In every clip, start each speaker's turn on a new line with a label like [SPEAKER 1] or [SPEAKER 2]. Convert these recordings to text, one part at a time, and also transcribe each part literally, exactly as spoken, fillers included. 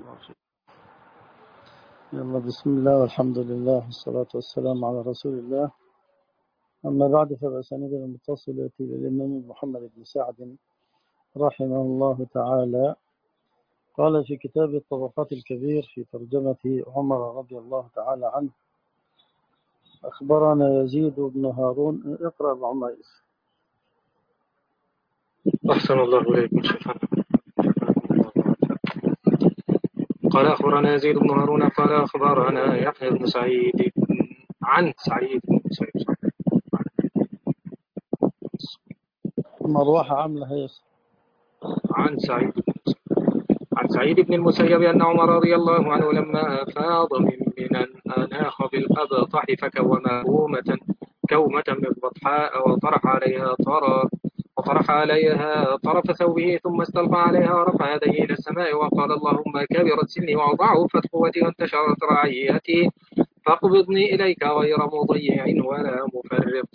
[SPEAKER 1] الله فيك. يلا بسم الله والحمد لله والصلاة والسلام على رسول الله. أما بعد فبأسانيدنا المتصلة للإمام محمد بن سعد رحمه الله تعالى قال في كتاب الطبقات الكبير في ترجمة عمر رضي الله تعالى عنه: أخبرنا يزيد بن هارون. اقرأ بعمير.
[SPEAKER 2] أحسن الله إليكم شيخنا. قال أخبرنا يزيد بن هارون قال أخبرنا يحيى بن سعيد عن سعيد بن سعيد
[SPEAKER 1] مروحة عاملة هيك.
[SPEAKER 2] عن سعيد بن عن سعيد بن المسيب أن عمر رضي الله عنه لما أفاض من منى أناخ بالأبطح فكوم كومة كومة من بطحاء وطرح عليها طرف وطرح عليها طرف ثوبه ثم استلقى عليها ورفع يديه إلى السماء وقال: اللهم كبرت سني وضعفت قوتي وانتشرت رعيتي فاقبضني إليك غير مضيع ولا مفرط.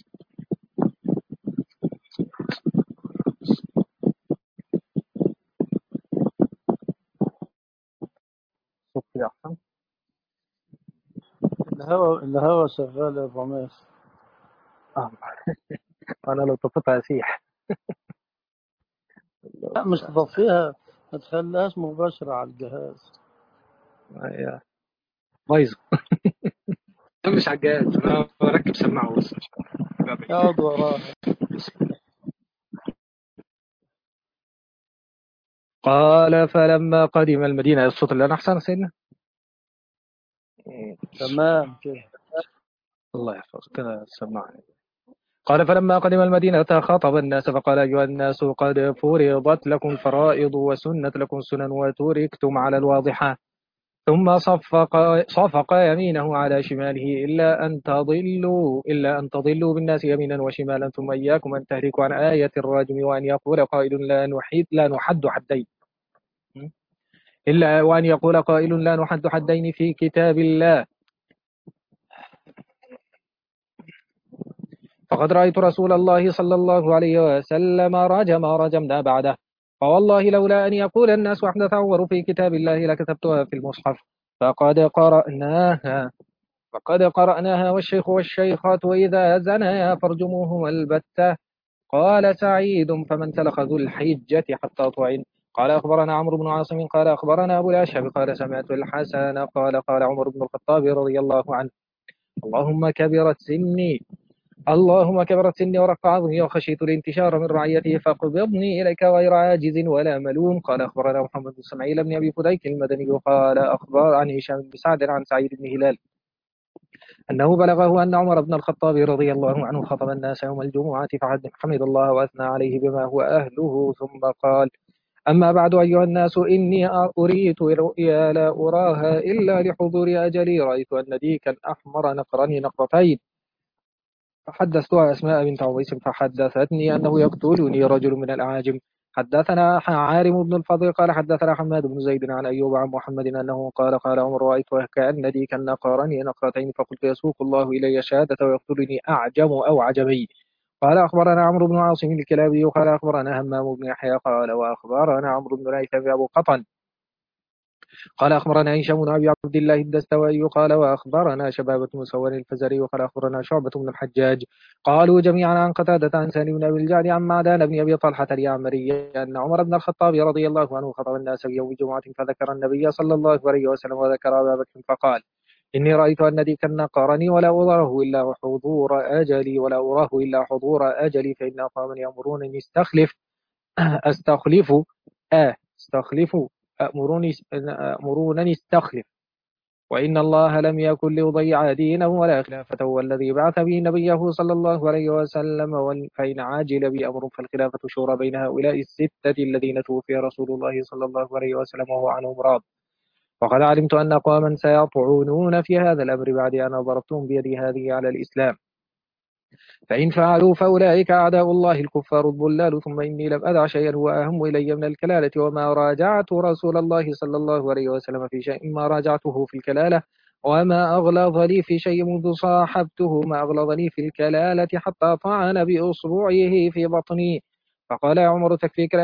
[SPEAKER 2] صوتي أحسن؟
[SPEAKER 1] الهوا الهوا شغال يا أبو عمير.
[SPEAKER 2] آه. أنا لو طفيت أسيح.
[SPEAKER 1] لا مش تطفيها، ما تخليهاش مباشرة على الجهاز.
[SPEAKER 2] بايظة. مش على الجهاز، أنا بركب سماعة بس.
[SPEAKER 1] اقعد وراها.
[SPEAKER 2] قال فلما قدم المدينة، الصوت اللي أنا أحسن سيدنا.
[SPEAKER 1] تمام كده.
[SPEAKER 2] الله يحفظك كده السماعة. قال فلما قدم المدينة خاطب الناس فقال: أيها الناس قد فرضت لكم فرائض وسنت لكم سنن وتركتم على الواضحة. ثم صفق صفق يمينه على شماله إلا أن تضلوا إلا أن تضلوا بالناس يمينا وشمالا. ثم إياكم أن تهلكوا عن آية الرجم وأن يقول قائل لا نحد لا نحد حدين إلا وأن يقول قائل لا نحد حدين في كتاب الله. فقد رأيت رسول الله صلى الله عليه وسلم رجم رجمنا بعده، فوالله لولا أن يقول الناس وحدة عور في كتاب الله لكتبتها في المصحف. فقد قرأناها فقد قرأناها والشيخ والشيخات وإذا زنيا فارجموهما البتة. قال سعيد: فمن سلخ ذو الحجة حتى طعن. قال أخبرنا عمرو بن عاصم قال أخبرنا أبو الأشهب قال سمعت الحسن قال قال عمر بن الخطاب رضي الله عنه: اللهم كبرت سني اللهم كبرت سني ورق عظمي وخشيت الانتشار من رعيته فاقبضني إليك غير عاجز ولا ملوم. قال أخبرنا محمد بن سمعيل بن أبي فديك المدني قال أخبر عن هشام بن سعد عن سعيد بن هلال أنه بلغه أن عمر بن الخطاب رضي الله عنه خطب الناس يوم الجمعة فحمد الله وأثنى عليه بما هو أهله ثم قال: أما بعد أيها الناس إني أريت رؤيا لا أراها إلا لحضور أجلي. رأيت أن ديكا أحمر نقرني نقرتين فحدثتها أسماء بنت عويس فحدثتني أنه يقتلني رجل من الأعاجم. حدثنا عارم بن الفضل قال حدثنا حماد بن زيد عن أيوب عن محمد أنه قال قال عمر: رأيت كأن ديكا نقرني نقرتين فقلت يسوق الله إلي شهادة ويقتلني أعجم أو عجمي. قال أخبرنا عمرو بن عاصم الكلابي قال أخبرنا همام بن يحيى قال وأخبرنا عمرو بن الهيثم أبو قطن قال أخبرنا هشام بن أبي عبد الله الدستوائي قال وأخبرنا شبابة بن سوار الفزاري قال أخبرنا شعبة بن الحجاج قالوا جميعا عن قتادة عن سالم بن أبي الجعد عن معدان بن أبي طلحة اليعمري أن عمر بن الخطاب رضي الله عنه خطب الناس في يوم الجمعة فذكر النبي صلى الله عليه وسلم وذكر أبا بكر فقال: إني رأيت أن ديكا نقرني ولا أراه إلا حضور أجلي ولا أراه إلا حضور أجلي فإن قوما يأمرونني استخلف أستخلف آه استخلف أمروني أمرونني استخلف وإن الله لم يكن ليضيع دينه ولا خلافته والذي بعث به نبيه صلى الله عليه وسلم فإن عاجل بأمر فالخلافة شورى بين هؤلاء الستة الذين توفي رسول الله صلى الله عليه وسلم وهو عنهم راض. وقد علمت أن أقواما سيطعنون في هذا الأمر بعد أن ضربتهم بيدي هذه على الإسلام، فإن فعلوا فأولئك أعداء الله الكفار الضلال. ثم إني لم أدع شيئا هو أهم إلي من الكلالة وما راجعت رسول الله صلى الله عليه وسلم في شيء ما راجعته في الكلالة وما أغلظ لي في شيء منذ صاحبته ما أغلظني في الكلالة حتى طعن بأصبعه في بطني. فقال يا عمر: تكفيك الآية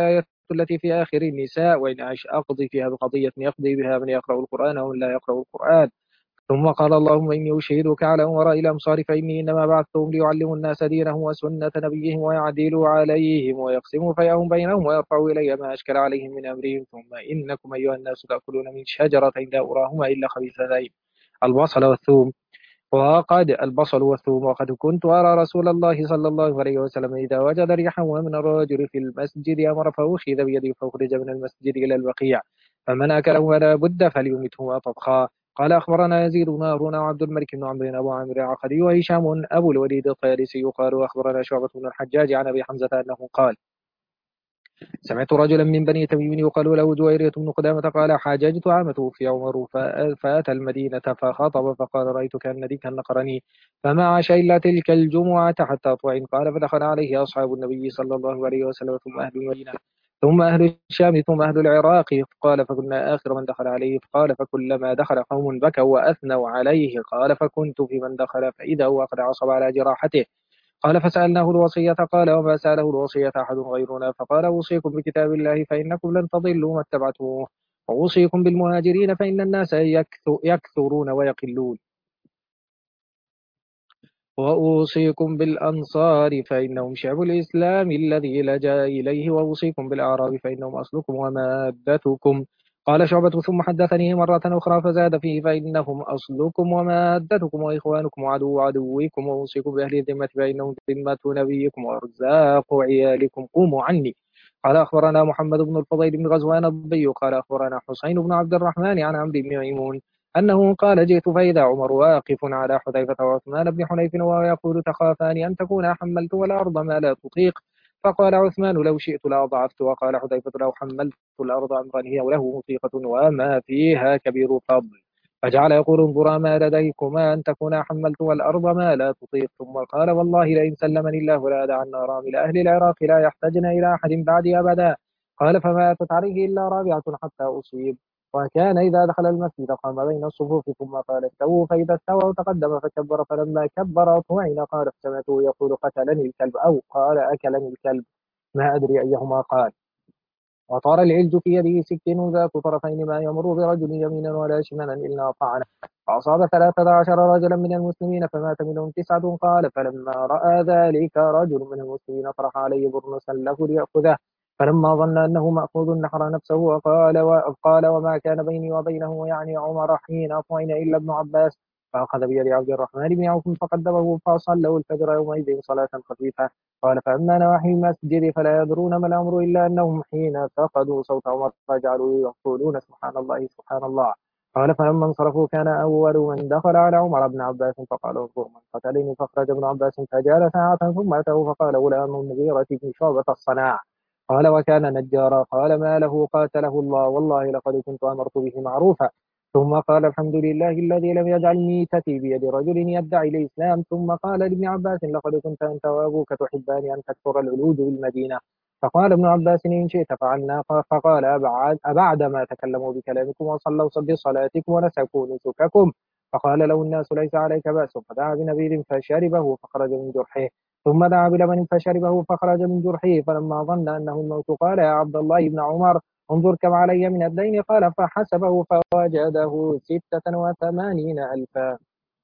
[SPEAKER 2] التي في آخر النساء، وإن أعش أقضي فيها بقضية يقضي بها من يقرأ القرآن ومن لا يقرأ القرآن. ثم قال اللهم إني أشهدك على أمراء الأمصار فإني إنما بعثتهم ليعلموا الناس دينهم وسنة نبيهم ويعدلوا عليهم ويقسموا فيهم بينهم ويرفعوا إلي ما أشكل عليهم من أمرهم. ثم إنكم أيها الناس تأكلون من شجرتين لا أراهما إلا خبيثتين، البصل والثوم. وقد البصل والثوم وقد كنت أرى رسول الله صلى الله عليه وسلم إذا وجد ريحا من الرجل في المسجد أمر فأخذ بيده فأخرج من المسجد إلى البقيع، فمن أكله ولا بد فليمته طبخا. قال أخبرنا يزيد بن هارون وعبد الملك بن عمرو أبو عامر العقدي وهشام أبو الوليد الطيالسي قال أخبرنا شعبة بن الحجاج عن أبي حمزة أنه قال سمعت رجلا من بني تميم يقال له جويرية بن قدامة قال حاججت عامته في عمر فأتى المدينة فخطب فقال رأيت كأن ديكا نقرني فما عاش إلا تلك الجمعة حتى طعن. قال فدخل عليه أصحاب النبي صلى الله عليه وسلم ثم أهل المدينة ثم أهل الشام ثم أهل العراق. قال فكنا آخر من دخل عليه. قال فكلما دخل قوم بكوا وأثنوا عليه. قال فكنت في من دخل فإذا هو قد عصب على جراحته. قال فسألناه الوصية قال وما سأله الوصية أحد غيرنا. فقال أوصيكم بكتاب الله فإنكم لن تضلوا ما اتبعتموه، وأوصيكم بالمهاجرين فإن الناس يكثرون ويقلون، وأوصيكم بالأنصار فإنهم شعب الإسلام الذي لجأ إليه، وأوصيكم بالأعراب فإنهم أصلكم ومادتكم. قال شعبة ثم حدثني مرة أخرى فزاد فيه فإنهم أصلكم ومادتكم وإخوانكم وعدو عدوكم، وأوصيكم بأهل الذمة فإنهم ذمة نبيكم وأرزاق عيالكم قوموا عني. قال أخبرنا محمد بن الفضيل بن غزوان الضبي قال أخبرنا حسين بن عبد الرحمن عن عمرو بن ميمون أنه قال جئت فإذا عمر واقف على حذيفة وعثمان بن حنيف وهو يقول تخافان أن تكون حملت والأرض ما لا تطيق. فقال عثمان لو شئت لأضعفت. وقال حذيفة لو حملت الأرض أمرا هي وله مطيقة وما فيها كبير فضل. فجعل يقول انظرا ما لديكما أن تكون حملت والأرض ما لا تطيق. ثم قال والله لئن سلمني الله لأدعن رامل أهل العراق لا يحتجن إلى أحد بعدي أبدا. قال فما أتت عليه إلا رابعة حتى أصيب. وكان إذا دخل المسجد قام بين الصفوف ثم قال استووا، فإذا استوى تقدم فكبر، فلما كبر طمئن قال سمعته يقول قتلني الكلب أو قال أكلني الكلب، ما أدري أيهما قال. وطار العلج في يده سكين ذات طرفين ما يمر برجل يمينا ولا شمالا إلا طعنه، فأصاب ثلاثة عشر رجلا من المسلمين فمات منهم تسعة. قال فلما رأى ذلك رجل من المسلمين طرح عليه برنسا له ليأخذه، فلما ظن أنه مأخوذ نحر نفسه وقال وقال وما كان بيني وبينه يعني عمر حين أطمئن إلا ابن عباس. فأخذ بيد عبد الرحمن بن عوف فقدمه فصلوا الفجر يومئذ صلاة خفيفة. قال فأما نواحي المسجد فلا يدرون ما الأمر إلا أنهم حين فقدوا صوت عمر فجعلوا يقولون سبحان الله سبحان الله. قال فلما انصرفوا كان أول من دخل على عمر بن عباس فقال انظر من قتلني. فخرج ابن عباس فجال ساعة ثم أتاه فقال غلام المغيرة بن شعبة الصناع قال وكان نجارا. قال ما له قاتله الله والله لقد كنت أمرت به معروفا. ثم قال الحمد لله الذي لم يجعل ميتتي بيد رجل يدعي الإسلام. ثم قال لابن عباس لقد كنت أنت وأبوك تحبان أن تكثر العلوج بالمدينة. فقال ابن عباس إن شئت فعلنا. فقال أبعد, أبعد ما تكلموا بكلامكم وصلوا بصلاتكم ونسكوا نسككم. فقال له الناس ليس عليك بأس. فدعا بنبيذ فشربه فخرج من جرحه، ثم دعا بلبن فشربه فخرج من جرحه. فلما ظن أنه الموت قال يا عبد الله بن عمر انظر كم علي من الدين. قال فحسبه فوجده ستة وثمانين ألفا.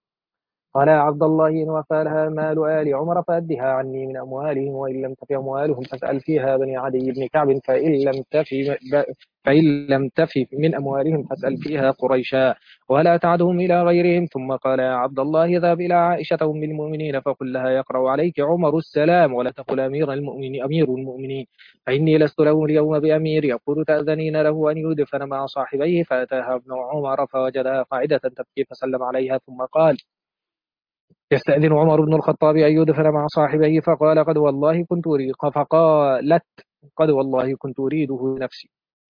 [SPEAKER 2] قال يا عبد الله إن وفى لها مال آل عمر فأدها عني من أموالهم، وإن لم تفي أموالهم فاسأل فيها بني عدي بن كعب، فإن لم تفي فإن لم تفي من أموالهم فاسأل فيها قريشا ولا تعدهم إلى غيرهم. ثم قال يا عبد الله اذهب إلى عائشة أم المؤمنين فقل لها يقرأ عليك عمر السلام، ولا تقل أمير المؤمنين أمير المؤمنين فإني لست له اليوم بأمير. يقول تأذنين له أن يدفن مع صاحبيه. فأتاها ابن عمر فوجدها قاعدة تبكي فسلم عليها ثم قال يستأذن عمر بن الخطاب أن يدفن مع صاحبيه. فقال قد والله كنت أريد فقالت قد والله كنت أريده نفسي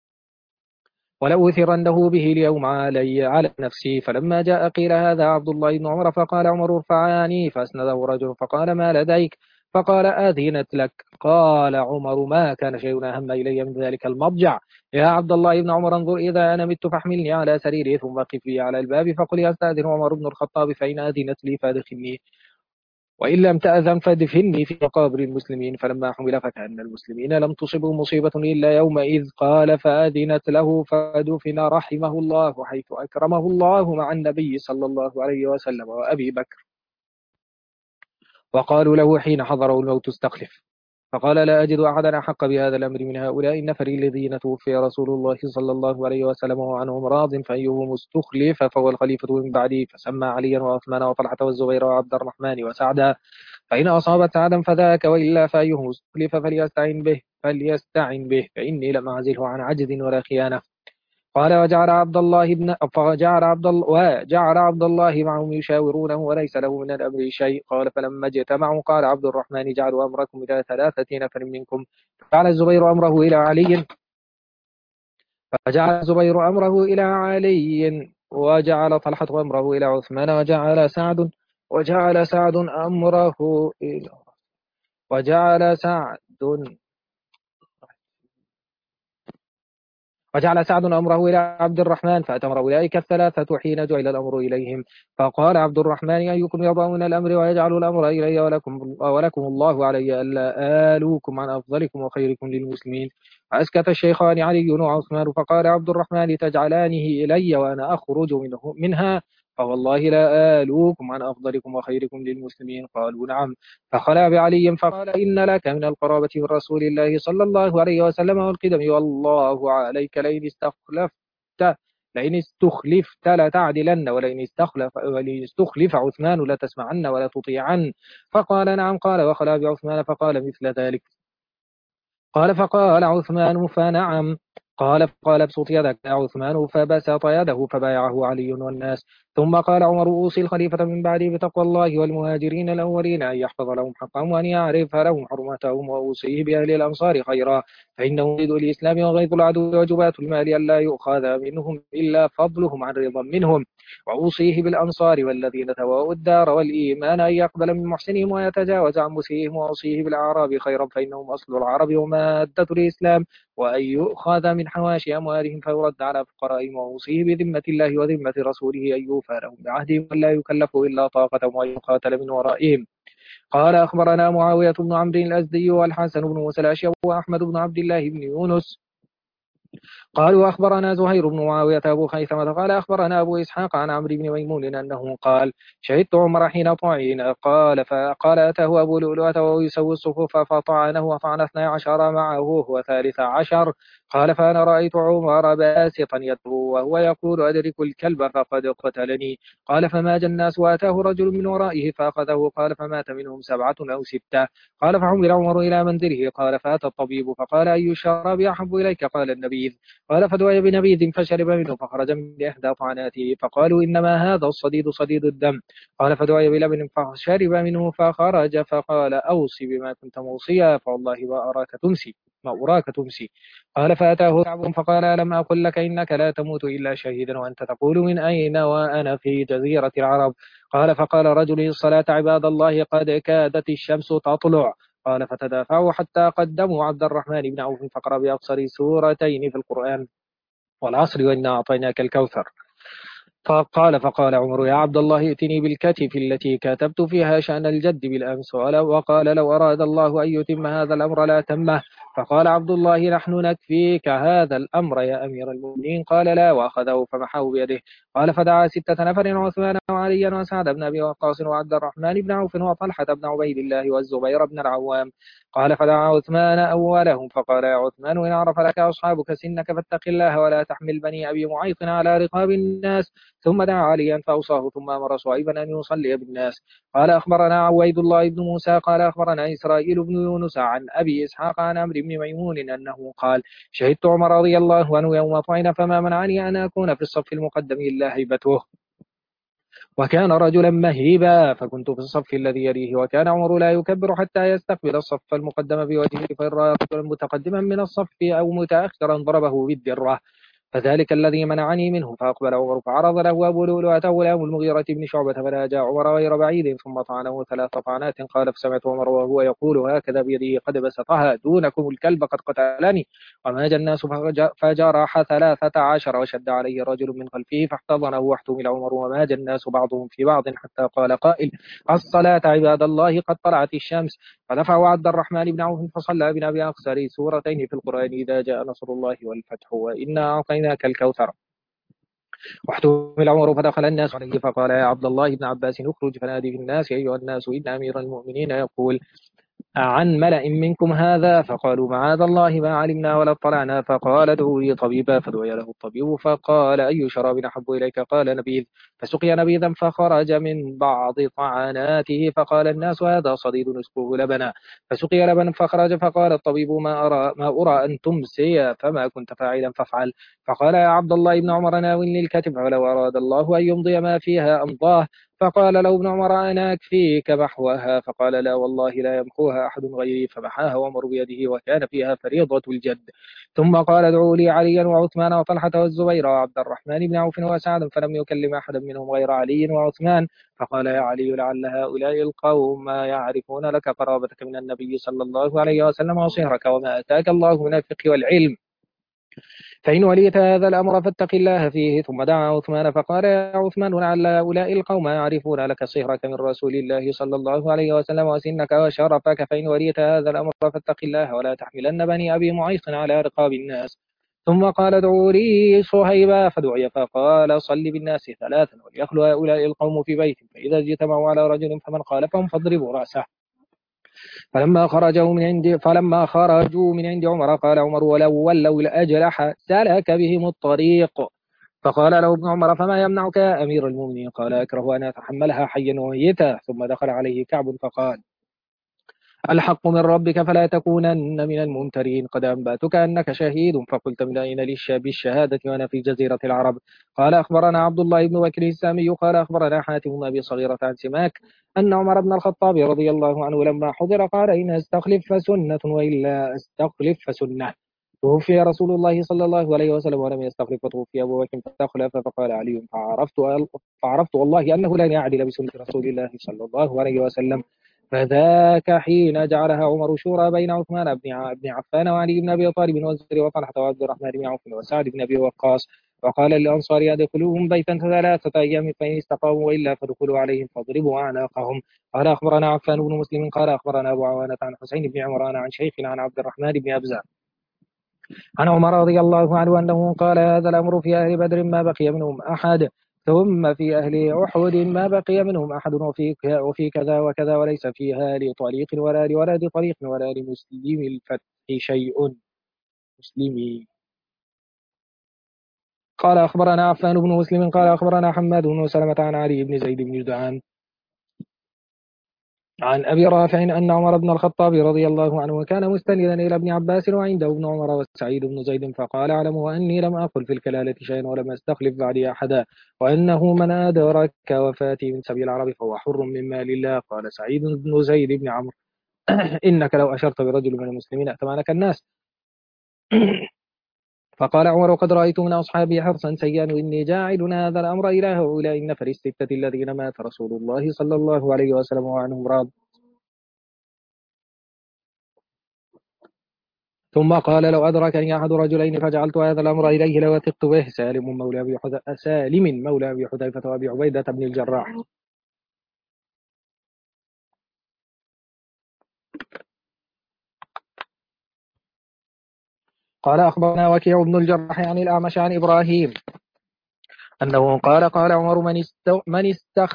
[SPEAKER 2] ولأوثرنه به اليوم علي على نفسي. فلما جاء قيل هذا عبد الله بن عمر. فقال عمر ارفعاني. فأسنده رجل فقال ما لديك؟ فقال آذنت لك. قال عمر ما كان شيء أهم إلي من ذلك المضجع. يا عبد الله بن عمر انظر إذا أنا مت فاحملني على سريري ثم قف لي على الباب فقل يستأذن عمر بن الخطاب فإن آذنت لي فادخلني وإن لم تأذن فادفني في مقابر المسلمين. فلما حمل فكأن المسلمين لم تصبه مصيبة إلا يومئذ. قال فأذنت له فدفن رحمه الله حيث أكرمه الله مع النبي صلى الله عليه وسلم وأبي بكر. وقالوا له حين حضره الموت استخلف، فقال لا أجد أحدا أحق بهذا الأمر من هؤلاء النفر الذين توفي رسول الله صلى الله عليه وسلم وعنهم راض، فأيهم استخلف فهو الخليفة من بعده. فسمى عليا وعثمان وطلحة والزبير وعبد الرحمن وسعدا، فإن أصابت سعدا فذاك، وإلا فأيهم استخلف فليستعن به فليستعن به فإني لم أعزله عن عجز ولا خيانة. قال وجعل عبد الله بن فجعل عبد الله وجعل عبد الله معهم يشاورونه وليس له من الأمر شيء. قال فلما اجتمعوا قال عبد الرحمن جعلوا أمركم إلى ثلاثة نفر منكم. فجعل الزبير أمره إلى علي فجعل الزبير أمره إلى علي وجعل طلحة أمره إلى عثمان وجعل سعد وجعل سعد أمره إلى وجعل سعد وجعل سعد أمره إلى عبد الرحمن، فأتمر أولئك الثلاثة حين جعل الأمر إليهم. فقال عبد الرحمن أيكم يضعون الأمر ويجعل الأمر إلي ولكم, ولكم الله علي ألا آلوكم عن أفضلكم وخيركم للمسلمين. فأسكت الشيخان علي وعثمان. فقال عبد الرحمن تجعلانه إلي وأنا أخرج منه منها، فوالله لا آلوكم عن أفضلكم وخيركم للمسلمين. قالوا نعم. فخلا بعلي فقال إن لك من القرابة من رسول الله صلى الله عليه وسلم والقدم، والله عليك لئن استخلفت لئن استخلفت لتعدلن، ولئن استخلف ولئن استخلف عثمان لتسمعن ولا تطيعن. فقال نعم. قال وخلا بعثمان فقال مثل ذلك. قال فقال عثمان فنعم. قال فقال ابسط يدك يا عثمان، فبسط يده فبايعه علي والناس. ثم قال عمر أوصي الخليفة من بعدي بتقوى الله والمهاجرين الأولين أن يحفظ لهم حقهم وأن يعرف لهم حرمتهم، وأوصيه بأهل الأمصار خيرا، فإنهم ضد الإسلام وغيظ العدو وجبات المال ألا يؤخذ منهم إلا فضلهم عن رضا منهم. وأوصيه بالأنصار والذين تواؤوا الدار والإيمان أن يقبل من محسنهم ويتجاوز عن مسيئهم. وأوصيه بالأعراب خيرا فإنهم أصل العرب ومادة الإسلام، وأن يؤخذ من حواشي أموالهم فيرد على فقرائهم. وأوصيه بذمة الله وذمة رسوله أن يوفى لهم بعهدهم ولا يكلفوا إلا طاقتهم وأن يقاتل من ورائهم. قال أخبرنا معاوية بن عمرو الأزدي والحسن بن موسى الأشياء وأحمد بن عبد الله بن يونس قالوا أخبرنا زهير بن معاوية أبو خيثمة قال أخبرنا أبو إسحاق عن عمرو بن ميمون أنه قال شهدت عمر حين طعن. قال فقال أتاه أبو لؤلؤة وهو يسوي الصفوف فطعنه وطعن اثني عشر معه هو ثالث عشر. قال فأنا رأيت عمر باسطا يده وهو يقول أدرك الكلب فقد قتلني. قال فما جاء الناس وأتاه رجل من ورائه فأخذه. قال فمات منهم سبعة أو ستة. قال فحمل عمر إلى منزله. قال فأتى الطبيب فقال أي الشراب أحب إليك؟ قال النبيذ. قال فدعي بنبيذ فشرب منه فخرج من إحدى طعناته. فقالوا إنما هذا الصديد صديد الدم. قال فدعي بلبن فشرب منه فخرج. فقال أوصي بما كنت موصيا فوالله ما أراك تمسي ما أراك تمسي. قال فأتاه كعب فقال ألم أقل لك إنك لا تموت إلا شهيدا وأنت تقول من أين وأنا في جزيرة العرب؟ قال فقال رجل الصلاة عباد الله قد كادت الشمس تطلع. قال فتدافعوا حتى قدموا عبد الرحمن بن عوف فقرأ بأقصر سورتين في القرآن والعصر وإنا أعطيناك الكوثر. فقال فقال عمر يا عبد الله ائتني بالكتف التي كتبت فيها شأن الجد بالأمس. وقال لو أراد الله أن يتم هذا الأمر لا تمه. فقال عبد الله نحن نكفيك هذا الأمر يا أمير المؤمنين. قال لا. وأخذه فمحاه بيده. قال فدعا ستة نفر عثمان وعليا وسعد بن أبي وقاص وعبد الرحمن بن عوف وطلحة بن عبيد الله والزبير بن العوام. قال فدعا عثمان أولهم فقال يا عثمان إن عرف لك أصحابك سنك فاتق الله ولا تحمل بني أبي معيط على رقاب الناس. ثم دعا عليا فأوصاه ثم أمر صهيبا أن يصلي بالناس. قال أخبرنا عويد الله بن موسى قال أخبرنا إسرائيل بن يونس عن أبي إسحاق عن عمرو بن ميمون أنه قال شهدت عمر رضي الله عنه يوم طعن فما منعني أن أكون في الصف المقدم إلا هيبته، وكان رجلا مهيبا فكنت في الصف الذي يليه. وكان عمر لا يكبر حتى يستقبل الصف المقدم بوجهه، فإن رأى رجلا متقدما من الصف أو متأخرا ضربه بالدرة. فذلك الذي منعني منه. فأقبل عمر فعرض له أبو لؤلؤة غلام المغيرة بن شعبة فناجى عمر غير بعيد ثم طعنه ثلاث طعنات. قال فسمعت عمر وهو يقول هكذا بيده قد بسطها دونكم الكلب قد قتلني. وماج الناس فجرح ثلاثة عشر وشد عليه رجل من خلفه فاحتضنه واحتمل عمر وماج الناس بعضهم في بعض حتى قال قائل الصلاة عباد الله قد طلعت الشمس. فدفعوا عبد الرحمن بن عوف فصلى بنا بأقصر سورتين في القرآن إذا جاء نصر الله والفتح وإنا أعطيناك الكوثر. واحتمل عمر فدخل الناس عليه فقال يا عبد الله بن عباس اخرج فنادي في الناس أيها الناس إن أمير المؤمنين يقول عن ملأ منكم هذا. فقالوا معاذ الله ما علمنا ولا اطلعنا. فقال ادعوا لي طبيبا فدعي له الطبيب فقال أي شراب أحب إليك؟ قال نبيذ. فسقي نبيذا فخرج من بعض طعناته فقال الناس هذا صديد نسقه لبنا. فسقي لبنا فخرج فقال الطبيب ما أرى, ما أرى أن تمسي فما كنت فاعلا فافعل. فقال يا عبد الله بن عمر ناولني الكتف فلو أراد الله أن يمضي ما فيها أمضاه. فقال له ابن عمر أنا أكفيك محوها. فقال لا والله لا يمحوها أحد غيري. فمحاها عمر بيده وكان فيها فريضة الجد. ثم قال ادعوا لي عليا وعثمان وطلحة والزبير وعبد الرحمن بن عوف وسعد فلم يكلم أحدا منهم غير علي وعثمان. فقال يا علي لعل هؤلاء القوم يعرفون لك قرابتك من النبي صلى الله عليه وسلم وصهرك وما أتاك الله من الفقه والعلم. فإن وليت هذا الأمر فاتق الله فيه. ثم دعا عثمان فقال يا عثمان لعل هؤلاء القوم يعرفون لك صهرك من رسول الله صلى الله عليه وسلم وسنك وشرفك. فإن وليت هذا الأمر فاتق الله ولا تحملن بني أبي معيط على رقاب الناس. ثم قال ادعوا لي صهيبا فدعي فقال صل بالناس ثلاثا وليخلو هؤلاء القوم في بيت فإذا اجتمعوا على رجل فمن خالفهم فاضربوا رأسه. فلما خرجوا من عند فلما خرجوا من عند عمر قال عمر ولو ولوا الأجلح سلك بهم الطريق. فقال له ابن عمر فما يمنعك يا أمير المؤمنين؟ قال أكره أن أتحملها حيا وميتا. ثم دخل عليه كعب فقال الحق من ربك فلا تكونن من الممترين قد أنبأتك أنك شهيد. فقلت من أين لي بالشهادة وأنا في جزيرة العرب؟ قال أخبرنا عبد الله بن بكر السامي قال أخبرنا حاتم بن أبي صغيرة عن سماك أن عمر بن الخطاب رضي الله عنه لما حضر قال إن أستخلف فسنة وإلا أستخلف فسنة. توفي رسول الله صلى الله عليه وسلم ولم يستخلف وتوفي أبو بكر فاستخلف. فقال علي فعرفت فعرفت والله أنه لن يعدل بسنة رسول الله صلى الله عليه وسلم. فذاك حين جعلها عمر شورى بين عثمان بن عفان وعلي بن ابي طالب والزبير وطلحه وعبد الرحمن بن عوف وسعد بن ابي وقاص. وقال للانصار ادخلوهم بيتا ثلاثه ايام فان استقاموا والا فادخلوا عليهم فاضربوا اعناقهم. قال اخبرنا عفان بن مسلم قال اخبرنا ابو عوانه عن حسين بن عمران عن شيخ عن عبد الرحمن بن ابزه عن عمر رضي الله عنه أنه قال هذا الأمر في أهل بدر ما بقي منهم أحد ثم في أهل أحد ما بقي منهم أحد وفي وفي كذا وكذا وليس فيها لطريق ولا لولد طريق ولا لمسلم الفتح شيء مسلمي. قال أخبرنا عفان بن مسلم قال أخبرنا حماد بن سلمة عن علي بن زيد بن جدعان عن أبي رافع أن عمر بن الخطاب رضي الله عنه كان مستندا إلى ابن عباس وعنده ابن عمر وسعيد بن زيد فقال اعلموا أني لم أقل في الكلالة شيئا ولم أستخلف بعدي أحدا وأنه من أدرك وفاتي من سبيل العرب فهو حر من مال الله. قال سعيد بن زيد بن عمرو إنك لو أشرت برجل من المسلمين أتمانك الناس. فقال عمر قد رأيت من أصحابي حرصا سيئا إني جاعل هذا الأمر إلى هؤلاء النفر الستة الذين مات رسول الله صلى الله عليه وسلم وعنهم راض. ثم قال لو أدركني أحد رجلين فجعلت هذا الأمر إليه لوثقت به. سالم مولى أبي حذيفة سالم مولى أبي حذيفة وأبي عبيدة بن الجراح. قال أخبرنا وكيع بن الجراح عن يعني الأعمش عن إبراهيم أنه قال قال عمر من استو من استخ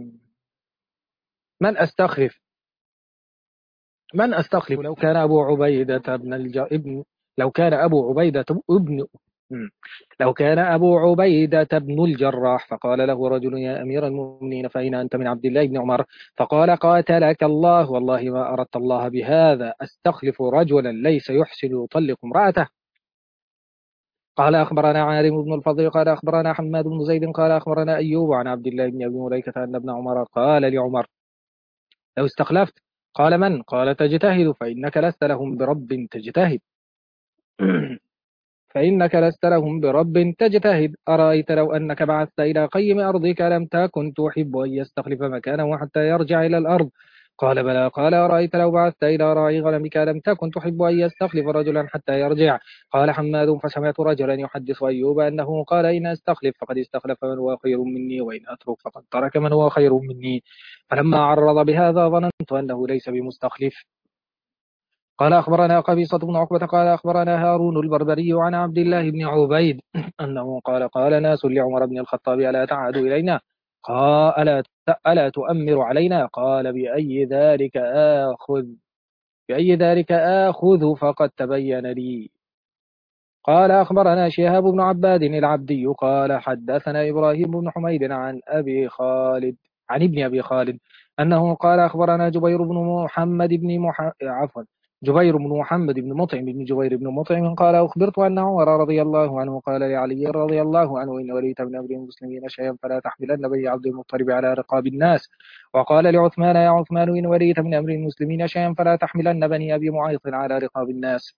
[SPEAKER 2] من أستخلف من أستخلف لو كان أبو عبيدة بن الج... ابن لو كان أبو عبيدة ابن لو كان أبو عبيدة بن الجراح. فقال له رجل يا أمير المؤمنين فأين أنت من عبد الله بن عمر؟ فقال قاتلك الله والله ما أردت الله بهذا أستخلف رجلا ليس يحسن يطلق امرأته. قال أخبرنا عارم بن الفضل قال أخبرنا حماد بن زيد قال أخبرنا أيوب عن عبد الله بن أبي مليكة أن ابن عمر قال لعمر لو استخلفت. قال من؟ قال تجتهد فإنك لست لهم برب تجتهد. فإنك لست لهم برب تجتهد. أرأيت لو أنك بعثت إلى قيم أرضك لم تكن تحب أن يستخلف مكانه حتى يرجع إلى الأرض؟ قال بلى. قال أرأيت لو بعثت إلى راعي غنمك لم تكن تحب أن يستخلف رجلا حتى يرجع؟ قال حماد فسمعت رجلا يحدث أيوب أنه قال إن أستخلف فقد استخلف من هو خير مني، وإن أترك فقد ترك من هو خير مني. فلما عرض بهذا ظننت أنه ليس بمستخلف. قال أخبرنا قبيصة بن عقبة قال أخبرنا هارون البربري عن عبد الله بن عبيد أنه قال قال ناس لعمر بن الخطاب ألا تعهد إلينا؟ قال ألا ألا تؤمر علينا؟ قال بأي ذلك آخذ بأي ذلك آخذ فقد تبين لي. قال أخبرنا شهاب بن عباد العبدي قال حدثنا إبراهيم بن حميد عن أبي خالد عن ابن أبي خالد أنه قال أخبرنا جبير بن محمد بن مح... عفوا جبير بن محمد بن مطعم بن جبير بن مطعم قال أخبرت أن عمر رضي الله عنه قال لعلي رضي الله عنه إن وليت من أمر المسلمين شيئا فلا تحملن بني عبد المطلب على رقاب الناس. وقال لعثمان يا عثمان إن وليت من أمر المسلمين شيئا فلا تحملن بني أبي معيط على رقاب الناس.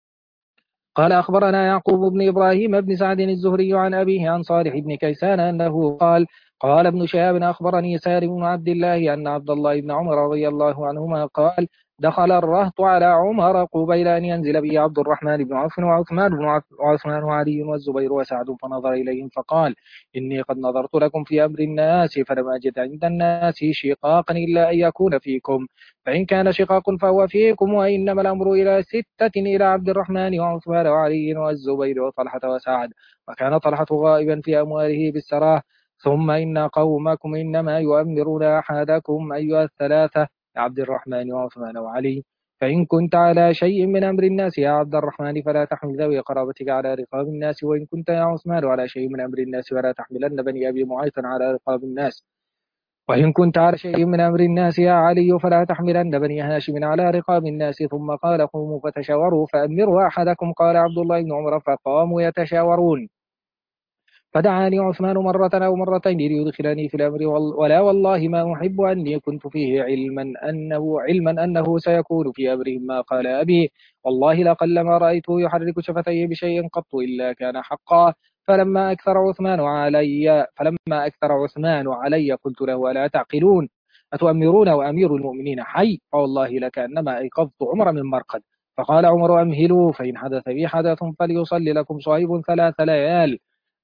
[SPEAKER 2] قال أخبرنا يعقوب بن إبراهيم بن سعد الزهري عن أبيه عن صالح بن كيسان أنه قال قال ابن شهاب أخبرني سالم بن عبد الله أن عبد الله بن عمر رضي الله عنهما قال دخل الرهط على عمر قبيل أن ينزل به عبد الرحمن بن عوف وعثمان بن عف وعثمان وعلي والزبير وسعد فنظر إليهم فقال إني قد نظرت لكم في أمر الناس فلم أجد عند الناس شقاقا إلا أن يكون فيكم، فإن كان شقاق فهو فيكم، وإنما الأمر إلى ستة إلى عبد الرحمن وعثمان وعلي والزبير وطلحة وسعد، وكان طلحة غائبا في أمواله بالسراح. ثم إن قومكم إنما يؤمرون أحدكم أيها الثلاثة عبد الرحمن وعثمان وعلي، فإن كنت على شيء من أمر الناس يا عبد الرحمن فلا تحمل ذوي قرابتك على رقاب الناس، وإن كنت يا عثمان على شيء من أمر الناس فلا تحملن بني أبي معيط على رقاب الناس، وإن كنت على شيء من أمر الناس يا علي فلا تحملن بني هاشم على رقاب الناس. ثم قال قوموا فتشاوروا فأمروا أحدكم. قال عبد الله بن عمر فقاموا يتشاورون، فدعاني عثمان مرة أو مرتين ليدخلني في الأمر، ولا والله ما أحب أني كنت فيه علما أنه علما أنه سيكون في أمرهم ما قال أبي، والله لقلما رأيته يحرك شفتيه بشيء قط إلا كان حقا. فلما أكثر عثمان علي فلما أكثر عثمان علي قلت له ألا تعقلون أتؤمرون وأمير المؤمنين حي؟ فوالله لكأنما أيقظت عمر من مرقد. فقال عمر أمهلوا فإن حدث بي حدث فليصلي لكم صهيب ثلاث ليال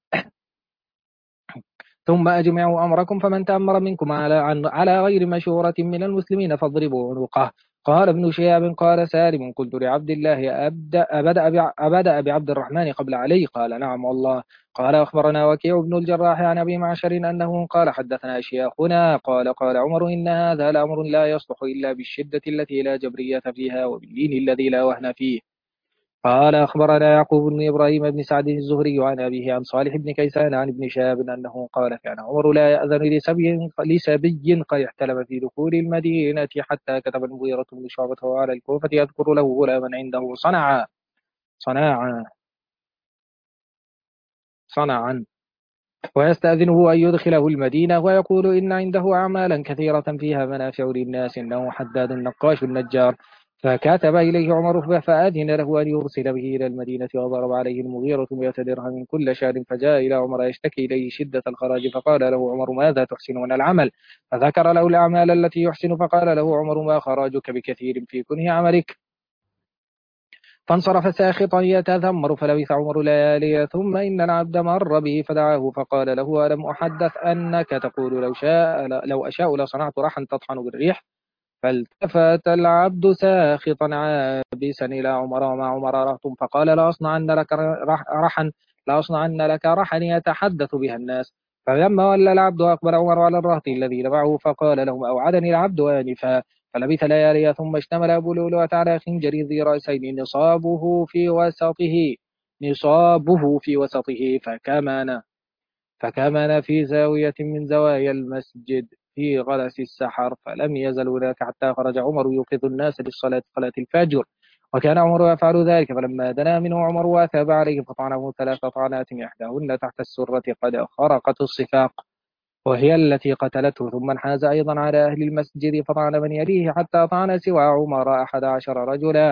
[SPEAKER 2] ثم أجمعوا أمركم، فمن تأمر منكم على عن على غير مشورة من المسلمين فاضربوا عنقه. قال ابن شهاب قال سالم قلت لعبد الله أبدأ, أبدأ, أبدأ بعبد الرحمن قبل علي؟ قال نعم والله. قال أخبرنا وكيع بن الجراح عن أبي معشر أنه قال حدثنا شياخنا قال قال عمر إن هذا لأمر لا يصلح إلا بالشدة التي لا جبرية فيها وباللين الذي لا وهن فيه. قال أخبرنا يعقوب بن إبراهيم بن سعد الزهري عن أبيه عن صالح بن كيسان عن ابن شهاب أنه قال كان عمر لا يأذن لسبي لسبي قد احتلم في دخول المدينة حتى كتب المغيرة بن شعبة على الكوفة يذكر له غلاما عنده صنعا صناعا صنعا ويستأذنه أن يدخله المدينة ويقول إن عنده أعمالا كثيرة فيها منافع للناس إنه حداد نقاش النجار. فكتب إليه عمر فأذن له أن يرسل به إلى المدينة، وضرب عليه المغيرة مئة درهم كل شهر، فجاء إلى عمر يشتكي إليه شدة الخراج، فقال له عمر ماذا تحسن من العمل؟ فذكر له الأعمال التي يحسن، فقال له عمر ما خراجك بكثير في كنه عملك؟ فانصرف ساخطا يتذمر، فلبث عمر ليالي ثم إن العبد مر به فدعاه فقال له ألم أحدث أنك تقول لو شاء لو أشاء لصنعت رحا تطحن بالريح؟ فالتفت العبد ساخطا عابسا إلى عمر وما عمر رهط، فقال لأصنعن لك رحا لأصنعن لك رحا يتحدث بها الناس. فلما ولى العبد أقبل عمر على الرهط الذين معه فقال لهم أوعدني العبد آنفا. فلبث ليالي ثم اشتمل أبو لؤلؤة على خنجر ذي رأسين نصابه في وسطه نصابه في وسطه فكمن فكمن في زاوية من زوايا المسجد في غلس السحر، فلم يزل هناك حتى خرج عمر يوقظ الناس للصلاة صلاة الفجر، وكان عمر يفعل ذلك. فلما دنا منه عمر وأثاب عليه فطعنه ثلاث طعنات إحداهن تحت السرة قد خرقت الصفاق وهي التي قتلته، ثم انحاز أيضا على أهل المسجد فطعن من يليه حتى طعن سوى عمر أحد عشر رجلا،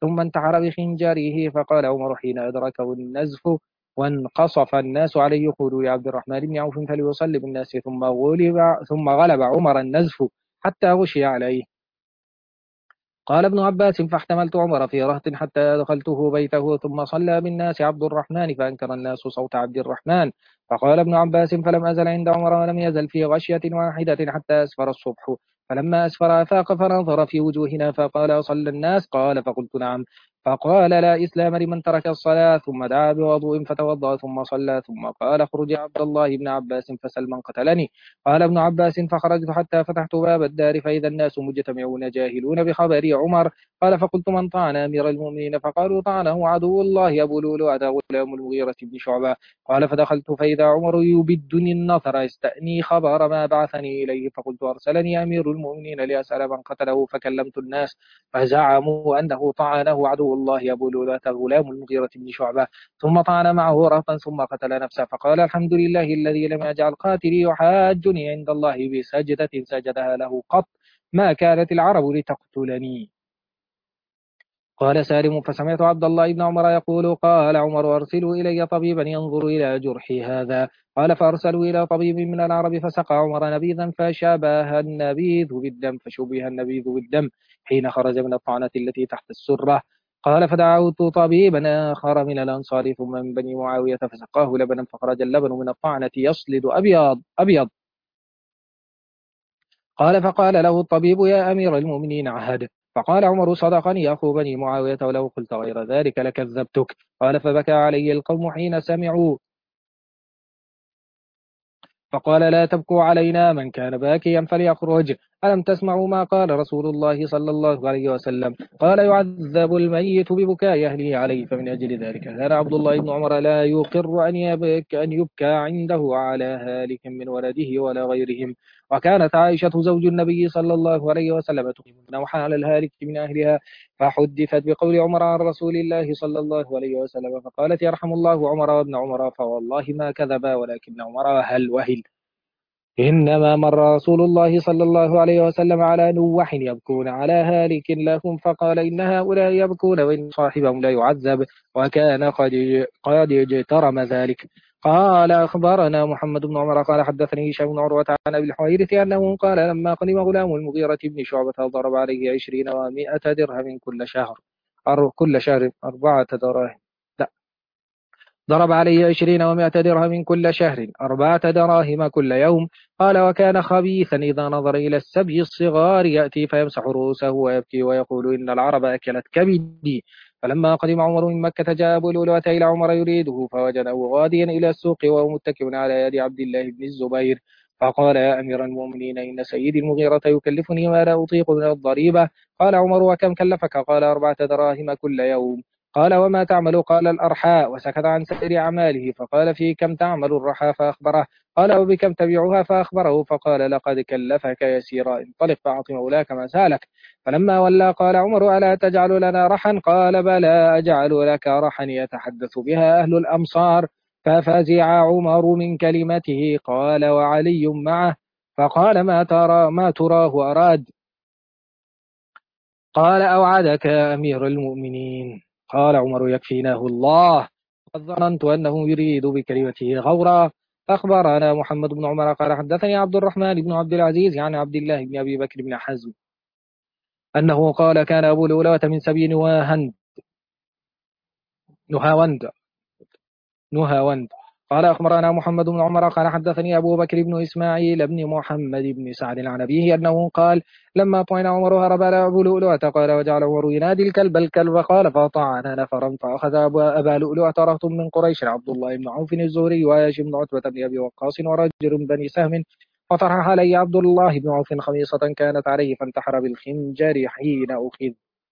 [SPEAKER 2] ثم انتحر بخنجره. فقال عمر حين أدركه النزف وانقصف الناس عليه: يقول لعبد الرحمن بن عوف فليصلي بالناس. ثم غلب ثم غلب عمر النزف حتى غشي عليه. قال ابن عباس: فاحتملت عمر في رهط حتى دخلته بيته، ثم صلى بالناس عبد الرحمن فأنكر الناس صوت عبد الرحمن. فقال ابن عباس: فلم أزل عند عمر ولم يزل في غشية واحدة حتى أسفر الصبح. فلما أسفر أفاق فنظر في وجوهنا فقال: أصلى الناس؟ قال: فقلت: نعم. فقال: لا إسلام لمن ترك الصلاة. ثم دعا بوضوء فتوضأ ثم صلى، ثم قال: اخرج يا عبد الله بن عباس فسل من قتلني. قال ابن عباس: فخرجت حتى فتحت باب الدار فإذا الناس مجتمعون جاهلون بخبر عمر. قال: فقلت: من طعن أمير المؤمنين؟ فقالوا: طعنه عدو الله أبو لؤلؤة غلام المغيرة بن شعبة. قال: فدخلت فإذا عمر يبدني النظر يستأني خبر ما بعثني إليه. فقلت: أرسلني أمير المؤمنين لأسأل من قتله. فكلمت الناس فزعموا أنه طعنه عدو الله أبو لؤلؤة غلام المغيرة بن شعبة، ثم طعن معه رهطا ثم قتل نفسه. فقال: الحمد لله الذي لم يجعل قاتلي يحاجني عند الله بسجدة سجدها له قط، ما كانت العرب لتقتلني. قال سالم: فسمعت عبد الله بن عمر يقول: قال عمر: أرسلوا إلي طبيبا ينظر إلى جرحي هذا. قال: فأرسلوا إلى طبيب من العرب فسقى عمر نبيذا فشبه النبيذ بالدم فشبه النبيذ بالدم حين خرج من الطعنة التي تحت السرة. قال: فدعوت طبيبا آخر من الأنصار ثم من بني معاوية فسقاه لبنا فخرج اللبن من الطعنة يصلد أبيض أبيض. قال: فقال له الطبيب: يا أمير المؤمنين عهد. فقال عمر: صدقني أخو بني معاوية، ولو قلت غير ذلك لكذبتك. قال: فبكى علي القوم حين سمعوا، فقال: لا تبكوا علينا، من كان باكيا فليخرج. ألم تسمعوا ما قال رسول الله صلى الله عليه وسلم؟ قال: يعذب الميت ببكاء أهله عليه. فمن أجل ذلك كان عبد الله بن عمر لا يقر أن يبكى, أن يبكى عنده على هالك من ولده ولا غيرهم. وكانت عائشة زوج النبي صلى الله عليه وسلم تقيم النوح على الهالك من أهلها، فحدثت بقول عمر عن رسول الله صلى الله عليه وسلم فقالت: يرحم الله عمر وابن عمر، فوالله ما كذبا، ولكن عمر هل وهل. إنما مر رسول الله صلى الله عليه وسلم على نوح يبكون على هالك لهم، فقال: إن هؤلاء يبكون وإن صاحبهم لا يعذب، وكان قد قد اجترم ذلك. قال: أخبرنا محمد بن عمر قال: حدثني هشام بن عروة عن أبي الحويرث أنه قال: لما قدم غلام المغيرة بن شعبة ضرب عليه عشرين ومائة درهم كل شهر أر كل شهر أربعة دراهم ضرب عليه عشرين ومائة درهم كل شهر أربعة دراهم كل يوم. قال: وكان خبيثا إذا نظر إلى السبي الصغار يأتي فيمسح رؤوسه ويبكي ويقول: إن العرب أكلت كبدي. فلما قدم عمر من مكة جاء أبو لؤلؤة إلى عمر يريده، فوجده غاديا إلى السوق وهو متكئ على يد عبد الله بن الزبير. فقال: يا أمير المؤمنين، إن سيدي المغيرة يكلفني ما لا أطيق من الضريبة. قال عمر: وكم كلفك؟ قال: أربعة دراهم كل يوم. قال: وما تعمل؟ قال: الأرحاء. وسكت عن سائر أعماله. فقال: في كم تعمل الرحى؟ فأخبره. قال: وبكم تبيعها؟ فأخبره. فقال: لقد كلفك يسيرا، انطلق فأعط مولاك ما سالك. فلما ولى قال عمر: ألا تجعل لنا رحا؟ قال: بلى، أجعل لك رحا يتحدث بها أهل الأمصار. ففزع عمر من كلمته. قال: وعلي معه؟ فقال: ما ترى ما تراه أراد؟ قال: أوعدك يا أمير المؤمنين. قال عمر: يكفيناه الله، قد ظننت أنه يريد بكلمته غورا. أخبرنا محمد بن عمر قال: حدثني عبد الرحمن بن عبد العزيز عن عبد الله بن أبي بكر بن حزم أنه قال: كان أبو لؤلؤة من سبي نهاوند نهاوند نهاوند قال: أخبرنا محمد بن عمر قال: حدثني أبو بكر بن إسماعيل بن محمد بن سعد عن أبيه أنه قال: لما طعن عمر هرب على أبو لؤلؤة. قال: وجعل عمر ينادي الكلب الكلب. قال: فطعن نفرا فأخذ أبا لؤلؤة رهط من قريش: عبد الله بن عوف الزهري وهاشم بن عتبة بن أبي وقاص ورجل من بني سهم. فطرح علي عبد الله بن عوف خميصة كانت عليه فانتحر بالخنجر حين أخذ.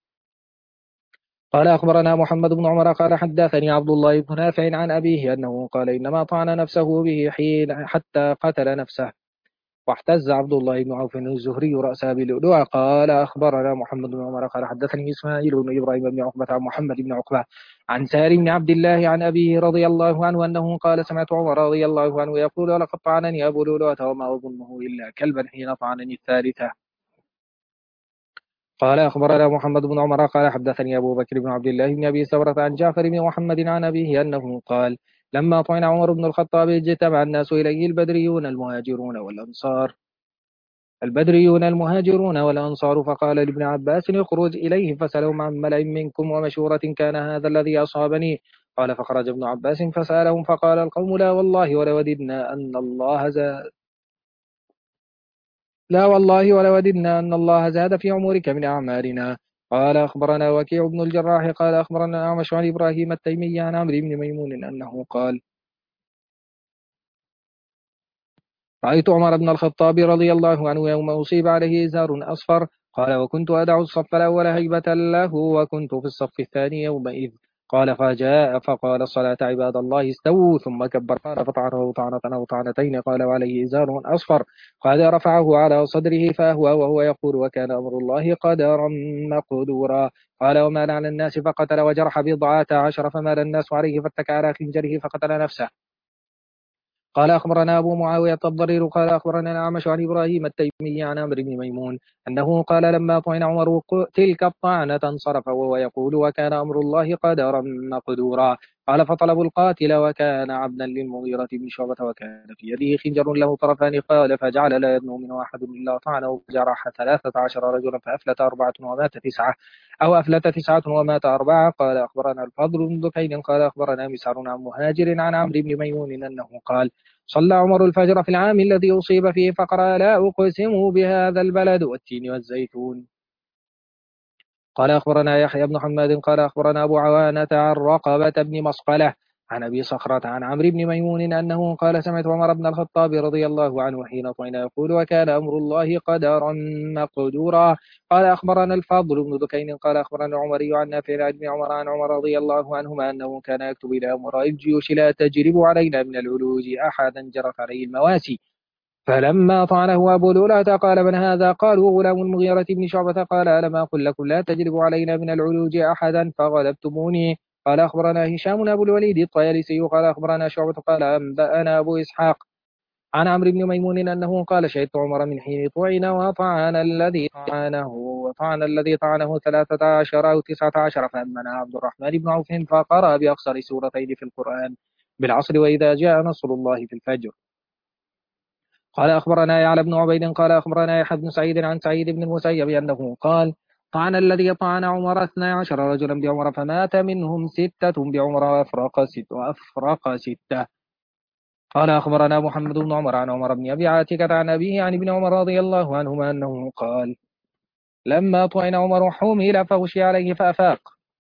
[SPEAKER 2] قال: أخبرنا محمد بن عمر قال: حدثني عبد الله بن نافع عن أبيه أنه قال: إنما طعن نفسه به حين حتى قتل نفسه. واحتز عبد الله بن عوف الزهري رأسه بلؤلؤة. قال: أخبرنا محمد بن عمر قال: حدثني إسماعيل بن إبراهيم بن عقبة عن محمد بن عقبة عن سالم بن عبد الله عن أبيه رضي الله عنه أنه قال: سمعت عمر رضي الله عنه يقول: لقد طعنني أبو لؤلؤة وما أظنه إلا كلبا حين طعنني الثالثة. قال أخبرنا محمد بن عمر قال حدثني أبو بكر بن عبد الله بن أبي ثورة عن جعفر بن محمد عن أبيه أنه قال لما طعن عمر بن الخطاب اجتمع الناس إليه البدريون المهاجرون والأنصار البدريون المهاجرون والأنصار فقال لابن عباس اخرج إليهم فسألهم عن ملأ منكم ومشورة كان هذا الذي أصابني. قال فخرج ابن عباس فسألهم فقال القوم لا والله ولوددنا أن الله زاد لا والله ولوددنا أن الله زاد في عمرك من أعمارنا. قال أخبرنا وكيع بن الجراح قال أخبرنا أعمش عن إبراهيم التيمي عن عمرو بن ميمون أنه قال رأيت عمر بن الخطاب رضي الله عنه يوم أصيب عليه إزار أصفر. قال وكنت أدع الصف الأول هيبة له وكنت في الصف الثاني يومئذ. قال فجاء فقال الصلاة عباد الله استووا ثم كبر قال فطعنه طعنة أو طعنتين قال وعليه إزار أصفر. قال رفعه على صدره فأهوى وهو يقول وكان أمر الله قدرا مقدورا. قال ومال على الناس فقتل وجرح بضعة عشر فمال الناس عليه فاتكى على خنجره فقتل نفسه. قال أخبرنا أبو معاوية الضرير قال أخبرنا الأعمش عن إبراهيم التيمي عن عمرو بن ميمون أنه قال لما طعن عمر تلك الطعنة انصرف وهو يقول وكان أمر الله قدرا مقدورا. قال فطلبوا القاتل وكان عبدا للمغيرة بن شعبة وكان في يده خنجر له طرفان. قال فجعل لا يدنو منه أحد إلا طعنه فجرح ثلاثة عشر رجلا فأفلت أربعة ومات تسعة أو أفلت تسعة ومات أربعة. قال أخبرنا الفضل بن دكين قال أخبرنا مسعر عن مهاجر عن عمرو بن ميمون أنه قال صلى عمر الفجر في العام الذي أصيب فيه فقرأ لا أقسم بهذا البلد والتين والزيتون. قال أخبرنا يحيى بن حماد قال أخبرنا أبو عوانة عن رقبة بن مصقلة عن أبي صخرة عن عمرو بن ميمون أنه قال سمعت عمر بن الخطاب رضي الله عنه حين طعن يقول وكان أمر الله قدرا مقدورا. قال أخبرنا الفضل بن دكين قال أخبرنا العمري عن نافع عن ابن عمر عن عمر رضي الله عنهما أنه كان يكتب إلى أمراء الجيوش لا تجرب علينا من العلوج أحدا جرت عليه المواسي. فلما طعنه أبو لؤلؤة قال من هذا؟ قالوا غلام المغيرة بن شعبة. قال ألم أقل لكم لا تجلبوا علينا من العلوج أحدا فغلبتموني. قال أخبرنا هشام أبو الوليد الطيالسي قال أخبرنا شعبة قال أنبأنا أبو إسحاق عن عمرو بن ميمون أنه قال شهدت عمر من حين طعن وطعن الذي طعنه وطعن الذي طعنه ثلاثة عشر أو تسعة عشر فأمنا عبد الرحمن بن عوف فقرأ بأقصر سورتين في القرآن بالعصر وإذا جاء نصر الله في الفجر. قال أخبرنا يعلى بن عبيد قال أخبرنا يحيى بن سعيد عن سعيد بن المسيب أنه قال طعن الذي طعن عمر اثني عشر رجلا بعمر فمات منهم ستة بعمر وأفرق ست وأفرق ستة. قال أخبرنا محمد بن عمر عن عمر بن أبي عاتكة عن أبيه عن ابن عمر رضي الله عنهما أنه قال لما طعن عمر حمل فغشي عليه فأفاق.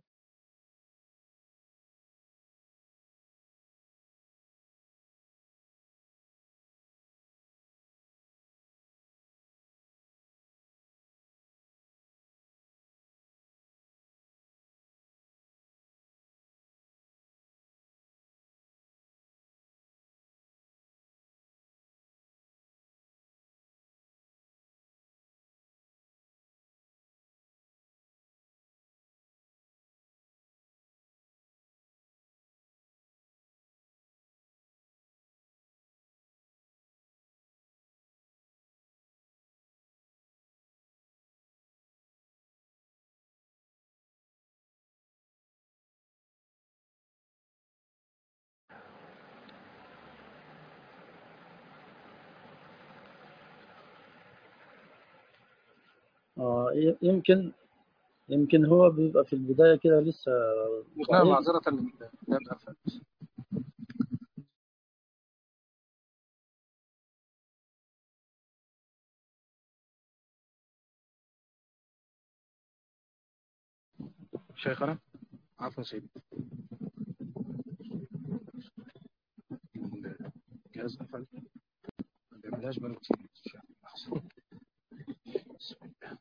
[SPEAKER 1] آه يمكن يمكن هو بيبقى في البداية كده لسه
[SPEAKER 2] نعم
[SPEAKER 1] ضعيف.
[SPEAKER 2] معذرة لله. شيخنا عفوا سيدي الجهاز قفل ما بيعملهاش بقاله كتير. بسم الله.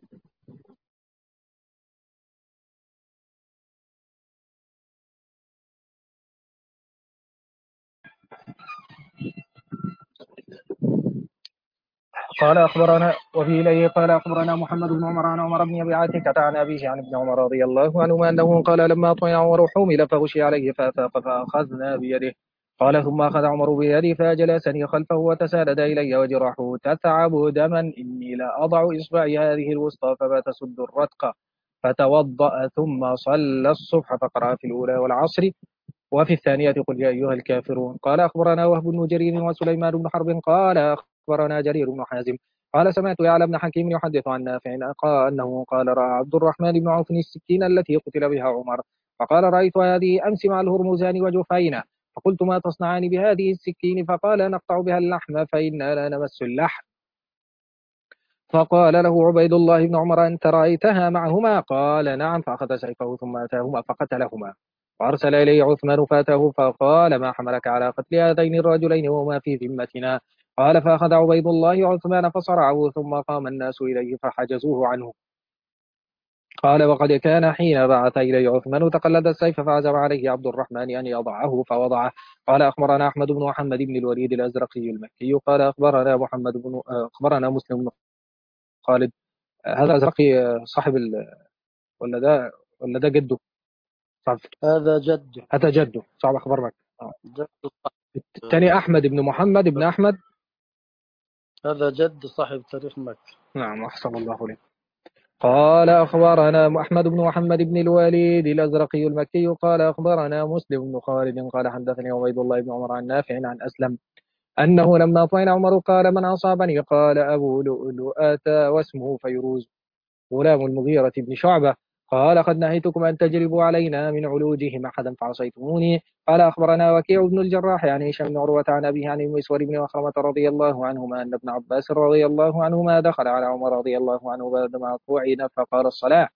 [SPEAKER 2] قال أخبرنا وفي إليه قال أخبرنا محمد بن عمر عن عمر بن أبي عاتكة عن أبيه عن ابن عمر رضي الله عنهما أنه قال لما طعن عمر حمل فغشي عليه فأفاق فأخذنا بيده قال ثم أخذ عمر بيدي فجلسني خلفه وتساند إلي وجرحه تتعب دما إني لا أضع إصبعي هذه الوسطى فما تسد الرتق، فتوضأ ثم صلى الصبح فقرأ في الأولى والعصر وفي الثانية قل يا أيها الكافرون. قال أخبرنا وهب بن جرير وسليمان بن حرب قال أخبرنا جرير بن حازم قال سمعت يعلى بن حكيم يحدث عن نافع قال أنه قال رأى عبد الرحمن بن عوف السكين التي قتل بها عمر، فقال رأيت هذه أمس مع الهرمزان وجفينة، فقلت ما تصنعان بهذه السكين؟ فقال نقطع بها اللحم فإنا لا نمس اللحم. فقال له عبيد الله بن عمر أنت رأيتها معهما؟ قال نعم. فأخذ سيفه ثم أتاهما فقتلهما، وأرسل إليه عثمان فأتاه فقال ما حملك على قتل هذين الرجلين وما في ذمتنا؟ قال فأخذ عبيد الله عثمان فصرعه ثم قام الناس إليه فحجزوه عنه. قال وقد كان حين بعث إليه عثمان تقلد السيف فعزم عليه عبد الرحمن أن يضعه فوضعه. قال أخبرنا أحمد بن محمد بن الوليد الأزرقي المكي قال أخبرنا محمد بن أخبرنا مسلم بن خالد. هذا أزرقي صاحب ال... ولا ده ولا ده جده؟ صعب.
[SPEAKER 1] هذا جد
[SPEAKER 2] هذا جده صعب أخبر مكة. آه.
[SPEAKER 1] جد
[SPEAKER 2] الثاني أحمد بن محمد بن أحمد.
[SPEAKER 1] هذا جد صاحب تاريخ مكة.
[SPEAKER 2] نعم أحسن الله لي. قال أخبرنا أحمد بن محمد بن الوليد الأزرقي المكي قال أخبرنا مسلم بن خالد قال حدثني عبيد الله بن عمر عن نافع عن أسلم أنه لما طعن عمر قال من أصابني؟ قال أبو لؤلؤة واسمه فيروز غلام المغيرة بن شعبة. قال قد نهيتكم أن تجربوا علينا من علوجهم أحدا فعصيتموني. قال أخبرنا وكيع بن الجراح يعني هشام بن عروة عن أبيه عن المسور بن مخرمة رضي الله عنهما أن ابن عباس رضي الله عنهما دخل على عمر رضي الله عنه بعدما طعن فقال الصلاة،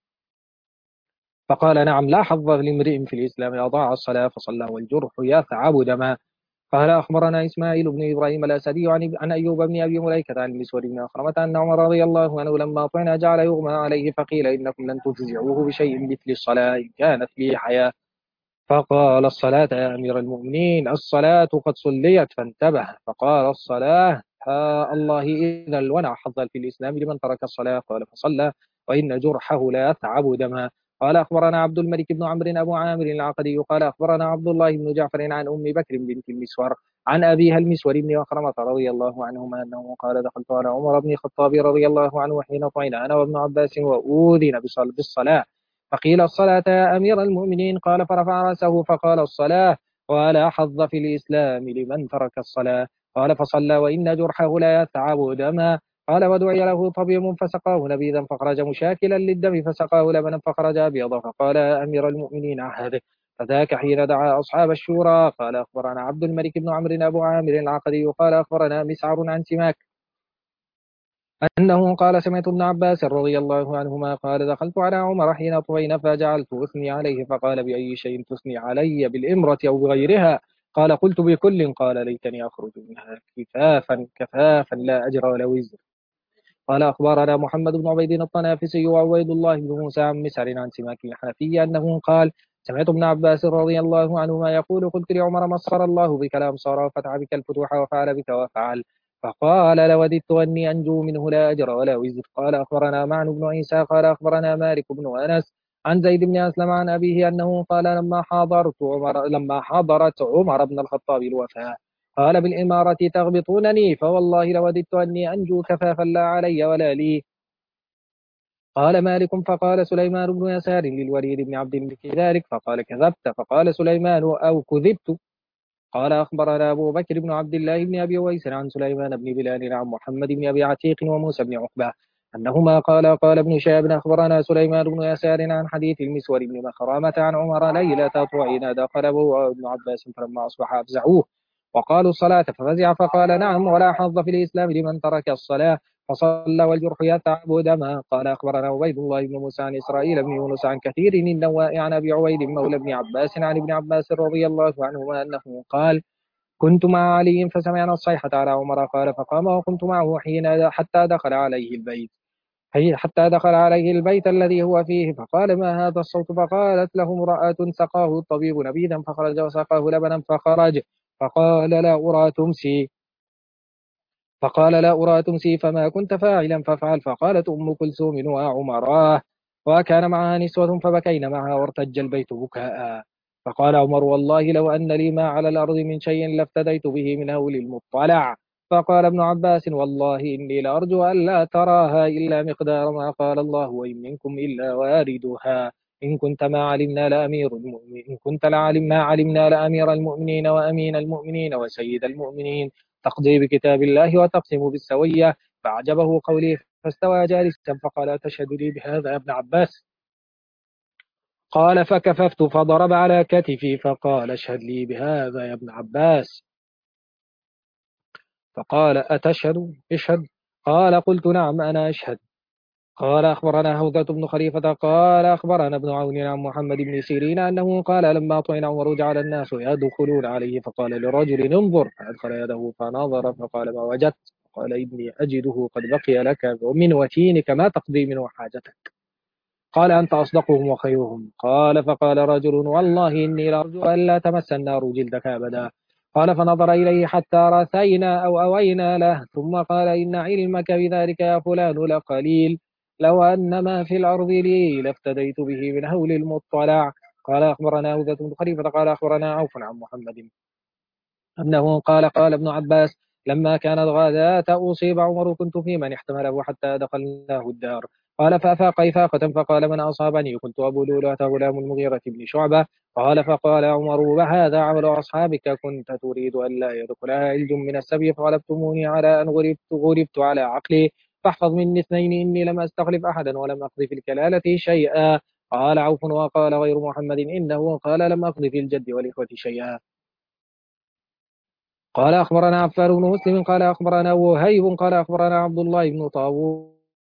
[SPEAKER 2] فقال نعم لا حظ لامرئ في الإسلام أضاع الصلاة فصلى والجرح يثعب دما. قال أخبرنا إسماعيل بن إبراهيم الأسدي عن عن أيوب بن أبي مليكة عن المسور بن أخرمة أن عمر رضي الله عنه لما طعن جعل يغمى عليه فقيل إنكم لن تجزعوه بشيء مثل الصلاة إن كانت به حياة، فقال الصلاة يا أمير المؤمنين الصلاة قد صليت فانتبه، فقال الصلاة ها الله إذا الونع حظ في الإسلام لمن ترك الصلاة. قال فصلى وإن جرحه لا يثعب دما. قال أخبرنا عبد الملك بن عمرو أبو عامر العقدي قال أخبرنا عبد الله بن جعفر عن أم بكر بنت المسور عن أبيها المسور بن مخرمة رضي الله عنهما أنه قال دخلت على عمر بن الخطاب رضي الله عنه حين طعن أنا وابن عباس وأوذن بالصلاة، فقيل الصلاة يا أمير المؤمنين؟ قال فرفع رأسه فقال الصلاة ولا حظ في الإسلام لمن ترك الصلاة. قال فصلى وإن جرحه لا يثعب دما. قال ودعي له طبيب فسقاه نبيذا فخرج مشاكلا للدم فسقاه لبنا فخرج أبيضا فقال يا أمير المؤمنين عهده، فذاك حين دعا أصحاب الشورى. قال أخبرنا عبد الملك بن عمرو أبو عامر العقدي قال أخبرنا مسعر عن سماك أنه قال سمعت ابن عباس رضي الله عنهما قال دخلت على عمر حين طوينا فجعلت أثني عليه فقال بأي شيء تثني علي بالإمرة أو بغيرها؟ قال قلت بكل. قال ليتني أخرج منها كفافا كفافا لا أجر ولا وزر. قال أخبرنا محمد بن عبيد الطنافسي وعبيد الله بن موسى عن مسعر عن سماك الحنفي أنه قال سمعت ابن عباس رضي الله عنهما يقول قلت لعمر مسخر الله بك الأمصار وفتح بك الفتوح وفعل بك وفعل، فقال لوددت أني أنجو منه لا أجر ولا وزر. قال أخبرنا معن بن عيسى قال أخبرنا مالك بن أنس عن زيد بن أسلم عن أبيه أنه قال لما حضرت عمر لما حضرت عمر بن الخطاب الوفاة قال بالإمارة تغبطونني فوالله لوددت أني أنجو كفافا لا علي ولا لي. قال مالك فقال سليمان بن يسار للوليد بن عبد الملك ذلك فقال كذبت، فقال سليمان أو كذبت. قال أخبرنا أبو بكر بن عبد الله بن أبي ويس عن سليمان بن بلال عن محمد بن أبي عتيق وموسى بن عقبة أنهما قال قال ابن شهاب أخبرنا سليمان بن يسار عن حديث المسور بن مخرامة عن عمر ليلة طوعين دخل أبو وابن عباس فلما أصبح أفزعوه وقالوا الصلاة ففزع فقال نعم ولا حظ في الإسلام لمن ترك الصلاة، فصلى والجرح يتعب دما. قال أخبرنا عبيد الله بن موسى عن إسرائيل بن يونس عن كثير النواء عن أبي عبيد مولى ابن عباس عن ابن عباس رضي الله عنهما أنه قال كنت مع علي فسمعنا الصيحة على عمر قال فقام وقمت معه حين حتى دخل عليه البيت حتى دخل عليه البيت الذي هو فيه فقال ما هذا الصوت؟ فقالت له امرأة سقاه الطبيب نبيذا فخرج وسقاه لبنا فخرج فقال لا أرى تمسي فقال لا أرى تمسي فما كنت فاعلا فافعل. فقالت أم كلثوم وعمراه وكان معها نسوة فبكين معها وارتج البيت بكاء. فقال عمر والله لو أن لي ما على الأرض من شيء لافتديت به من هول المطلع. فقال ابن عباس والله إني لأرجو أن لا تراها إلا مقدار ما قال الله وإن منكم إلا واردها إن كنت ما علمنا لأمير المؤمنين إن كنت لعلم ما علمنا لأمير المؤمنين وأمين المؤمنين وسيد المؤمنين تقضي بكتاب الله وتقسم بالسوية. فأعجبه قولي فاستوى جالسا فقال تشهد لي بهذا يا ابن عباس؟ قال فكففت فضرب على كتفي فقال اشهد لي بهذا يا ابن عباس. فقال أتشهد؟ اشهد. قال قلت نعم أنا أشهد. قال أخبرنا هوذة بن خليفة قال أخبرنا ابن عون عن محمد بن سيرين أنه قال لما طعن عمر جعل الناس يدخلون عليه فقال لرجل انظر فأدخل يده فنظر فقال ما وجدت؟ قال إني أجده قد بقي لك ومن وتينك ما تقضي منه حاجتك. قال أنت أصدقهم وخيرهم. قال فقال رجل والله إني لأرجو أن لا تمس النار جلدك أبدا. قال فنظر إليه حتى رثينا أو أوينا له ثم قال إن علمك بذلك يا فلان لقليل لو أن ما في الأرض لي لافتديت به من هول المطلع. قال أخبرنا هوذة بن خليفة قال أخبرنا عوف عن محمد أنه قال قال ابن عباس لما كانت غداة أصيب عمر كنت في من احتمله حتى دخلناه الدار. قال فأفاق إفاقة فقال من أصابني؟ قلت أبو لؤلؤة غلام المغيرة بن شعبة. قال فقال عمر وهذا عمل أصحابك كنت تريد أن لا يدخلها علج من السبي فغلبتموني على أن غلبت, غلبت على عقلي فاحفظ مني اثنين إني لم أستخلف أحدا ولم أقضي في الكلالة شيئا. قال عوف وقال غير محمد إنه قال لم أقضي في الجد والإخوة شيئا. قال أخبرنا عفان بن مسلم قال أخبرنا وهيب قال أخبرنا عبد الله بن طاووس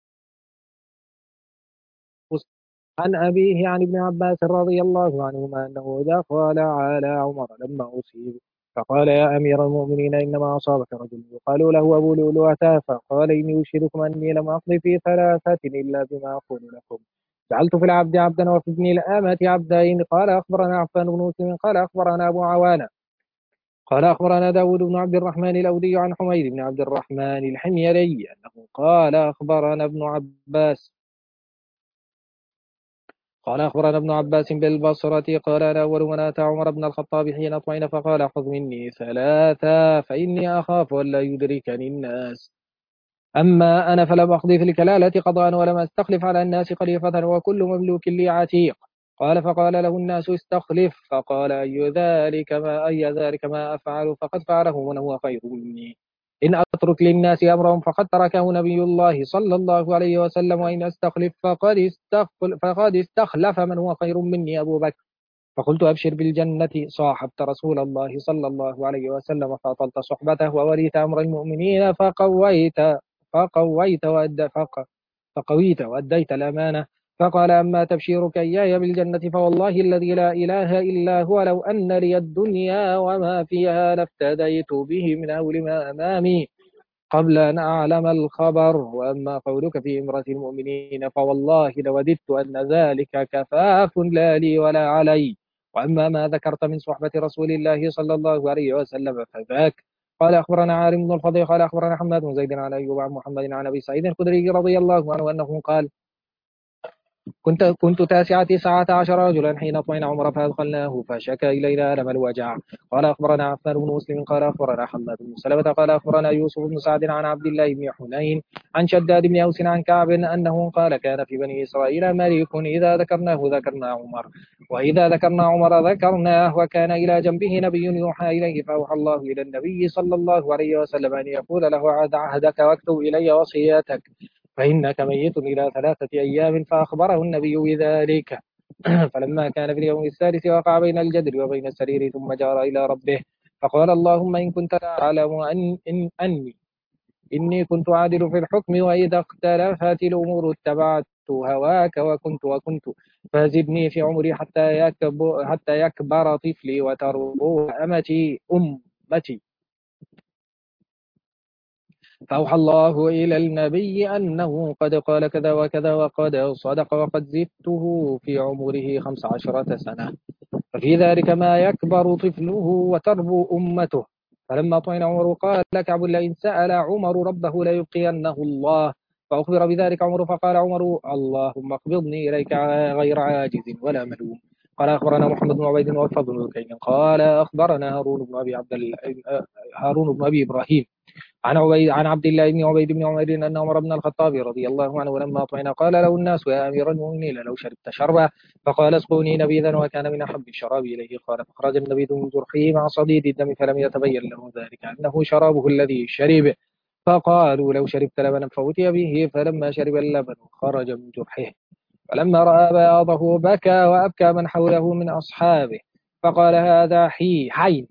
[SPEAKER 2] عن أبيه عن ابن عباس رضي الله عنهما أنه دخل على عمر لما أصيب فقال يا أمير المؤمنين إنما أصابك رجل يقال له أبو لؤلؤة فقال إني أشهدكم أني لم أقض في ثلاثة إلا بما أقول لكم جعلت في العبد عبدا وفي ابن الآمة عبدين. قال أخبرنا عفان بن مسلم قال أخبرنا أبو عوانة قال أخبرنا داود بن عبد الرحمن الأودي عن حميد بن عبد الرحمن الحميري أنه قال أخبرنا ابن عباس قال أخبرنا ابن عباس بالبصرة قال أنا أول من أتى عمر بن الخطاب حين طعن فقال خذ مني ثلاثة فإني أخاف أن لا يدركني الناس. أما أنا فلم أقضي في الكلالة قضاء ولم أستخلف على الناس خليفة وكل مملوك لي عتيق. قال فقال له الناس استخلف فقال أي ذلك ما أي ذلك ما أفعل فقد فعله من هو خير مني. إن أترك للناس أمرهم فقد تركه نبي الله صلى الله عليه وسلم وإن أستخلف فقد استخلف, فقد استخلف من هو خير مني أبو بكر. فقلت أبشر بالجنة صاحبت رسول الله صلى الله عليه وسلم فأطلت صحبته ووليت أمر المؤمنين فقويت فقويت وأد فق فقويت وأديت الأمانة. فقال أما تبشيرك إياي بالجنة فوالله الذي لا إله إلا هو لو أن لي الدنيا وما فيها لافتديت به من أول ما أمامي قبل أن أعلم الخبر. وأما قولك في امرأة المؤمنين فوالله لوددت أن ذلك كفاف لا لي ولا علي. وأما ما ذكرت من صحبة رسول الله صلى الله عليه وسلم فذاك. قال أخبرنا عالم بن الفضيل قال أخبرنا حماد بن زيد عن أيوب عن محمد عن أبي سعيد الخدري رضي الله عنه أنه قال كنت كنت تاسعة تسعة عشر رجلا حين طعن عمر فأدخلناه فشكى إلينا ألم الوجع. قال أخبرنا عفان بن مسلم قال أخبرنا حماد بن سلمة قال أخبرنا يوسف بن سعد عن عبد الله بن حنين عن شداد بن أوس عن كعب أنه قال كان في بني إسرائيل ملك إذا ذكرناه ذكرنا عمر وإذا ذكرنا عمر ذكرناه وكان إلى جنبه نبي يوحى إليه فأوحى الله إلى النبي صلى الله عليه وسلم أن يقول له عهد عهدك واكتب إلي وصيتك فإنك ميت إلى ثلاثة أيام. فأخبره النبي بذلك فلما كان في اليوم الثالث وقع بين الجدر وبين السرير ثم جار إلى ربه فقال اللهم إن كنت تعلم أن إن أني إني كنت عادل في الحكم وإذا اختلفت الأمور اتبعت هواك وكنت وكنت فزدني في عمري حتى يكبر, حتى يكبر طفلي وتربو أمتي أمتي. فأوحى الله إلى النبي أنه قد قال كذا وكذا وقد صدق وقد زدته في عمره خمس عشرة سنة ففي ذلك ما يكبر طفله وتربو أمته. فلما طعن عمر قال كعب لئن سأل عمر ربه ليبقينه الله. فأخبر بذلك عمر فقال عمر اللهم اقبضني إليك غير عاجز ولا ملوم. قال أخبرنا محمد بن عبيد والفضل بن دكين قال أخبرنا هارون بن أبي عبد ال- هارون بن أبي إبراهيم عن عبيد عن عبد الله بن عبيد بن عمر أن عمر بن الخطاب رضي الله عنه لما طعن قال له الناس يا أمير المؤمنين لو شربت شربا فقال اسقوني نبيذا وكان من أحب الشراب إليه قال فخرج النبيذ من جرحه مع صديد الدم فلم يتبين له ذلك أنه شرابه الذي شرب فقالوا لو شربت لبنا فأتي به فلما شرب اللبن خرج من جرحه فلما رأى بياضه بكى وأبكى من حوله من أصحابه فقال هذا حي حين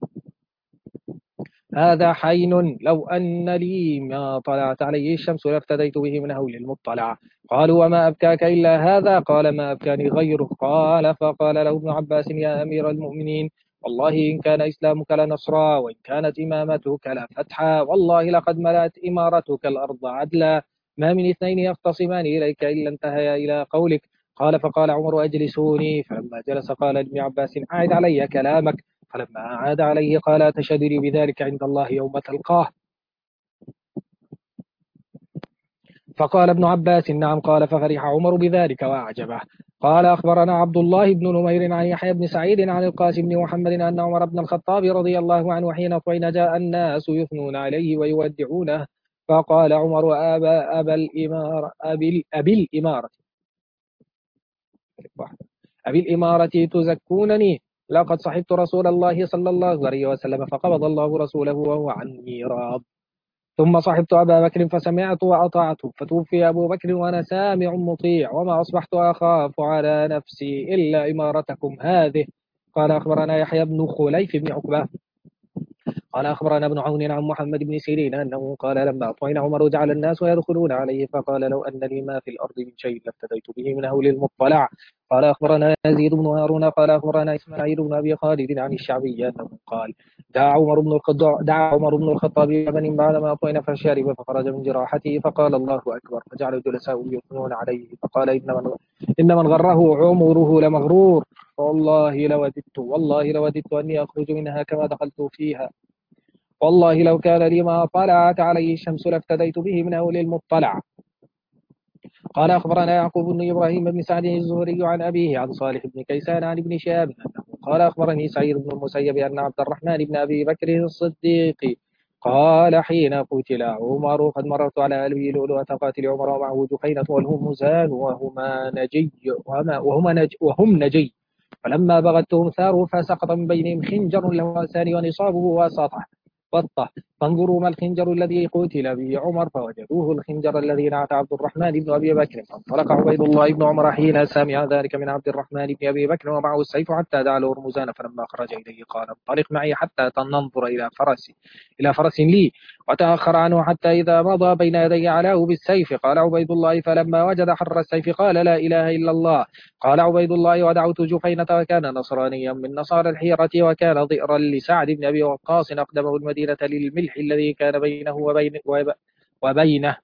[SPEAKER 2] هذا حين لو أن لي ما طلعت عليه الشمس لافتديت به من هول المطلع قالوا وما أبكاك إلا هذا قال ما أبكاني غيره قال فقال له ابن عباس يا أمير المؤمنين والله إن كان إسلامك لنصرا وإن كانت إمامتك لفتحا والله لقد ملأت إمارتك الأرض عدلا ما من اثنين يختصمان إليك إلا انتهيا إلى قولك قال فقال عمر أجلسوني فلما جلس قال لابن عباس أعد علي كلامك فلما عاد عليه قال تشهدني بذلك عند الله يوم تلقاه فقال ابن عباس نعم قال ففرح عمر بذلك وأعجبه قال أخبرنا عبد الله بن نمير عن يحيى بن سعيد عن القاسم بن محمد أن عمر بن الخطاب رضي الله عنه حين طعن جاء الناس يثنون عليه ويودعونه فقال عمر أبا, أبا الإمارة أبي, أبي الإمارة أبي الإمارة تزكونني لقد صحبت رسول الله صلى الله عليه وسلم فقبض الله رسوله وهو عني راض ثم صحبت أبا بكر فسمعت وأطعت فتوفي أبو بكر وأنا سامع مطيع وما أصبحت أخاف على نفسي إلا إمارتكم هذه قال أخبرنا يحيى بن خليف بن عقبة قال أخبرنا ابن عون عن محمد بن سيرين أنه قال لما طعن عمر جعل الناس يدخلون عليه فقال لو أن لي ما في الأرض من شيء لافتديت به من هول المطلع قال أخبرنا يزيد بن هارون قال أخبرنا إسماعيل بن أبي خالد عن الشعبي أنه قال دعا عمر بن الخطاب دعا عمر بن الخطاب بمن بعدما طعن فشرب فخرج من جراحته فقال الله أكبر فجعل الجلساء يثنون عليه فقال إن من إن من غره عمره لمغرور والله لوددت والله لوددت أني أخرج منها كما دخلت فيها والله لو كان لي ما طلعت عليه الشمس لافتديت به من هول المطلع قال أخبرنا يعقوب بن إبراهيم بن سعد الزهري عن أبيه عن صالح بن كيسان عن ابن شهاب أنه قال أخبرني سعيد بن المسيب أن عبد الرحمن بن أبي بكر الصديق قال حين قتل عمر قد مررت على أبي لؤلؤة قاتل عمر ومعه جحينة والهمزان وهما نجي وهما وهما نج وهم نجي فلما بغتهم ثاروا فسقط من بينهم خنجر له أسان ونصابه وسطه بطة فانظروا ما الخنجر الذي قتل به عمر فوجدوه الخنجر الذي نعت عبد الرحمن بن أبي بكر فانطلق عبيد الله بن عمر حين سمع ذلك من عبد الرحمن بن أبي بكر ومعه السيف حتى دعا له هرمزان فلما خرج إليه قال انطلق معي حتى ننظر إلى فرسي إلى فرس لي وتأخر عنه حتى إذا مضى بين يدي علاه بالسيف قال عبيد الله فلما وجد حر السيف قال لا إله إلا الله قال عبيد الله ودعوت جحينة وكان نصرانيا من نصارى الحيرة وكان ضئرا لسعد بن أبي وقاص أقدمه المدينة للملح الذي كان بينه وبين وبينه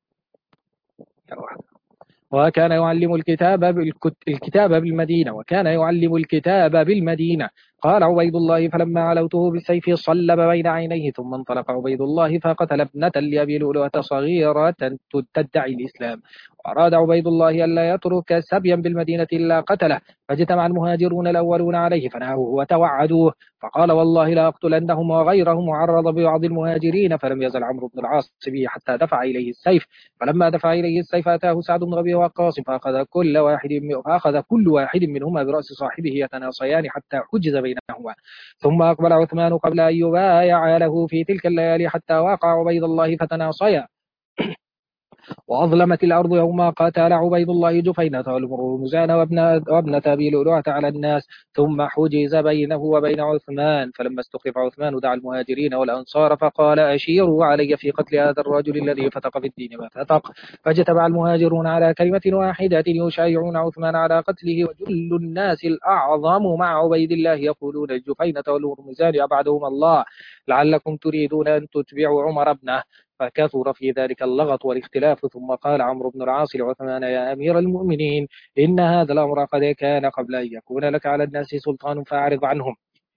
[SPEAKER 2] وكان يعلم الكتاب الكتاب بالمدينة وكان يعلم الكتاب بالمدينة قال عبيد الله فلما علوته بالسيف صلب بين عينيه ثم انطلق عبيد الله فقتل ابنة لأبي لؤلؤة صغيرة تدعي الإسلام وأراد عبيد الله ألا يترك سبيا بالمدينة إلا قتله فاجتمع المهاجرون الأولون عليه فنهوه وتوعدوه فقال والله لا أقتلنهم وغيرهم وعرض ببعض المهاجرين فلم يزل عمرو بن العاص به حتى دفع إليه السيف فلما دفع إليه السيف أتاه سعد بن أبي وقاص فأخذ كل واحد فأخذ كل واحد منهما برأس صاحبه يتناصيان حتى حجز بينهما ثم أقبل عثمان قبل أن يبايع له في تلك الليالي حتى وقع عبيد الله فتناصيا وأظلمت الأرض يوم قاتل عبيد الله جفينة والهرمزان وابنة, وابنة أبي لؤلؤة على الناس ثم حجز بينه وبين عثمان فلما استخلف عثمان دعا المهاجرين والأنصار فقال أشيروا علي في قتل هذا الرجل الذي فتق في الدين ما فتق فاجتمع المهاجرون على كلمة واحدة يشايعون عثمان على قتله وجل الناس الأعظم مع عبيد الله يقولون الجفينة والهرمزان أبعدهم الله لعلكم تريدون أن تتبعوا عمر ابنه فكثر في ذلك اللغط والاختلاف ثم قال عمرو بن العاص لعثمان يا أمير المؤمنين إن هذا الأمر قد كان قبل أن يكون لك على الناس سلطان فأعرض عنهم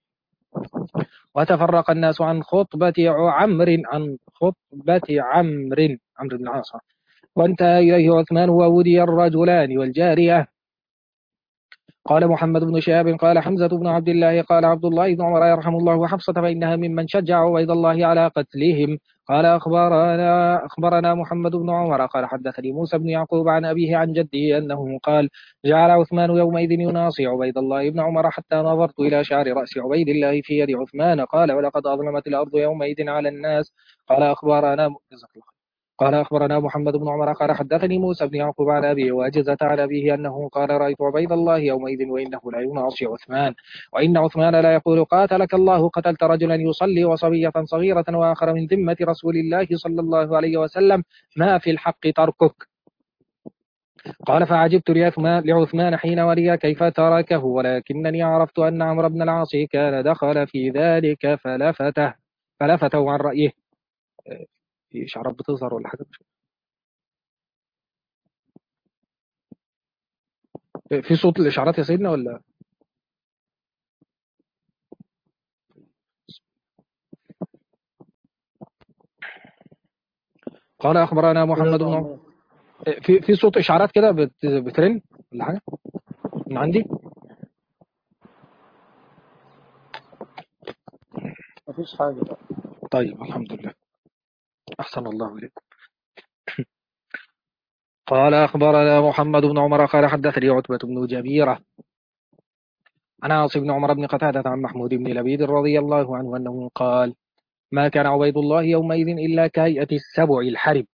[SPEAKER 2] وتفرق الناس عن خطبة عمرو عن خطبة عمرو عمرو بن العاص وانتهى إليه عثمان وودي الرجلان والجارية قال محمد بن شهاب قال حمزة بن عبد الله قال عبد الله بن عمر يرحم الله وحفصة فإنها ممن شجع عبيد الله على قتلهم. قال أخبرنا أخبرنا محمد بن عمر قال حدثني موسى بن يعقوب عن أبيه عن جده أنه قال جعل عثمان يومئذ يناصي عبيد الله بن عمر حتى نظرت إلى شعر رأس عبيد الله في يد عثمان. قال ولقد أظلمت الأرض يومئذ على الناس. قال أخبرنا قال أخبرنا محمد بن عمر قال حدثني موسى بن يعقوب عن أبيه وأجزة عن أبيه أنه قال رأيت عبيد الله يومئذ وإنه لا يناصي عثمان وإن عثمان لا يقول قاتلك الله قتلت رجلا يصلي وصبية صغيرة وآخر من ذمة رسول الله صلى الله عليه وسلم ما في الحق تركك. قال فعجبت لعثمان حين ولي كيف تركه ولكنني عرفت أن عمرو بن العاص كان دخل في ذلك فلفته فلفته عن رأيه. في إشعارات بتظهر ولا حاجة؟ في صوت الإشعارات يا سيدنا ولا؟ قال أخبرنا محمد بن عمر في في صوت إشعارات كده بت... بترن ولا حاجة من عندي؟
[SPEAKER 1] مفيش حاجة بقى.
[SPEAKER 2] طيب الحمد لله أحسن الله إليكم. قال أخبرنا محمد بن عمر قال حدثني عتبة بن جبيرة عن عاصم بن عمر بن قتادة عن محمود بن لبيد رضي الله عنه أنه قال ما كان عبيد الله يومئذ إلا كهيئة السبع الحرب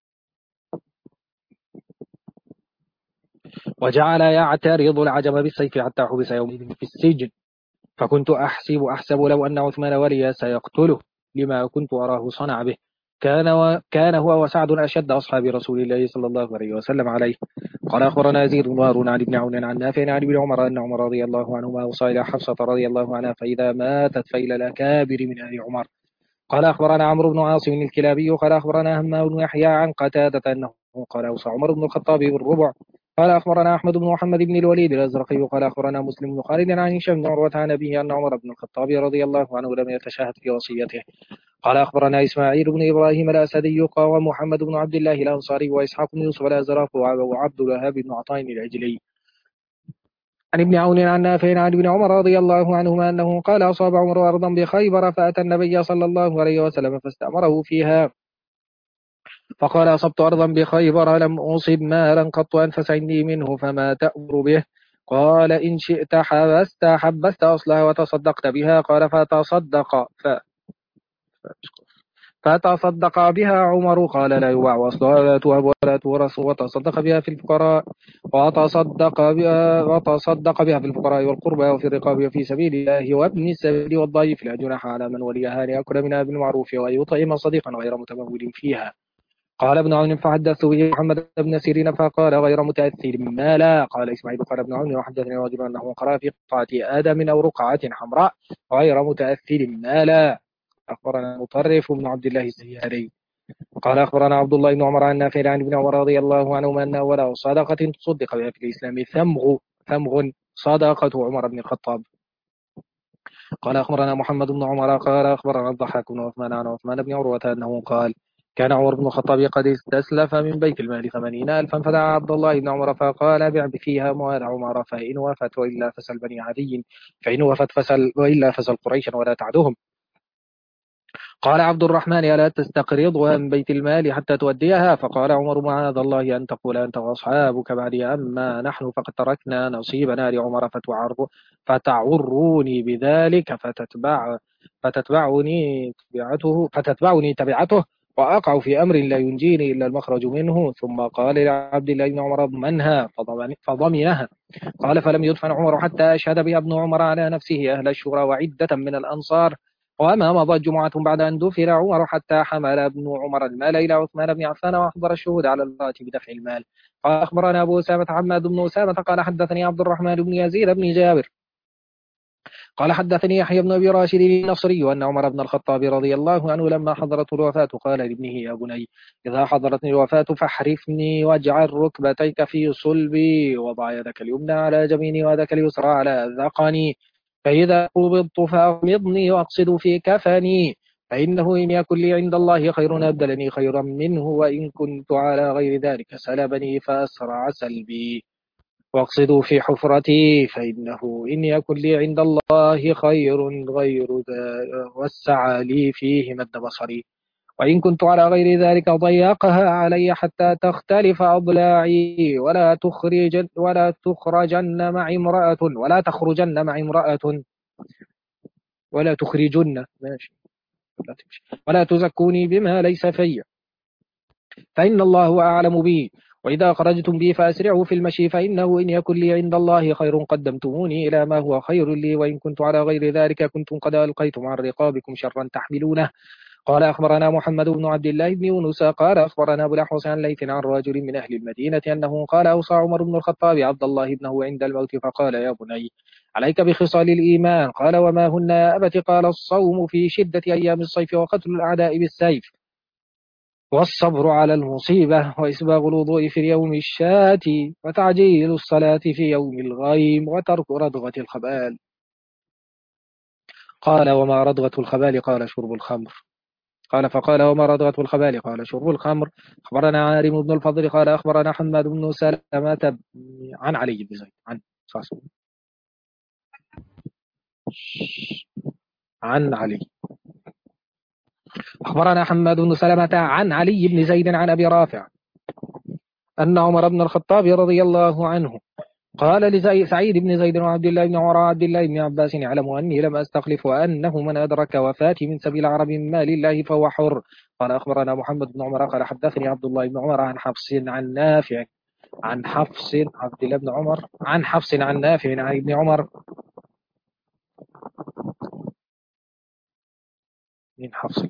[SPEAKER 2] وجعل يعترض العجب بالسيف حتى حبس يومئذ في السجن فكنت أحسب أحسب لو أن عثمان ولي سيقتله لما كنت أراه صنع به. كان و... كان هو وسعد أشد أصحاب رسول الله صلى الله عليه وسلم عليه. قال أخبرنا يزيد بن هارون عن ابن عون عن نافع عن ابن عمر أن عمر رضي الله عنهما وصى إلى حفصة رضي الله عنها فإذا ماتت فإلى الأكابر من آل عمر. قال أخبرنا عمرو بن عاصم الكلابي قال أخبرنا همام بن يحيى عن قتادة أنه قال أوصى عمر بن الخطاب بالربع. قال أخبرنا أحمد بن محمد بن الوليد الأزرقي قال أخبرنا مسلم بن خالد عن هشام بن عروة عن أبيه أن عمر بن الخطاب رضي الله عنه لم يتشاهد في وصيته. قال أخبرنا إسماعيل بن إبراهيم الأسدي قال محمد بن عبد الله الأنصاري وإسحاق بن يوسف الأزرق وعبد الوهاب بن عطاء العجلي عن ابن عون عن نافع عن ابن عمر رضي الله عنهما أنه قال أصاب عمر أرضا بخيبر فأتى النبي صلى الله عليه وسلم فاستأمره فيها فقال أصبت أرضا بخيبر لم أصب مالا قط أنفس عندي منه فما تأمر به؟ قال إن شئت حبست حبست أصلها وتصدقت بها. قال فتصدق ف... فتصدق بها عمر قال لا يباع أصلها ولا توهب ولا تورث وتصدق بها في الفقراء وتصدق بها وتصدق بها في الفقراء والقربى وفي الرقاب وفي سبيل الله وابن السبيل والضيف لا جناح على من وليها ليأكل منها بالمعروف ويطعم صديقا غير متمول فيها. قال ابن عون فحدثت به محمد بن سيرين فقال غير متأثر ما لا. قال إسماعيل قال ابن عون وحدثني رجل أنه قرأ في قطعة آدم أو رقعة حمراء غير متأثر ما لا. أخبرنا مطرف بن عبد الله الزياري قال أخبرنا عبد الله بن عمر عن نافع عن ابن عمر رضي الله عنهما أن أول صدقة تصدق بها في الإسلام ثمغ ثمغ صدقة عمر بن الخطاب. قال أخبرنا محمد بن عمر قال أخبرنا الضحاك بن عثمان عن عثمان بن عروة أنه قال كان عمر بن الخطاب قد استسلف من بيت المال ثمانين ألفا فدعا عبد الله بن عمر فقال بع فيها أموال عمر فإن وفت وإلا فسل بني عدي فإن وفت فسل وإلا فسل قريشا ولا تعدهم. قال عبد الرحمن ألا تستقرضها من بيت المال حتى توديها؟ فقال عمر معاذ الله أن تقول أنت وأصحابك بعدي أما نحن فقد تركنا نصيبنا لعمر فتعر فتعروني بذلك فتتبع فتتبعني تبعته فتتبعني تبعته وأقع في أمر لا ينجيني إلا المخرج منه. ثم قال لعبد الله بن عمر اضمنها فضمنها. قال فلم يدفن عمر حتى أشهد بها ابن عمر على نفسه أهل الشورى وعدة من الأنصار. وما مضت جمعة بعد أن دفن عمر حتى حمل ابن عمر المال إلى عثمان بن عفان وأحضر الشهود على المرأة بدفع المال. قال أخبرنا أبو أسامة حماد بن أسامة قال حدثني عبد الرحمن بن يزيد بن جابر قال حدثني يحيى بن أبي راشد النصري أن عمر بن الخطاب رضي الله عنه لما حضرته الوفاة قال لابنه يا بني إذا حضرتني الوفاة فاحرفني واجعل ركبتيك في صلبي وضع يدك اليمنى على جبيني ويدك اليسرى على ذقني فإذا قبضت فأغمضني وأقصد في كفني فإنه إن يكن لي عند الله خير أبدلني خيرا منه وإن كنت على غير ذلك سلبني فأسرع سلبي. واقصدوا في حفرتي فإنه إن يكن لي عند الله خير غير وسع لي فيه مد بصري، وإن كنت على غير ذلك ضيقها علي حتى تختلف أضلاعي، ولا تخرج ولا تخرجن مع امرأة ولا تخرجن مع امرأة ولا تخرجن ماشي ولا, ولا تزكوني بما ليس في، فإن الله أعلم بي، وإذا خرجتم بي فأسرعوا في المشي، فإنه إن يكن لي عند الله خير قدمتموني إلى ما هو خير لي، وإن كنت على غير ذلك كنتم قد ألقيتم عن رقابكم شرا تحملونه. قال أخبرنا محمد بن عبد الله بن يونس قال أخبرنا أبو الأحوص عن ليث عن رجل من أهل المدينة أنه قال أوصى عمر بن الخطاب عبد الله ابنه عند الموت فقال يا بني عليك بخصال الإيمان. قال وما هن يا أبت؟ قال الصوم في شدة أيام الصيف، وقتل الأعداء بالسيف، والصبر على المصيبة، وإسباغ الوضوء في اليوم الشات، وتعجيل الصلاة في يوم الغيم، وترك ردغة الخبال. قال وما ردغة الخبال؟ قال شرب الخمر. قال فقال وما ردغة الخبال؟ قال شرب الخمر. أخبرنا عارم بن الفضل قال أخبرنا حماد بن سلمة عن علي بن زيد عن عن علي أخبرنا حماد بن سلمة عن علي بن زيد عن أبي رافع أن عمر بن الخطاب رضي الله عنه قال لسعيد بن زيد وعبد الله بن عمر وعبد الله بن عباس اعلموا أني لم أستخلف، وأنه من أدرك وفاتي من سبيل العرب من مال الله فهو حر. قال أخبرنا محمد بن عمر قال حدثني عبد الله بن عمر عن حفص عن نافع عن حفص عبد الله بن عمر عن حفص عن نافع عن ابن عمر من حفص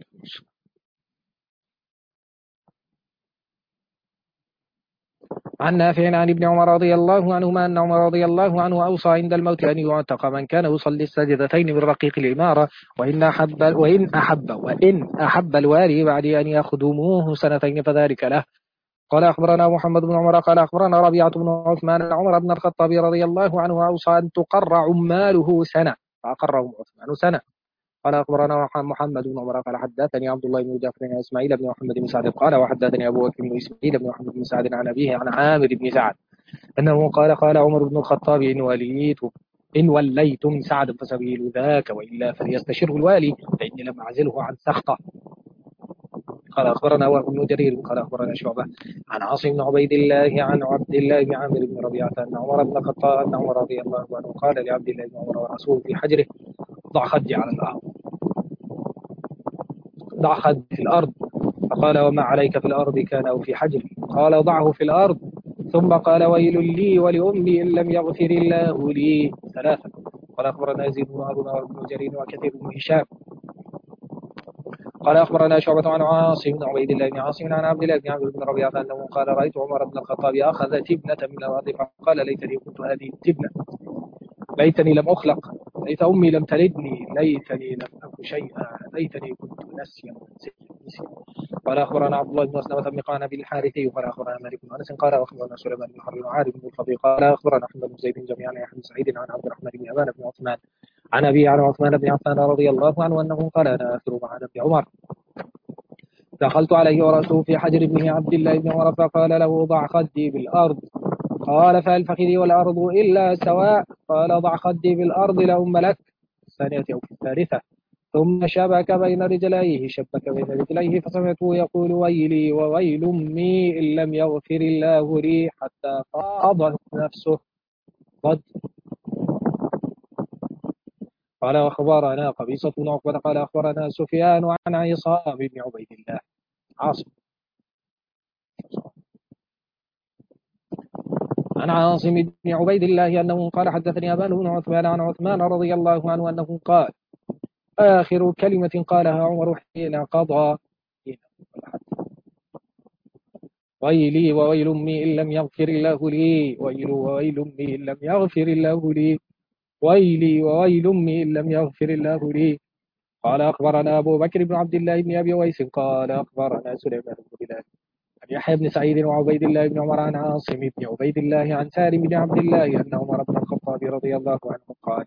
[SPEAKER 2] عن نافع عن ابن عمر رضي الله عنهما أن عمر رضي الله عنه أوصى عند الموت أن يعتق من كان يصلي السجدتين من رقيق الإمارة، وإن أحب وإن أحب وإن أحب الوالي بعد أن يخدموه سنتين فذلك له. قال أخبرنا محمد بن عمر قال أخبرنا ربيعة بن عثمان أن عمر بن الخطاب رضي الله عنه أوصى أن تقر عماله سنة فأقرهم عثمان سنة. قال أخبرنا محمد بن عمر قال حدثني عبد الله بن جعفر عن إسماعيل بن محمد بن سعد قال وحدثني أبو بكر بن إسماعيل بن محمد بن سعد عن أبيه عن عامر بن سعد أنه قال قال عمر بن الخطاب إن وليت إن وليتم سعد فسبيل ذاك، وإلا فليستشره الوالي فإني لم أعزله عن سخطه. قال أخبرنا وهب بن جرير قال أخبرنا شعبة عن عاصم بن عبيد الله عن عبد الله بن عامر بن ربيعة أن عمر بن الخطاب أن عمر رضي الله عنه قال لعبد الله بن عمر ورسوله في حجره ضع خدي على الأرض ضع خدي في الأرض. فقال وما عليك في الأرض؟ كان أو في حجري؟ قال ضعه في الأرض. ثم قال ويل لي ولأمي إن لم يغفر الله لي ثلاثة. قال أخبرنا يزيد بن هارون وابن جرير وكثير بن هشام قال أخبرنا شعبة عن عاصم بن عبيد الله بن عاصم عن عبد الله بن عمرو بن ربيعة أنه قال رأيت عمر بن الخطاب أخذ تبنة من الأرض فقال ليتني كنت هذه التبنة، ليتني لم أخلق، ليت أمي لم تلدني، ليتني لم أكن شيئا، ليتني كنت نسيا نسيا. قال أخبرنا عبد الله بن مسلمة بن قعنب الحارثي قال أخبرنا مالك بن أنس قال أخبرنا سليمان بن حرب وعارف بن الفضيل قال أخبرنا أحمد بن زيد جميعا عن أحمد سعيد عن عبد الرحمن بن أبان بن عثمان عن أبي عن عثمان بن عفان رضي الله عنه أنه قال أنا آخر مع ابن عمر دخلت عليه ورأسه في حجر ابنه عبد الله بن عمر فقال له ضع خدي بالأرض. قال فهل فخذي والأرض إلا سواء؟ قال ضع خدي بالأرض لأم لك الثانية أو في الثالثة. ثم شبك بين رجليه شبك بين رجليه فسمعته يقول ويلي وويل أمي إن لم يغفر الله لي حتى فاضت نفسه قد. قال أخبرنا قبيصة بن عقبة قال أخبرنا سفيان عن عصام بن عبيد الله عاصم عن عاصم بن عبيد الله أنه قال حدثني أبان بن عثمان عن عثمان رضي الله عنه أنه قال آخر كلمة قالها عمر حين قضى ويلي وويل أمي إن لم يغفر الله لي، ويل وويل أمي إن لم يغفر الله لي، ويلي وويل أمي إن لم يغفر الله لي. قال أخبرنا أبو بكر بن عبد الله بن أبي ويس قال أخبرنا سليمان بن بلال عن يحيى بن سعيد وعبيد الله بن عمر عن عاصم بن عبيد الله عن سالم بن عبد الله أن عمر بن الخطاب رضي الله عنه قال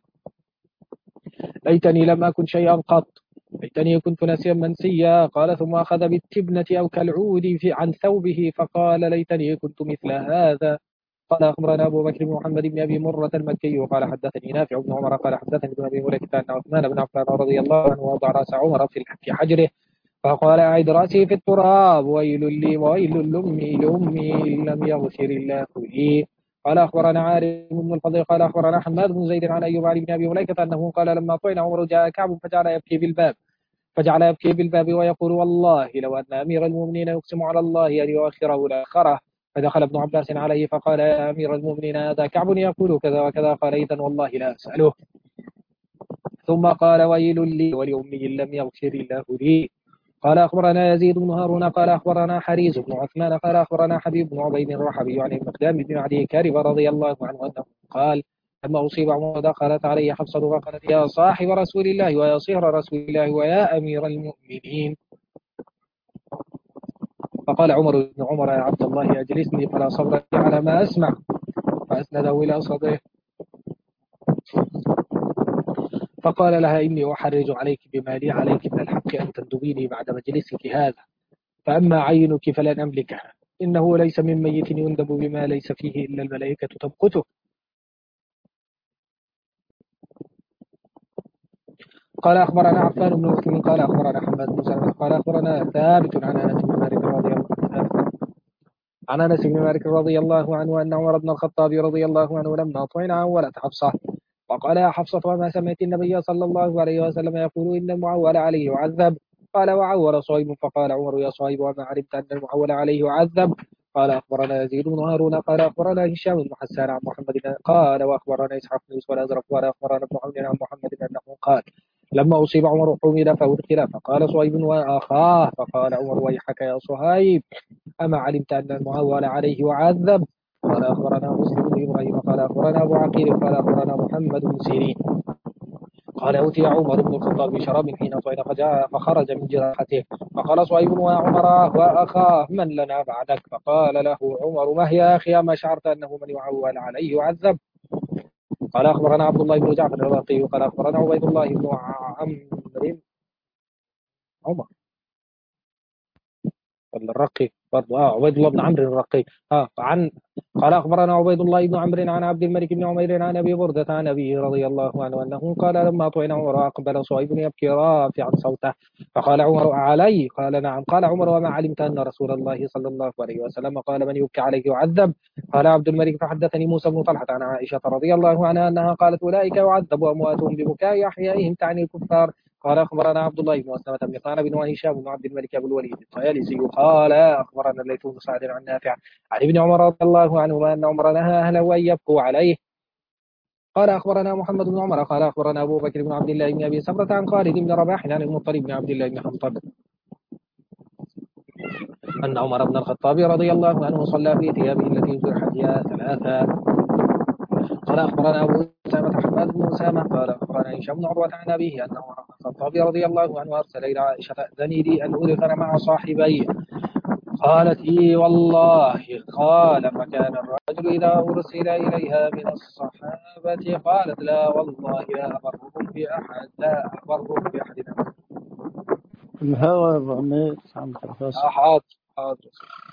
[SPEAKER 2] ليتني لم أكن شيئا قط، ليتني كنت نسيا منسيا. قال ثم أخذ بالتبنة أو كالعود في عن ثوبه فقال ليتني كنت مثل هذا. قال أخبرنا أبو بكر بن محمد بن أبي مرة المكي وقال حدثني نافع بن عمر قال حدثني ابن أبي مليكة أن عثمان بن عفان رضي الله عنه وضع رأس عمر في في حجره فقال أعد رأسي في التراب ويل لي ويل لأمي لأمي إن لم يغفر الله لي. قال أخبرنا عارف بن الفضل قال أخبرنا حماد بن زيد عن أيوب عن ابن أبي مليكة أنه قال لما طعن عمر جاء كعب فجعل يبكي بالباب فجعل يبكي بالباب ويقول والله لو أن أمير المؤمنين يقسم على الله أن يؤخره لأخره. فدخل ابن عباس عليه فقال يا أمير المؤمنين هذا كعب يقول كذا وكذا قال إذن والله لا أسأله. ثم قال ويل لي ولأمي إن لم يغفر الله لي. قال أخبرنا يزيد بن هارون قال أخبرنا حريز بن عثمان قال أخبرنا حبيب بن عبيد الرحبي عن المقدام بن عدي كارب رضي الله عنه أنه قال لما أصيب عمر دخلت علي حفصة فقالت يا صاحب رسول الله ويا صهر رسول الله ويا أمير المؤمنين. فقال عمر بن عمر يا عبد الله أجلسني فلا صبر على ما أسمع فأسنده إلى صدره فقال لها إني أحرج عليك بما لي عليك من الحق أن تندبيني بعد مجلسك هذا فأما عينك فلن أملكها إنه ليس من ميت يندب بما ليس فيه إلا الملائكة تمقته. قال أخبرنا عفان بن مسلم قال أخبرنا حماد بن سلمة قال أخبرنا ثابت عن أنس بن مالك رضي الله عنه عن أنس بن مالك رضي الله عنه أن عمر بن الخطاب رضي الله عنه لما طعن عولت حفصة فقال يا حفصة وما سمعت النبي صلى الله عليه وسلم يقول إن المعول عليه يعذب قال وعول صهيب فقال عمر يا صهيب وما علمت أن المعول عليه يعذب. قال أخبرنا يزيد بن هارون قال أخبرنا هشام بن حسان عن محمد قال وأخبرنا إسحاق بن يوسف الأزرق قال أخبرنا ابن عون عن محمد أنه قال لما أصيب عمر حمل فأدخل فقال صهيب وأخاه فقال عمر ويحك يا صهيب أما علمت أن المعول عليه يعذب. قال أخبرنا مسلم بن إبراهيم قال أخبرنا أبو عقيل قال أخبرنا محمد بن سيرين قال أوتي عمر بن الخطاب بشراب حين طعن فجاء فخرج من جراحته فقال صهيب وعمر وأخاه من لنا بعدك فقال له عمر ما هي أخي أما شعرت أنه من يعول عليه يعذب. قال أخبرنا عبد الله بن جعفر الرقي قال أخبرنا عبيد الله بن عمرو عمر ولا الرقي برضه اه عبيد الله بن عمرو الرقي اه عن قال اخبرنا عبيد الله بن عمرو عن عبد الملك بن عمير عن ابي برده عن ابيه رضي الله عنه انه قال لما طعن عمر اقبل صهيب يبكي رافعا صوته فقال عمر علي قال نعم قال عمر وما علمت ان رسول الله صلى الله عليه وسلم قال من يبكي عليه يعذب. قال عبد الملك فحدثني موسى بن طلحه عن عائشه رضي الله عنها انها قالت اولئك يعذب امواتهم ببكاء احيائهم تعني الكفار. قال أخبرنا عبد الله بن مسلمة بن قعنب وهشام بن عبد الملك أبو الوليد الطيالسي قال أخبرنا الليث بن سعد عن نافع عن ابن عمر رضي الله عنهما أن عمر نهى أهله أن يبكوا عليه. قال أخبرنا محمد بن عمر قال أخبرنا أبو بكر بن عبد الله بن أبي سمرة عن خالد بن رباح عن المطلب بن عبد الله بن حنطب أن عمر بن الخطاب رضي الله عنه صلى في ثيابه التي جرحت فيها ثلاثا. قال أخبرنا أبو أسامة حماد بن أسامة قال أخبرنا هشام بن عروة عن أبيه أن عمر بن الخطاب رضي الله عنه أرسل إلى عائشة فأذني لي أن أدخل مع صاحبي قالت إي والله قال فكان الرجل إذا أرسل إليها من الصحابة قالت لا والله لا أبرهم بأحد لا أبرهم بأحد.
[SPEAKER 1] الهوى الرميس عم تفاصل.
[SPEAKER 2] حاضر حاضر.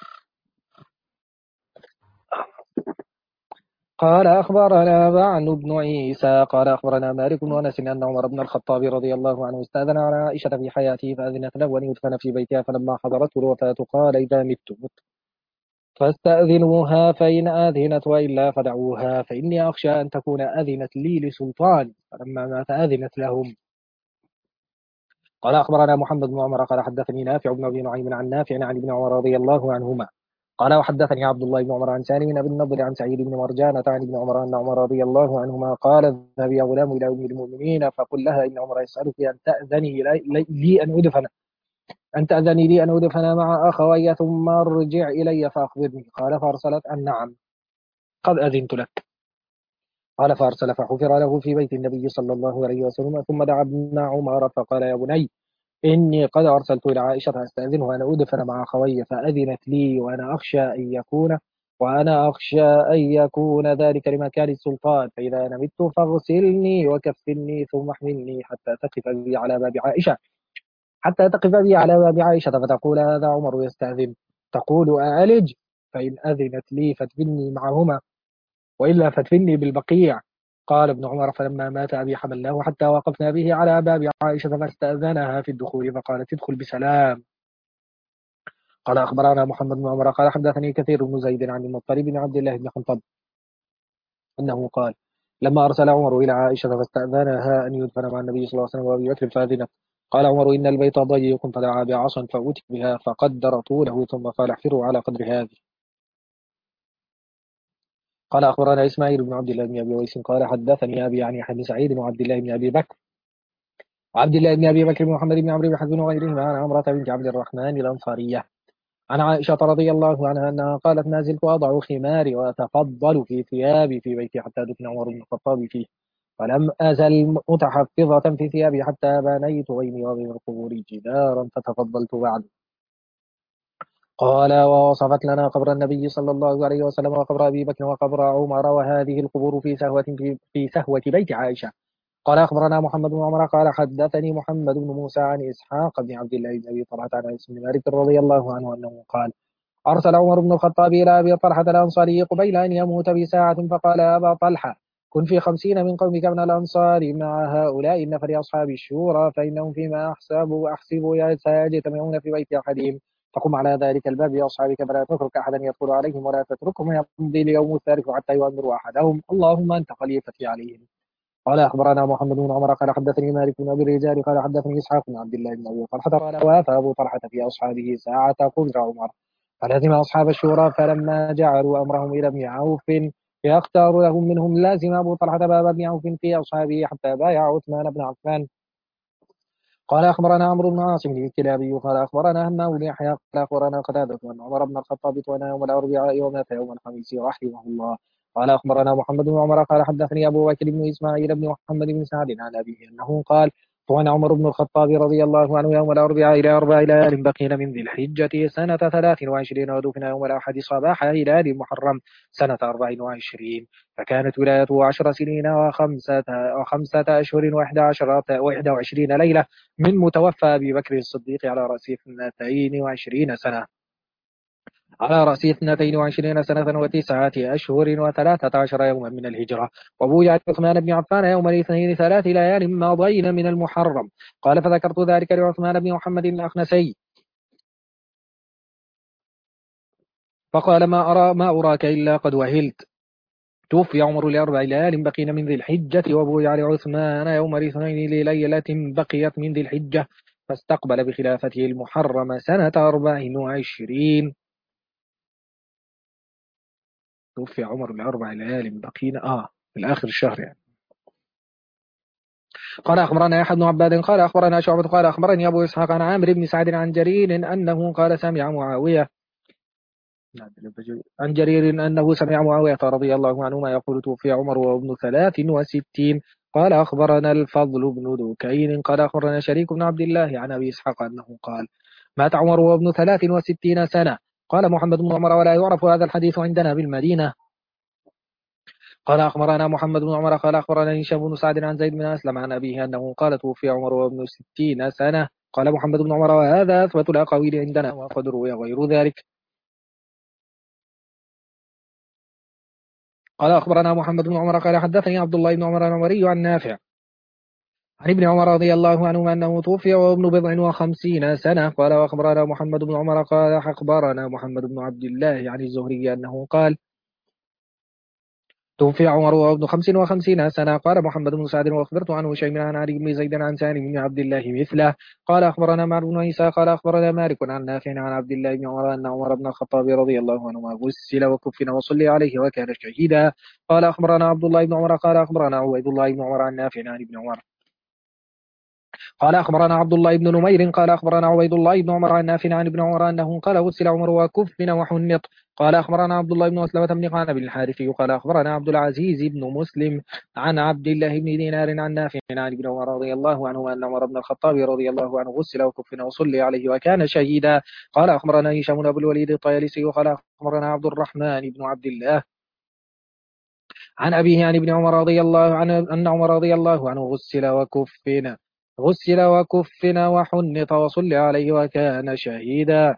[SPEAKER 2] قال أخبرنا بعن بن عيسى قال أخبرنا مالك بن أنس أن عمر بن الخطاب رضي الله عنه استأذن على عائشة في حياته فأذنت له أن يدفن في بيتها فلما حضرته الوفاة قال إذا مت مت فاستأذنوها فإن أذنت وإلا فدعوها فإني أخشى أن تكون أذنت لي لسلطان فلما مات أذنت لهم. قال أخبرنا محمد بن عمر قال حدثني نافع بن أبي نعيم عن نافع عن ابن عمر رضي الله عنهما قال وحدثني عبد الله بن عمر عن سالم بن النضر عن سعيد بن مرجانة عن ابن عمر أن عمر رضي الله عنهما قال اذهب يا غلام إلى أم المؤمنين فقل لها إن عمر يسألك أن تأذني لي أن أدفن أن تأذني لي أن أدفن مع أخوي ثم ارجع إلي فأخبرني. قال فأرسلت أن نعم قد أذنت لك. قال فأرسل فحفر له في بيت النبي صلى الله عليه وسلم ثم دعا ابن عمر فقال يا بني إني قد أرسلت إلى عائشة أستأذنها أن أدفن مع خوي فأذنت لي وأنا أخشى أن يكون وأنا أخشى أن يكون ذلك لمكان السلطان فإذا أنا مت فاغسلني وكفني ثم احملني حتى تقف بي على باب عائشة حتى تقف بي على باب عائشة فتقول هذا عمر يستأذن تقول أألج فإن أذنت لي فادفني معهما وإلا فادفني بالبقيع. قال ابن عمر فلما مات أبي حملناه حتى وقفنا به على باب عائشة فاستأذنها في الدخول فقالت ادخل بسلام. قال أخبرنا محمد بن عمر قال حدثني كثير بن زيد عن المطلب بن عبد الله بن حنطب أنه قال لما أرسل عمر إلى عائشة فاستأذنها أن يدفن مع النبي صلى الله عليه وسلم وأبي بكر فأذنت. قال عمر إن البيت ضيق فدعا بعصا فأتي بها فقدر طوله ثم قال احفروا على قدر هذه. قال أخبرنا إسماعيل بن عبد الله بن أبي ويس قال حدثني أبي عن يحيى بن سعيد وعبد الله بن أبي بكر وعبد الله بن أبي بكر بن محمد بن عمرو بن حزم وغيرهما عن عمرة بنت عبد الرحمن الأنصارية عن عائشة رضي الله عنها أنها قالت ما زلت أضع خماري وأتفضل في ثيابي في بيتي حتى دفن عمر بن الخطاب فيه فلم أزل متحفظة في ثيابي حتى بنيت بيني وبين القبور جدارا فتفضلت بعد. قال ووصفت لنا قبر النبي صلى الله عليه وسلم وقبر أبي بكر وقبر عمر وهذه القبور في سهوة في, في سهوة بيت عائشة. قال أخبرنا محمد بن عمر قال حدثني محمد بن موسى عن إسحاق بن عبد الله بن أبي طلحة عن أنس بن مالك رضي الله عنه أنه قال أرسل عمر بن الخطاب إلى أبي طلحة الأنصاري قبيل أن يموت بساعة فقال يا أبا طلحة كن في خمسين من قومك من الأنصار مع هؤلاء النفر أصحاب الشورى فإنهم فيما أحسب أحسب سيجتمعون في بيت أحدهم فقم على ذلك الباب بأصحابك فلا تترك أحدا يدخل عليهم ولا تتركهم يمضي اليوم الثالث حتى يؤمر أحدهم اللهم أنت خليفتي عليهم. قال أخبرنا محمد بن عمر قال حدثني مالك بن أبي الرجال قال حدثني إسحاق بن عبد الله بن أبي طلحة قال وافى أبو طلحة في أصحابه ساعة قدر عمر فلزم أصحاب الشورى فلما جعلوا أمرهم إلى ابن عوف يختار لهم منهم لازم أبو طلحة باب ابن عوف في أصحابه حتى بايع عثمان بن عفان. قال أخبرنا عمرو بن عاصم الكلابي قال أخبرنا همام بن يحيى قال أخبرنا قتادة أن عمر بن الخطاب طوى يوم الأربعاء ومات يوم الخميس رحمه الله. قال أخبرنا محمد بن عمر قال حدثني أبو بكر بن إسماعيل بن محمد بن سعد عن أبيه أنه قال طوى عمر بن الخطاب رضي الله عنه يوم الأربعاء إلى أربع ليال بقين من ذي الحجة سنة ثلاث وعشرين ودفن يوم الأحد صباح هلال المحرم سنة أربع وعشرين فكانت ولايته عشر سنين وخمسة, وخمسة أشهر وإحدى عشرة وإحدى وعشرين ليلة من متوفى أبي بكر الصديق على رأس اثنتين وعشرين سنة على رأس اثنتين وعشرين سنة وتسعة أشهر وثلاثة عشر يوما من الهجرة وبويع عثمان بن عفان يوم الاثنين ثلاث ليال ماضين من المحرم. قال فذكرت ذلك لعثمان بن محمد الأخنسي فقال ما أرى ما أراك إلا قد وهلت. توفي عمر لأربع ليال بقين من ذي الحجة وبويع لعثمان يوم الاثنين لليلة بقيت من ذي الحجة فاستقبل بخلافته المحرم سنة أربع وعشرين. توفي عمر لأربع ليال بقين آه في الآخر الشهر يعني. قال أخبرنا يحيى بن عباد قال أخبرنا شعبة قال أخبرني أبو إسحاق عن عامر بن سعد عن جرير أنه قال سمع معاوية عن جرير أنه سمع معاوية رضي الله عنهما يقول توفي عمر وابن ثلاث وستين. قال أخبرنا الفضل بن دكين قال أخبرنا شريك بن عبد الله عن أبي إسحاق أنه قال مات عمر وابن ثلاث وستين سنة. قال محمد بن عمر ولا يعرف هذا الحديث عندنا بالمدينة. قال أخبرنا محمد بن عمر قال أخبرنا هشام بن سعد عن زيد بن أسلم عن أبيه أنه قال توفي عمر وابن ستين سنة. قال محمد بن عمر وهذا أثبت الأقاويل عندنا وقد روي غير ذلك. قال أخبرنا محمد بن عمر قال حدثني عبد الله بن عمر العمري عن نافع عن ابن عمر رضي الله عنهما أنه توفي وابن بضع وخمسين سنة. قال وأخبرنا محمد بن عمر قال أخبرنا محمد بن عبد الله عن الزهري أنه قال توفي عمر وابن خمس وخمسين سنة. قال محمد بن سعد وأخبرت عنه شيء عن علي بن زيد عن سالم بن عبد الله مثله. قال أخبرنا معر بن عيسى قال أخبرنا مالك عن نافع عن عبد الله بن عمر أن عمر بن الخطاب رضي الله عنهما غسل وكفن وصلي عليه وكان شهيدا. قال أخبرنا عبد الله بن عمر قال أخبرنا عبيد الله بن عمر عن نافع عن ابن عمر قال أخبرنا عبد الله بن نمير قال أخبرنا عبيد الله بن عمر عن نافع عن ابن عمر أنه قال غسل عمر وكفن وحنط. قال أخبرنا عبد الله بن مسلمة بن قعنب الحارثي قال أخبرنا عبد العزيز بن مسلم عن عبد الله بن دينار عن نافع عن ابن عمر رضي الله عنه أن عمر بن الخطاب رضي الله عنه غسل وكفن وصلي عليه وكان شهيدا. قال أخبرنا هشام بن أبو الوليد الطيالسي قال أخبرنا عبد الرحمن بن عبد الله عن أبيه عن ابن عمر رضي الله عنه أن عمر رضي الله عنه غسل وكفن غسل وكفن وحنط وصلي عليه وكان شهيدا.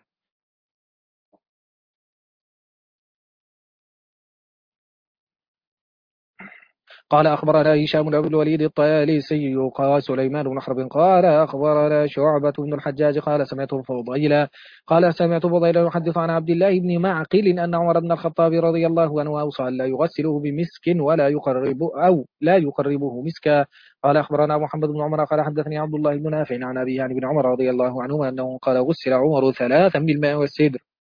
[SPEAKER 2] قال أخبرنا هشام بن الوليد الطيالسي قال سليمان بن حرب قال أخبرنا شعبة بن الحجاج قال سمعت فضيلا قال سمعت فضيلا يحدث عن عبد الله بن معقل أن عمر بن الخطاب رضي الله عنه أوصى أن لا يغسله بمسك ولا يقرب أو لا يقربه مسكا. قال أخبرنا محمد بن عمر قال حدثني عبد الله بن نافع عن أبي يعني بن عمر رضي الله عنهما أنه قال غسل عمر ثلاثا بالماء والسدر.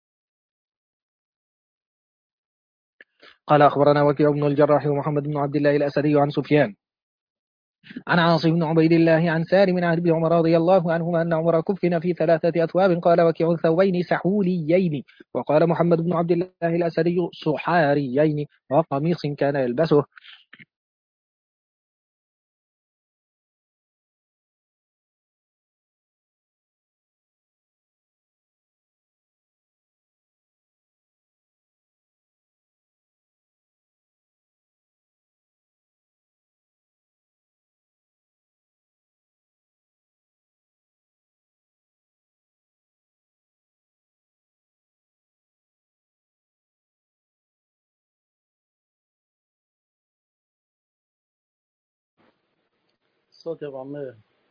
[SPEAKER 2] قال أخبرنا وكيع بن الجراح ومحمد بن عبد الله الأسدي عن سفيان عن عاصم بن عبيد الله عن سالم عن ابن عمر رضي الله عنهما أن عمر كفن في ثلاثة أثواب. قال وكيع ثوبين سحوليين. وقال محمد بن عبد الله الأسدي صحاريين وقميص كان يلبسه.
[SPEAKER 1] صوت يا أبو عمير.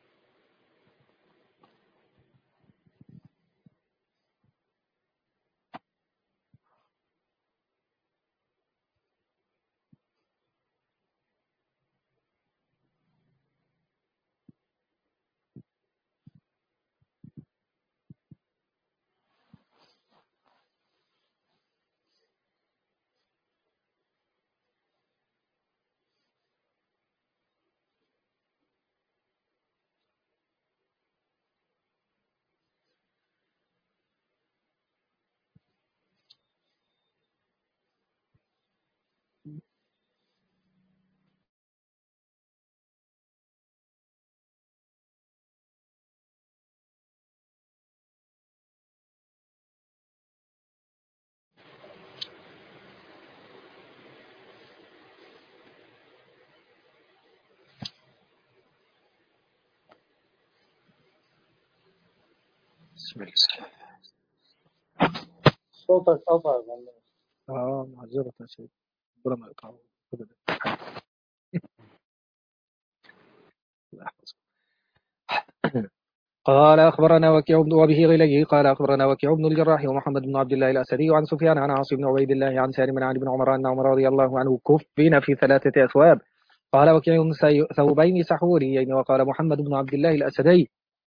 [SPEAKER 2] بسم الله.
[SPEAKER 1] صوتك قطع يا أبو عمير.
[SPEAKER 2] آه معذرة يا سيدي ربنا ما يقطعه أبدا. الله يحفظك. قال أخبرنا وكيع بن وبه غليه قال أخبرنا وكيع بن الجراح ومحمد بن عبد الله الأسدي عن سفيان عن عاصم بن عبيد الله عن سالم عن ابن عمر أن عمر رضي الله عنه كفن في ثلاثة أثواب. قال وكيع ثوبين سحوريين. وقال محمد بن عبد الله الأسدي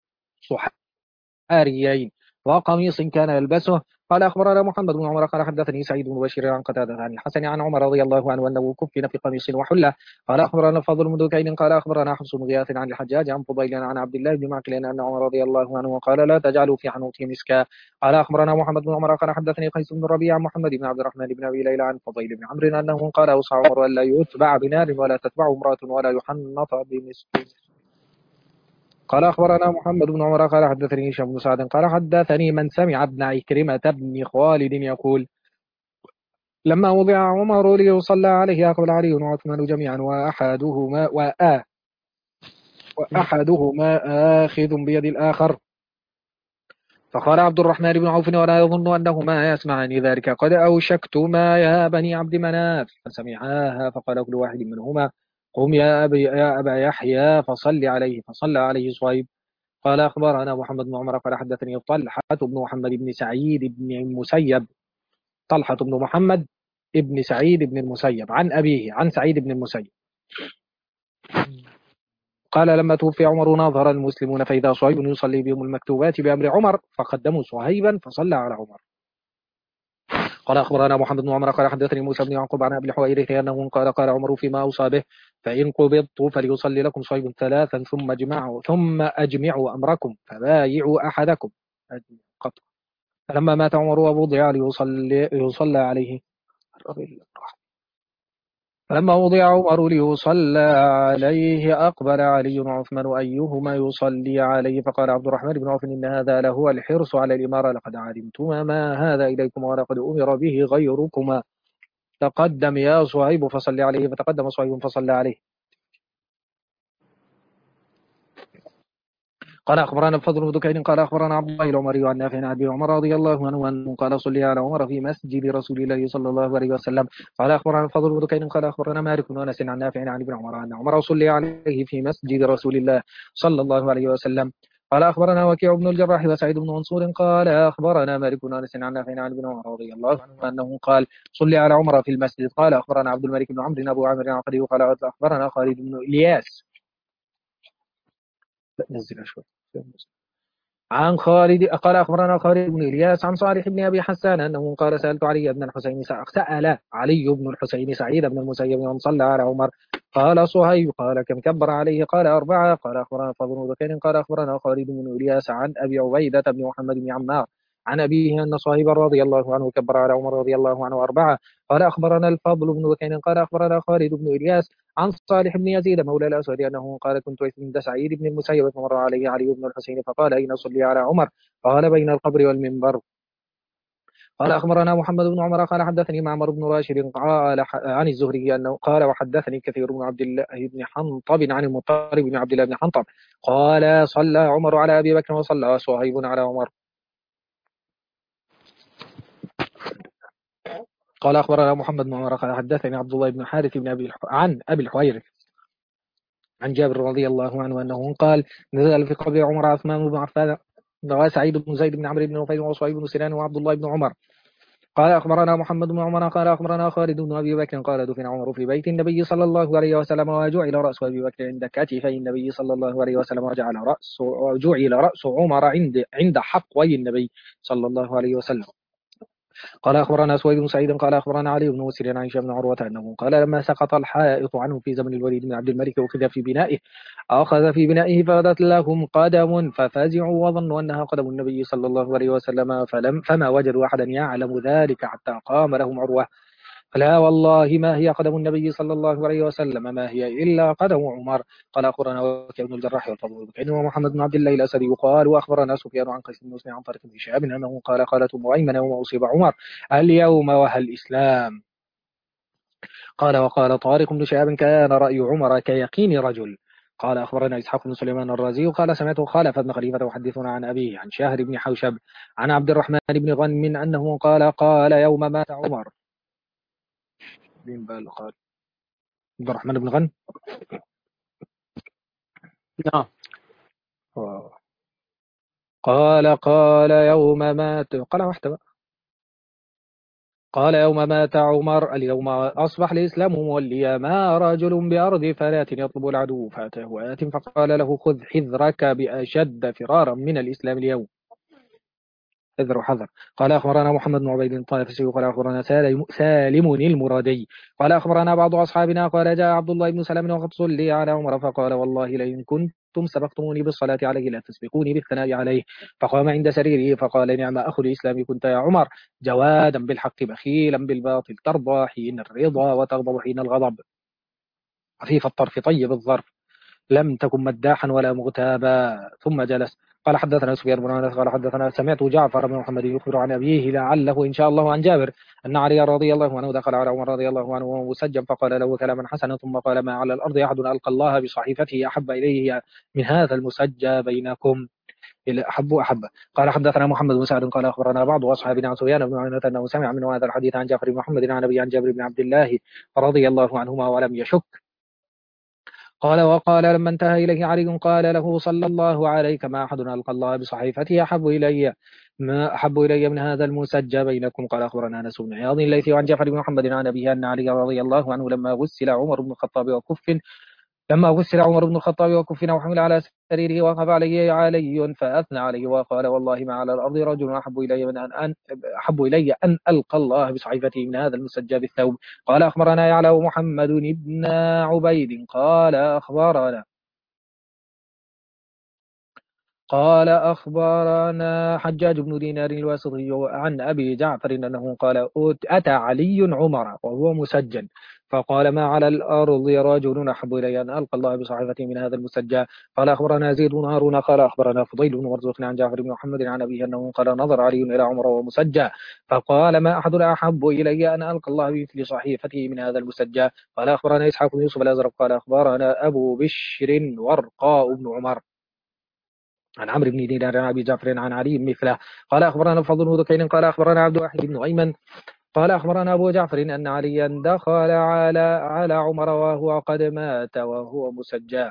[SPEAKER 2] صحاريين وقميص كان يلبسه. قال أخبرنا محمد بن عمر قال حدثني سعيد بن بشير عن قتادة عن الحسن عن عمر رضي الله عنه أنه كفن في قميص وحلة. قال أخبرنا فضل بن دكين قال أخبرنا حفص بن غياث عن الحجاج عن فضيل عن عبد الله بن معقل أن عمر رضي الله عنه قال لا تجعلوا في حنوطي مسكا. قال أخبرنا محمد بن عمر قال حدثني قيس بن ربيع عن محمد بن عبد الرحمن بن أبي ليلى عن فضيل بن عمرو أنه قال أوصى عمر ألا يتبع بنار ولا تتبع امرأة ولا يحنط بمسك. قال أخبرنا محمد بن عمر قال حدثني هشام بن سعد قال حدثني من سمع ابن عكرمة بن خالد يقول لما وضع عمر ليصلى عليه أقبل علي وعثمان جميعا وأحدهما وآ وأحدهما آخذ بيد الآخر. فقال عبد الرحمن بن عوف ولا يظن أنهما يسمعان ذلك قد أوشكتما يا بني عبد مناف. فسمعاها فقال كل واحد منهما قم يا أبي يا أبا يحيى فصل عليه. فصلى عليه صهيب. قال أخبرنا محمد بن عمر قال حدثني طلحة بن محمد بن سعيد بن المسيب طلحة بن محمد بن سعيد بن المسيب عن أبيه عن سعيد بن المسيب قال لما توفي عمر ناظر المسلمون فإذا صهيب يصلي بهم المكتوبات بأمر عمر فقدموا صهيبا فصلى على عمر. قال أخبرنا محمد بن عمر قال حدثني موسى بن يعقوب عن أبي الحويرث أنه قال قال عمر فيما أوصى به فإن قبضت فليصلي لكم صهيب ثلاثا ثم اجمعوا ثم أجمعوا أمركم فبايعوا أحدكم. فلما مات عمر ووضع ليصلي يصلى عليه فلما وضع عمر ليصلى عليه أقبل علي وعثمان أيهما يصلي عليه. فقال عبد الرحمن بن عوف إن هذا لهو الحرص على الإمارة لقد علمتما ما هذا إليكم ولقد أمر به غيركما. تقدم يا صهيب فصل عليه. فتقدم صهيب فصلى عليه. قال أخبرنا الفضل بن دكين قال أخبرنا عبد الله العمري عن نافع عن أبي عمر رضي الله عنه أنه قال صلي على عمر في مسجد رسول الله صلى الله عليه وسلم. قال أخبرنا الفضل بن دكين قال أخبرنا مالك بن أنس عن نافع عن ابن عمر أن عمر صلي عليه في مسجد رسول الله صلى الله عليه وسلم. قال أخبرنا وكيع بن الجراح وسعيد بن منصور قال أخبرنا مالك بن أنس عن نافع عن ابن عمر رضي الله عنه أنه قال صلي على عمر في المسجد. قال أخبرنا عبد الملك بن عمرو أبو عامر العقدي قال أخبرنا خالد بن إلياس نزل شوي عن خالد قال أخبرنا خالد بن إلياس عن صالح بن أبي حسان أنه قال سألت علي بن الحسين سأل علي بن الحسين سعيد بن المسيب من صلى على عمر. قال صهيب قال كم كبر عليه؟ قال أربعة. قال أخبرنا فضل بن ذكين قال أخبرنا خالد بن إلياس عن أبي عبيدة بن محمد بن عمار عن أبيه أن صهيبا رضي الله عنه كبر على عمر رضي الله عنه أربعة. قال أخبرنا الفضل بن ذكين قال أخبرنا خالد بن إلياس عن صالح بن يزيد مولى الأسود أنه قال كنت عند سعيد بن المسيب فمر علي علي بن الحسين فقال أين صلي على عمر؟ قال بين القبر والمنبر. قال أخبرنا محمد بن عمر قال حدثني معمر بن راشد قال عن الزهري أنه قال وحدثني كثير بن عبد الله بن حنطب عن المطلب بن عبد الله بن حنطب قال صلى عمر على أبي بكر وصلى صهيب على عمر. قال أخبرنا محمد بن عمر قال حدثني عبد الله بن حارث بن أبي عن أبي الحويرث عن جابر رضي الله عنه أنه قال نزل في قبر عمر عثمان بن عفان وسعيد بن زيد بن عمرو بن نفيل وصهيب بن سنان وعبد الله بن عمر. قال أخبرنا محمد بن عمر قال أخبرنا خالد بن أبي بكر قال دفن عمر في بيت النبي صلى الله عليه وسلم وجعل رأس أبي بكر عند كتفي النبي صلى الله عليه وسلم وجعل رأس وجعل رأس عمر عند عند حقوي النبي صلى الله عليه وسلم. قال أخبرنا سويد بن سعيد قال أخبرنا علي بن مسير عن هشام بن عروة أنه قال لما سقط الحائط عنه في زمن الوليد بن عبد الملك أخذ في بنائه أخذ في بنائه فغدت لهم قدم ففزعوا وظنوا أنها قدم النبي صلى الله عليه وسلم فلم فما وجدوا أحدا يعلم ذلك حتى قام لهم عروة فلا والله ما هي قدم النبي صلى الله عليه وسلم ما هي إلا قدم عمر. قال أخبرنا وكيع بن الجراح والفضل بن ومحمد بن عبد الله الأسدي قال وأخبرنا سفيان عن قيس بن مسلم عن طارق بن شهاب أنه قال قالت أم أيمن يوم أصيب عمر اليوم وهل الإسلام؟ قال وقال طارق بن شهاب كان رأي عمر كيقين رجل. قال أخبرنا إسحاق بن سليمان الرازي قال سمعته خالف بن خليفة يحدثنا عن أبيه عن شاهر بن حوشب عن عبد الرحمن بن غنم أنه قال قال يوم مات عمر بن قال عبد الرحمن بن غنم
[SPEAKER 1] نعم.
[SPEAKER 2] قال قال يوم مات قال واحدة قال يوم مات عمر اليوم أصبح الإسلام موليا ما رجل بأرض فلات يطلب العدو فأتاه آت فقال له خذ حذرك بأشد فرارا من الإسلام اليوم حذر حذر. قال أخبرنا محمد بن عبيد الطائفي قال أخبرنا سالم, سالم المرادي قال أخبرنا بعض أصحابنا قال جاء عبد الله بن سلام وقد صلي على عمر فقال والله لئن كنتم سبقتموني بالصلاة عليه لا تسبقوني بالثناء عليه. فقام عند سريره فقال نعم أخو الإسلام كنت يا عمر جوادا بالحق بخيلا بالباطل ترضى حين الرضا وتغضب حين الغضب خفيف الطرف طيب الظرف لم تكن مداحا ولا مغتابا. ثم جلس. قال حدثنا سفيان بن انس قال حدثنا سمعت جعفر بن محمد يخبر عن ابيه لعله ان شاء الله عن جابر ان علي رضي الله عنه دخل على عمر رضي الله عنه وهو مسجم فقال له كلاما حسنا ثم قال ما على الارض احد القى الله بصحيفته احب اليه من هذا المسجى بينكم إلى أحب أحب. قال حدثنا محمد بن سعد قال أخبرنا بعض أصحابنا عن سفيان بن عيينة أنه سمع من هذا الحديث عن جعفر بن محمد عن أبي عن جابر بن عبد الله رضي الله عنهما ولم يشك. قال وقال لما انتهى إليه علي قال له صلى الله عليك ما أحد ألقى الله بصحيفتي أحب إلي ما أحب إلي من هذا المسجى بينكم. قال أخبرنا أنس بن عياض الليثي عن جعفر بن محمد عن أبيه أن علي رضي الله عنه لما غسل عمر بن الخطاب وكف لما غسل عمر بن الخطاب وكفنا وحمل على سريره وقف عليه علي فأثنى عليه وقال والله ما على الأرض رجل أحب إلي من أن, أن أحب إلي أن ألقى الله بصحيفته من هذا المسجى بالثوب. قال أخبرنا يعلى محمد بن عبيد قال أخبرنا قال أخبرنا حجاج بن دينار الواسطي عن أبي جعفر أنه قال أتى علي عمر وهو مسجن فقال ما على الأرض رجل أحب إلي أن ألقى الله بصحيفتي من هذا المسجى. قال أخبرنا زيد بن هارون قال أخبرنا فضيل بن مرزوق عن جعفر بن محمد عن أبيه أنه قال نظر علي إلى عمر وهو مسجى فقال ما أحد أحب إلي أن ألقى الله بمثل صحيفتي من هذا المسجى. قال أخبرنا إسحاق بن يوسف الأزرق قال أخبرنا أبو بشر ورقاء بن عمر عن عمرو بن دينار عن أبي جعفر عن علي مثله. قال أخبرنا الفضل بن دكين قال أخبرنا عبد الواحد بن أيمن قال أخبرنا أبو جعفر أن عليا دخل على على عمر وهو قد مات وهو مسجى.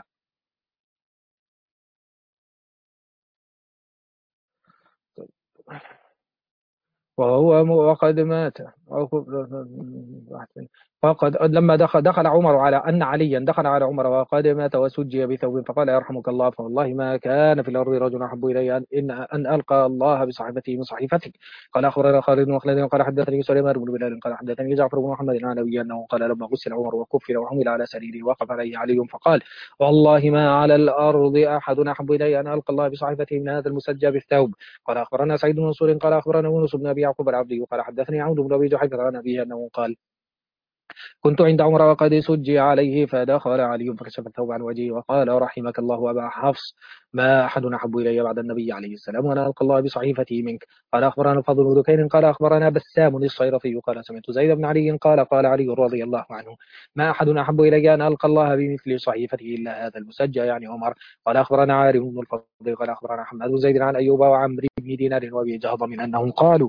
[SPEAKER 2] وهو وقد مات. فقد لما دخل دخل عمر على أن عليا دخل على عمر وقد مات وسجي بثوب فقال يرحمك الله فوالله ما كان في الأرض رجل أحب إلي أن إن أن ألقى الله بصحيفته من صحيفتك. قال أخبرنا خالد بن مخلد قال حدثني سليمان بن بلال قال حدثني جعفر بن محمد عن أبي أنه قال لما غسل عمر وكفر وحمل على سريره وقف عليه علي فقال والله ما على الأرض أحد أحب إلي أن ألقى الله بصحيفته من هذا المسجى بالثوب. قال أخبرنا سعيد بن منصور قال أخبرنا يونس بن أبي يعقوب العبدي قال حدثني عون بن أبي جحيفة عن أبيه أنه قال كنت عند عمر وقد سجي عليه فدخل علي فكشف الثوب عن وجهه وقال رحمك الله أبا حفص ما أحد أحب إلي بعد النبي عليه السلام وأنا ألقى الله بصحيفتي منك. قال أخبرنا الفضل بن دكين قال أخبرنا بسام الصيرفي قال سمعت زيد بن علي قال قال علي رضي الله عنه ما أحد أحب إلي أن ألقى الله بمثل صحيفته إلا هذا المسجى يعني عمر. قال أخبرنا عارم بن الفضل قال أخبرنا حماد بن زيد عن أيوب وعمرو بن دينار وأبي جهضم من أنهم قالوا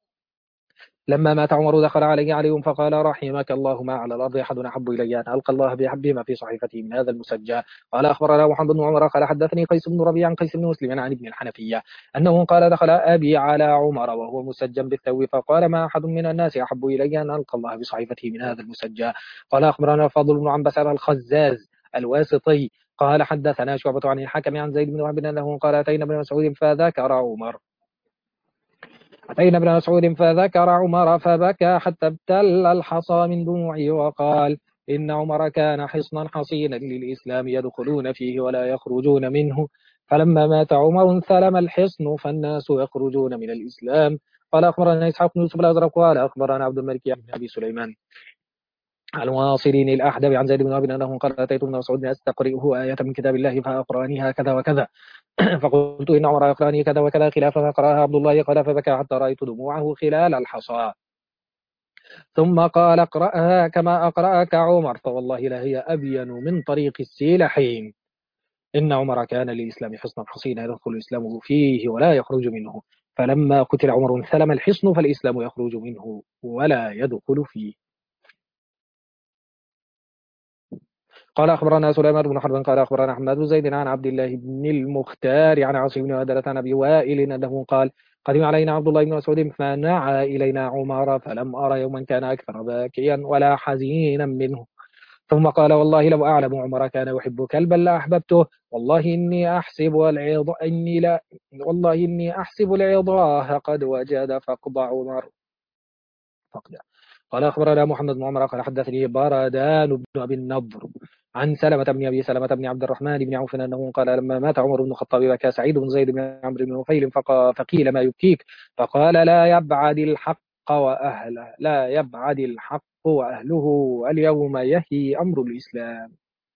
[SPEAKER 2] لما مات عمر دخل عليه علي فقال رحمك الله ما على الأرض أحد أحب إلي أن ألقى الله بحب ما في صحيفتي من هذا المسجى. قال أخبرنا محمد بن عمر قال حدثني قيس بن ربيع عن قيس بن مسلم عن ابن الحنفية أنه قال دخل أبي على عمر وهو مسجى بالثوب فقال ما أحد من الناس أحب إلي أن ألقى الله بصحيفتي من هذا المسجى. قال أخبرنا فاضل بن عنبس الخزاز الواسطي قال حدثنا شعبة عن الحكم عن زيد بن وهب أنه قال أتينا ابن مسعود فذكر عمر أتينا ابن مسعود فذكر عمر فبكى حتى ابتل الحصى من دموعه وقال إن عمر كان حصنا حصينا للإسلام يدخلون فيه ولا يخرجون منه فلما مات عمر انثلم الحصن فالناس يخرجون من الإسلام. قال أخبرنا إسحاق بن يوسف الأزرق قال أخبرنا عبد الملك بن أبي سليمان الواصلين الأحدب عن زيد بن وهب أنه قال أتيت ابن مسعود أستقرئه آية من كتاب الله فأقرأنيها كذا وكذا فقلت إن عمر يقرأني كذا وكذا خلافا فقرأها عبد الله قال فبكى حتى رأيت دموعه خلال الحصى ثم قال اقرأها كما أقرأك عمر فوالله لهي أبين من طريق السيلحين. إن عمر كان للإسلام حصنا حصينا يدخل الإسلام فيه ولا يخرج منه فلما قتل عمر انثلم الحصن فالإسلام يخرج منه ولا يدخل فيه. قال أخبرنا سليمان بن حرب قال أخبرنا حماد بن زيد عن عبد الله بن المختار عن عاصم بن عدلة عن أبي وائل أنه قال قدم علينا عبد الله بن مسعود فنعى إلينا عمر فلم أرى يوما كان أكثر باكيا ولا حزينا منه ثم قال والله لو أعلم عمر كان يحب كلبا لأحببته والله إني أحسب العظ إني لا والله إني أحسب العظاه قد وجد فقد عمر فقد. قال أخبرنا محمد بن عمر قال حدثني بردان بن أبي النضر عن سلمة بن أبي سلمة بن عبد الرحمن بن عوف أنه قال لما مات عمر بن الخطاب بكى سعيد بن زيد بن عمرو بن نفيل فقيل ما يبكيك فقال لا يبعد الحق وأهله لا يبعد الحق وأهله اليوم يهي أمر الإسلام.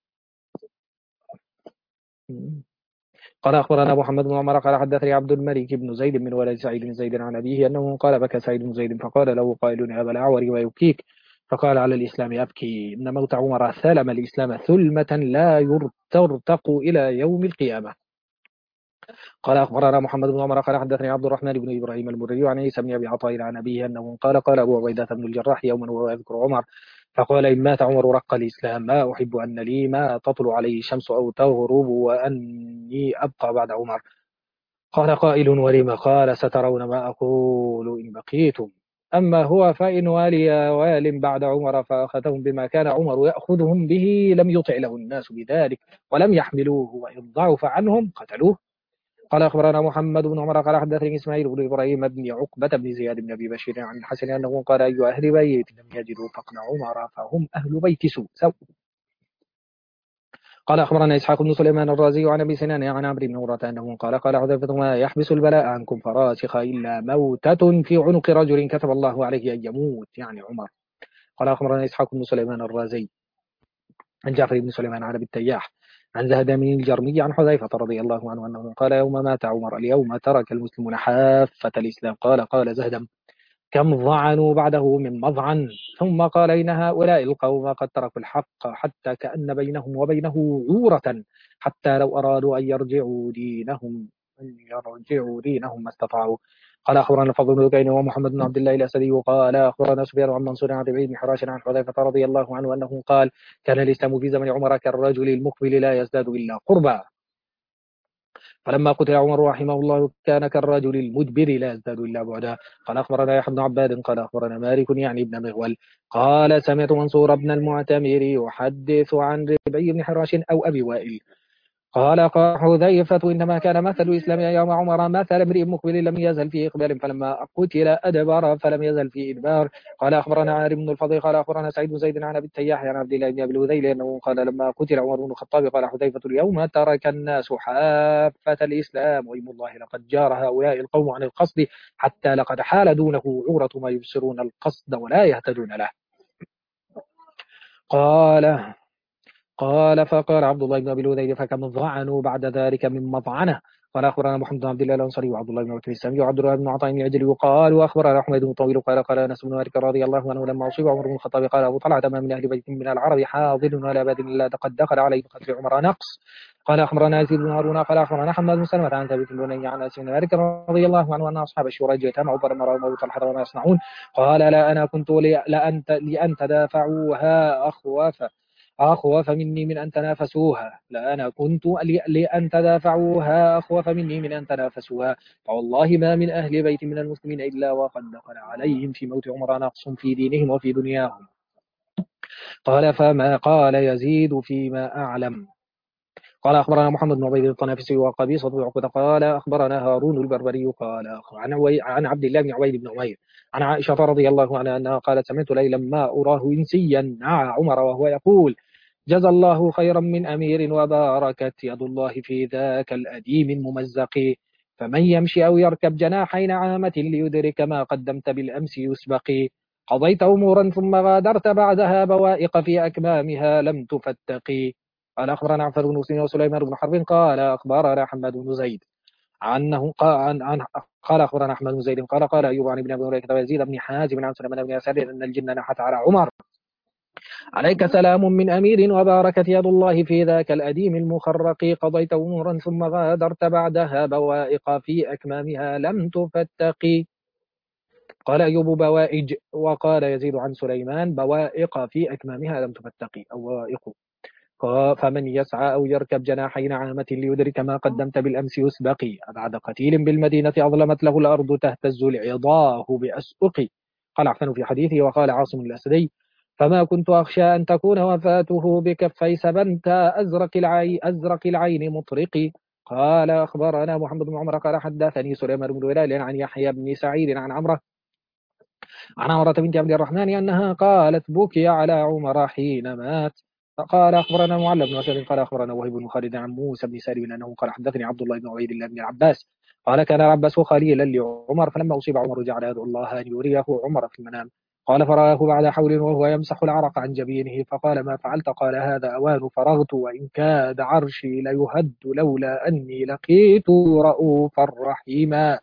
[SPEAKER 2] قال أخبرنا محمد بن عمر قال حدثني عبد الملك بن زيد من ولد سعيد بن زيد عن أبيه أنه قال بكى سعيد بن زيد فقال له قائل يا أبا الأعور ما يبكيك فقال على الإسلام أبكي إن موت عمر ثلم الإسلام ثلمة لا ترتق إلى يوم القيامة. قال أخبرنا محمد بن عمر قال حدثني عبد الرحمن بن إبراهيم المري عن عيسى بن أبي عطاء عن أبيه أنه قال قال أبو عبيدة بن الجراح يوما وهو يذكر عمر فقال إن مات عمر رق الإسلام ما أحب أن لي ما تطلع عليه الشمس أو تغرب وأني أبقى بعد عمر. قال قائل ولم قال سترون ما أقول إن بقيتم أما هو فإن والي وال بعد عمر فأخذهم بما كان عمر يأخذهم به لم يطع له الناس بذلك ولم يحملوه وإن ضعف عنهم قتلوه. قال أخبرنا محمد بن عمر قال حدثني إسماعيل بن إبراهيم بن عقبة بن زياد بن أبي بشير عن الحسن أنه قال أي أهل بيت لم يجدوا فقد عمر فهم أهل بيت سوء سوء. قال أخبرنا إسحاق بن سليمان الرازي عن أبي سنان عن عمرو بن عمرة أنه قال قال حذيفة ما يحبس البلاء عنكم فراسخ إلا موتة في عنق رجل كتب الله عليه أن يموت يعني عمر. قال أخبرنا إسحاق بن سليمان الرازي عن جعفر بن سليمان عن أبي التياح عن زهدان الجرمي عن حذيفة رضي الله عنه أنه قال يوم مات عمر اليوم ترك المسلمون حافة الإسلام. قال قال زهدان كم ضعنوا بعده من مضعن ثم قال إن هؤلاء القوم قد تركوا الحق حتى كأن بينهم وبينه عورة حتى لو أرادوا أن يرجعوا دينهم أن يرجعوا دينهم ما استطاعوا. قال أخبرنا الفضل بن دكين ومحمد بن عبد الله الأسدي قال أخبرنا سفيان عن منصور عن ربيع بن حراش عن حذيفة رضي الله عنه أنه قال كان الإسلام في زمن عمر كالرجل المقبل لا يزداد إلا قربا، فلما قتل عمر رحمه الله كان كالرجل المدبر لا يزداد إلا بعدا. قال أخبرنا يحيى بن عباد قال أخبرنا مالك يعني ابن مغول قال سمعت منصور بن المعتمر يحدث عن ربيع بن حراش أو أبي وائل قال قال حذيفة إنما كان مثل الإسلام أيام عمر مثل امرئ مقبل لم يزل في إقبال فلما قتل أدبر فلم يزل في إدبار. قال أخبرنا عارم بن الفضل قال أخبرنا سعيد بن زيد عن أبي التياح عن عبد الله بن أبي الهذيل أنه قال لما قتل عمر بن الخطاب قال حذيفة اليوم ترك الناس حافة الإسلام وإيم الله لقد جار هؤلاء القوم عن القصد حتى لقد حال دونه عورة ما يبصرون القصد ولا يهتدون له. قال قال فقال عبد الله بن ابي الهذيل فكم ظعنوا بعد ذلك من مطعنه. قال اخبرنا محمد بن عبد الله الانصاري وعبد الله بن بكر السامي وعبد الله بن عطاء العجلي وقال واخبرنا احمد بن طويل قال قال انس بن مالك رضي الله عنه لما اصيب عمر بن الخطاب قال ابو طلحه ما من اهل بيت من العرب حاضر ولا باد الا قد دخل عليه بقتل عمر نقص. قال اخبرنا يزيد بن هارون قال اخبرنا محمد بن سلمة عن ثابت بن عن انس بن مالك رضي الله عنه ان اصحاب الشورى اجتمعوا فلما راوا ابو طلحه وما يصنعون قال لا انا كنت لان لان تدافعوها اخوافا أخوف مني من أن تنافسوها لأنا كنت لأن تدافعوها أخوف مني من أن تنافسوها فوالله ما من أهل بيت من المسلمين إلا وقد دخل عليهم في موت عمر نقص في دينهم وفي دنياهم. قال فما قال يزيد فيما أعلم. قال أخبرنا محمد بن عبيد الطنافسي وقبيصة بن عقبة قال أخبرنا هارون البربري قال عن عن عبد الله بن عبيد بن عمير عن عائشة رضي الله عنها أنها قالت سمعت ليلا ما أراه إنسيا نعى عمر وهو يقول جزى الله خيرا من أمير وباركت يد الله في ذاك الأديم الممزق فمن يمشي أو يركب جناحي نعامة ليدرك ما قدمت بالأمس يسبق قضيت أمورا ثم غادرت بعدها بوائق في أكمامها لم تفتقي. قال أخبرنا عفر بن مسلم وسليمان بن حرب قال أخبرنا حماد بن زيد عنه قال عن قال أخبرنا أحمد بن زيد قال قال أيوب عن ابن أبي مليكة ويزيد بن حازم عن سليمان بن يسار أن الجن نحت على عمر عليك سلام من أمير وباركت يد الله في ذاك الأديم المخرق قضيت أمورا ثم غادرت بعدها بوائق في أكمامها لم تفتقي. قال أيوب بوائج وقال يزيد عن سليمان بوائق في أكمامها لم تفتقي أو بوائق. فمن يسعى أو يركب جناحي نعامة ليدرك ما قدمت بالأمس يسبقي أبعد قتيل بالمدينة أظلمت له الأرض تهتز العظاه بأسؤق. قال عفان في حديثه وقال عاصم الأسدي فما كنت أخشى أن تكون وفاته بكفي سبنت أزرق العين أزرق العين مطرقي. قال أخبرنا محمد بن عمر قال حدثني سليمان بن هلال عن يحيى بن سعيد عن عمرو عن عمرة بنت عبد الرحمن أنها قالت بكي على عمر حين مات. فقال أخبرنا معل بن أسد قال أخبرنا وهب بن خالد عن موسى بن سالم أنه قال حدثني عبد الله بن عبيد الله بن العباس قال كان العباس خليلا لعمر فلما أصيب عمر جعل يدعو الله أن يريه عمر في المنام. قال فرآه بعد حول وهو يمسح العرق عن جبينه فقال ما فعلت قال هذا أوان فرغت وإن كاد عرشي ليهد لولا أني لقيت رؤوفا رحيما.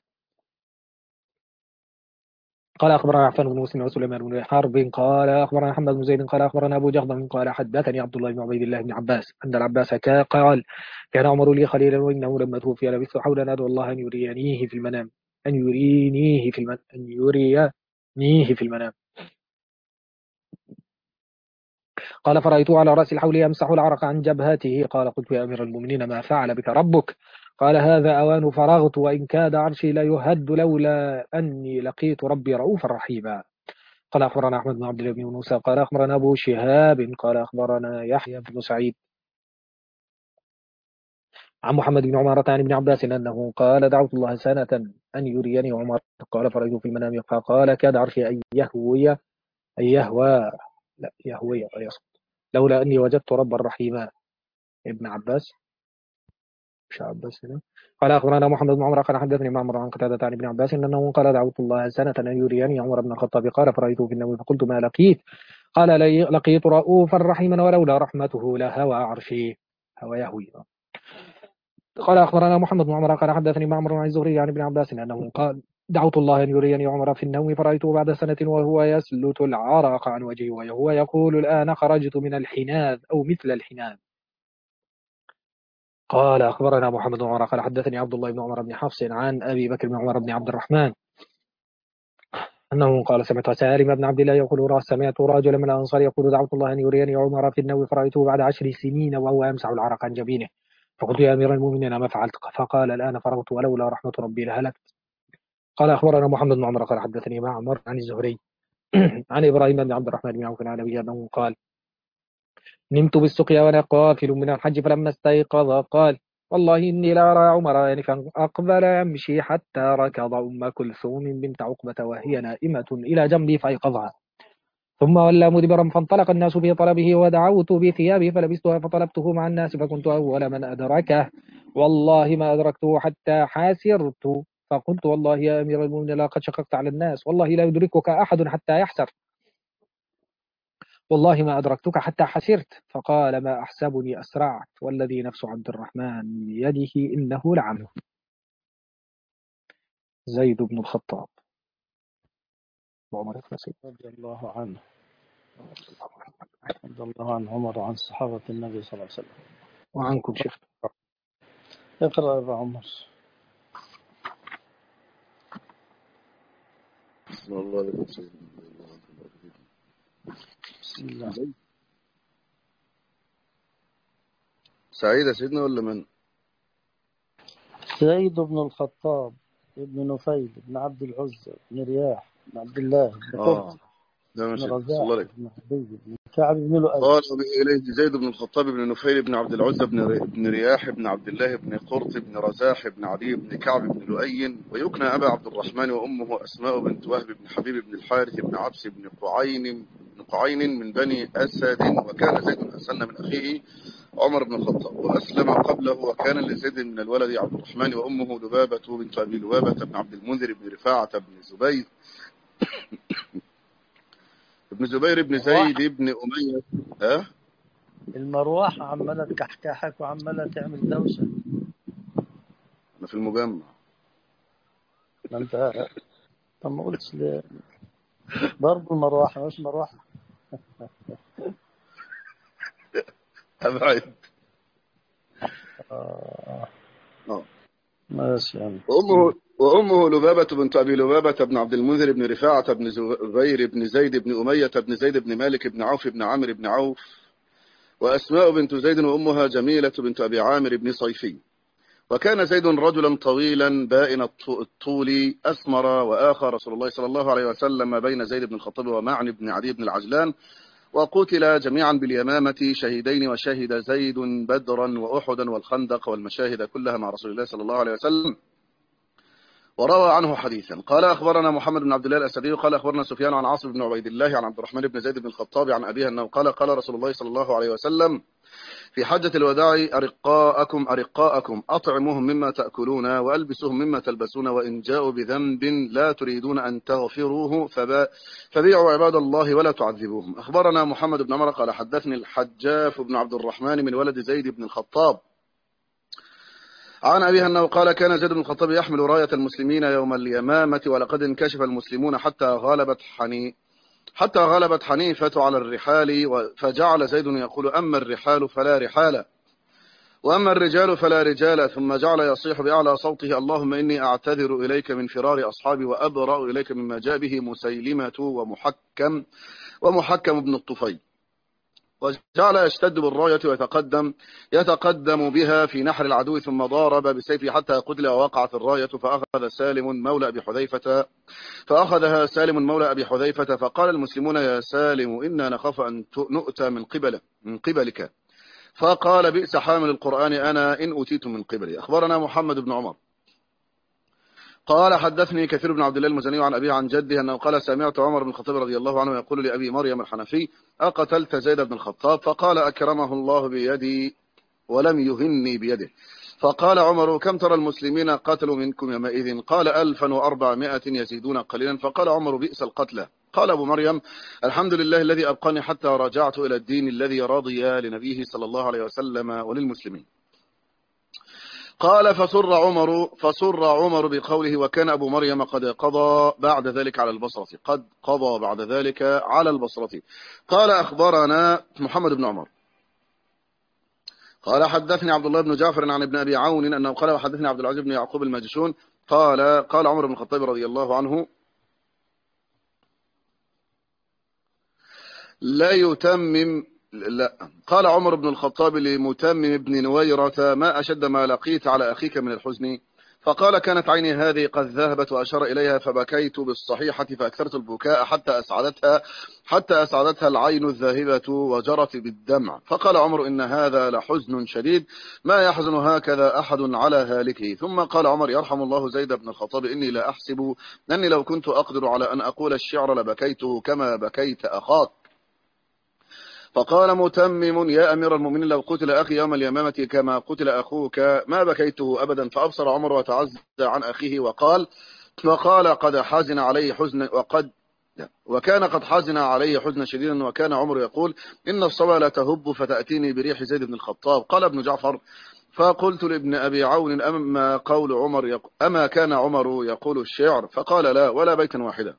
[SPEAKER 2] قال أخبرنا عفان بن مسلم وسليمان بن حرب قال أخبرنا محمد بن زيد قال أخبرنا أبو جهضم قال حدثني عبد الله بن عبيد الله بن عباس أن العباس قال كان عمر لي خليلا وإنه لما توفي لبثت حولا أدعو الله أن يرينيه في المنام أن يرينيه في المنام أن يرينيه في المنام. قال فرأيته على رأس الحول يمسح العرق عن جبهته قال قلت يا أمير المؤمنين ما فعل بك ربك قال هذا أوان فرغت وإن كاد عرشي ليهد لولا أني لقيت ربي رؤوفا رحيما. قال أخبرنا أحمد بن عبد الله بن موسى قال أخبرنا أبو شهاب قال أخبرنا يحيى بن سعيد عن محمد بن عمارة عن ابن عباس أنه قال دعوت الله سنة أن يريني عمر قال فرأيت في المنام فقال كاد عرشي أن يهوي أن يهوى لا يهوي لولا أني وجدت ربا رحيما. ابن عباس مش عباس هنا. قال أخبرنا محمد بن عمر قال حدثني معمر عن قتادة عن ابن عباس أنه قال دعوت الله سنة أن يريني عمر بن الخطاب قال فرأيته في النوم فقلت ما لقيت قال لي لقيت رؤوفا رحيما ولولا رحمته لهوى عرشي هوى يهوي. قال أخبرنا محمد بن عمر قال حدثني معمر عن الزهري عن ابن عباس أنه قال دعوت الله أن يريني عمر في النوم فرأيته بعد سنة وهو يسلت العرق عن وجهه وهو يقول الآن خرجت من الحناذ أو مثل الحناذ. قال أخبرنا محمد بن عمر قال حدثني عبد الله بن عمر بن حفص عن أبي بكر بن عمر بن عبد الرحمن أنه قال سمعت سالم بن عبد الله يقول سمعت رجلا من الأنصار يقول دعوت الله أن يريني عمر في النوم فرأيته بعد عشر سنين وهو يمسح العرق عن جبينه فقلت يا أمير المؤمنين ما فعلت فقال الآن فرغت ولولا رحمة ربي لهلكت. قال أخبرنا محمد بن عمر قال حدثني معمر عن الزهري عن إبراهيم بن عبد الرحمن بن عوف عن أبي أنه قال نمت بالسقيا وأنا قافل من الحج فلما استيقظ قال والله إني لأرى عمر يعني فأقبل يمشي حتى ركض أم كلثوم بنت عقبة وهي نائمة إلى جنبي فأيقظها ثم ولى مدبرا فانطلق الناس في طلبه ودعوت بثيابه فلبستها فطلبته مع الناس فكنت أول من أدركه والله ما أدركته حتى حاسرت فقلت والله يا أمير المؤمنين لقد شققت على الناس والله لا يدركك أحد حتى يحسر والله ما أدركتك حتى حسرت فقال ما أحسبني أسرعت والذي نفس عبد الرحمن بيده إنه لعنه. زيد بن الخطاب وعمر بن سيد
[SPEAKER 1] رضي الله عنه رضي الله عن عمر وعن صحابة النبي صلى الله عليه وسلم.
[SPEAKER 2] وعنكم شيخ.
[SPEAKER 1] اقرأ يا أبا عمر.
[SPEAKER 3] بسم الله عليكم سيدنا.
[SPEAKER 1] بسم الله.
[SPEAKER 3] سعيد يا سيدنا ولا من؟
[SPEAKER 1] زيد بن الخطاب ابن نفيل بن عبد العزى بن رياح بن عبد الله بن
[SPEAKER 3] اه
[SPEAKER 1] قرط
[SPEAKER 3] ده
[SPEAKER 1] بن
[SPEAKER 3] ماشي صلى
[SPEAKER 1] رزاح
[SPEAKER 3] الله عليه.
[SPEAKER 1] بن حبيب بن كعب بن لؤي.
[SPEAKER 3] قال به إليه زيد بن الخطاب بن نفيل بن عبد العزى بن ري... بن رياح بن عبد الله بن قرط بن رزاح بن عدي بن كعب بن لؤي ويكنى أبا عبد الرحمن وأمه أسماء بنت وهب بن حبيب بن الحارث بن عبس بن قعين بن قعين من بني أسد وكان زيد أسن من أخيه عمر بن الخطاب وأسلم قبله وكان لزيد من الولد عبد الرحمن وأمه لبابة بنت أبي لبابة بن عبد المنذر بن رفاعة بن زبير ابن زبير بن زيد بن أمية. ها
[SPEAKER 1] المروحة عمالة تكحكحك وعمالة تعمل دوشة.
[SPEAKER 3] أنا في المجمع.
[SPEAKER 1] ما انت طب ما قلتش ليه؟ برضه المروحة مش مروحة.
[SPEAKER 3] أبعد.
[SPEAKER 1] آه.
[SPEAKER 3] آه.
[SPEAKER 1] ماشي يعني.
[SPEAKER 3] وأمه وأمه لبابة بنت أبي لبابة بن عبد المنذر بن رفاعة بن زبير بن زيد بن أمية بن زيد بن مالك بن عوف بن عامر بن عوف وأسماء بنت زيد وأمها جميلة بنت أبي عامر بن صيفي. وكان زيد رجلا طويلا بائن الطول أسمر وآخى رسول الله صلى الله عليه وسلم بين زيد بن الخطاب ومعن بن عدي بن العجلان وقتل جميعا باليمامة شهيدين وشهد زيد بدرا وأحدا والخندق والمشاهد كلها مع رسول الله صلى الله عليه وسلم وروى عنه حديثا. قال أخبرنا محمد بن عبد الله الأسدي قال أخبرنا سفيان عن عاصم بن عبيد الله عن عبد الرحمن بن زيد بن الخطاب عن أبيه أنه قال قال رسول الله صلى الله عليه وسلم في حجة الوداع أرقاءكم أرقاءكم أطعموهم مما تأكلون وألبسوهم مما تلبسون وإن جاءوا بذنب لا تريدون أن تغفروه فبيعوا عباد الله ولا تعذبوهم. أخبرنا محمد بن عمر قال حدثني الحجاف بن عبد الرحمن من ولد زيد بن الخطاب عن أبيه أنه قال كان زيد بن الخطاب يحمل راية المسلمين يوم اليمامة ولقد انكشف المسلمون حتى غلبت حني حتى غلبت حنيفة على الرحال فجعل زيد يقول أما الرحال فلا رحال وأما الرجال فلا رجال ثم جعل يصيح بأعلى صوته اللهم إني أعتذر إليك من فرار أصحابي وأبرأ إليك مما جاء به مسيلمة ومحكم ومحكم بن الطفيل وجعل يشتد بالراية ويتقدم يتقدم بها في نحر العدو ثم ضارب بسيفه حتى قتل ووقعت الراية فأخذ سالم مولى أبي حذيفة فأخذها سالم مولى أبي حذيفة فقال المسلمون يا سالم إنا نخاف أن نؤتى من قبل من قبلك فقال بئس حامل القرآن أنا إن أتيت من قبلي. أخبرنا محمد بن عمر قال حدثني كثير بن عبد الله المزني عن أبيه عن جده أنه قال سمعت عمر بن الخطاب رضي الله عنه يقول لأبي مريم الحنفي أقتلت زيد بن الخطاب فقال أكرمه الله بيدي ولم يهني بيده. فقال عمر كم ترى المسلمين قتلوا منكم يومئذ قال ألفا وأربعمائة يزيدون قليلا. فقال عمر بئس القتلى. قال أبو مريم الحمد لله الذي أبقاني حتى رجعت إلى الدين الذي رضي لنبيه صلى الله عليه وسلم وللمسلمين. قال فسر عمر فسر عمر بقوله وكان أبو مريم قد قضى بعد ذلك على البصرة قد قضى بعد ذلك على البصرة. قال أخبرنا محمد بن عمر قال حدثني عبد الله بن جعفر عن ابن أبي عون أنه قال وحدثني عبد العزيز بن يعقوب الماجشون قال قال عمر بن الخطاب رضي الله عنه لا يتمم لا قال عمر بن الخطاب لمتمم بن نويرة ما أشد ما لقيت على أخيك من الحزن؟ فقال كانت عيني هذه قد ذهبت وأشار إليها فبكيت بالصحيحة فأكثرت البكاء حتى أسعدتها حتى أسعدتها العين الذاهبة وجرت بالدمع. فقال عمر إن هذا لحزن شديد ما يحزن هكذا أحد على هالكه. ثم قال عمر يرحم الله زيد بن الخطاب إني لا أحسب أني لو كنت أقدر على أن أقول الشعر لبكيته كما بكيت أخاك. فقال متمم يا أمير المؤمنين لو قتل أخي يوم اليمامة كما قتل أخوك ما بكيته أبدا. فأبصر عمر وتعزى عن أخيه وقال وقال قد حزن عليه حزن وقد وكان قد حزن عليه حزنا شديدا. وكان عمر يقول إن الصبا لا تهب فتأتيني بريح زيد بن الخطاب. قال ابن جعفر فقلت لابن أبي عون أما قول عمر يق... أما كان عمر يقول الشعر؟ فقال لا ولا بيتا واحدا.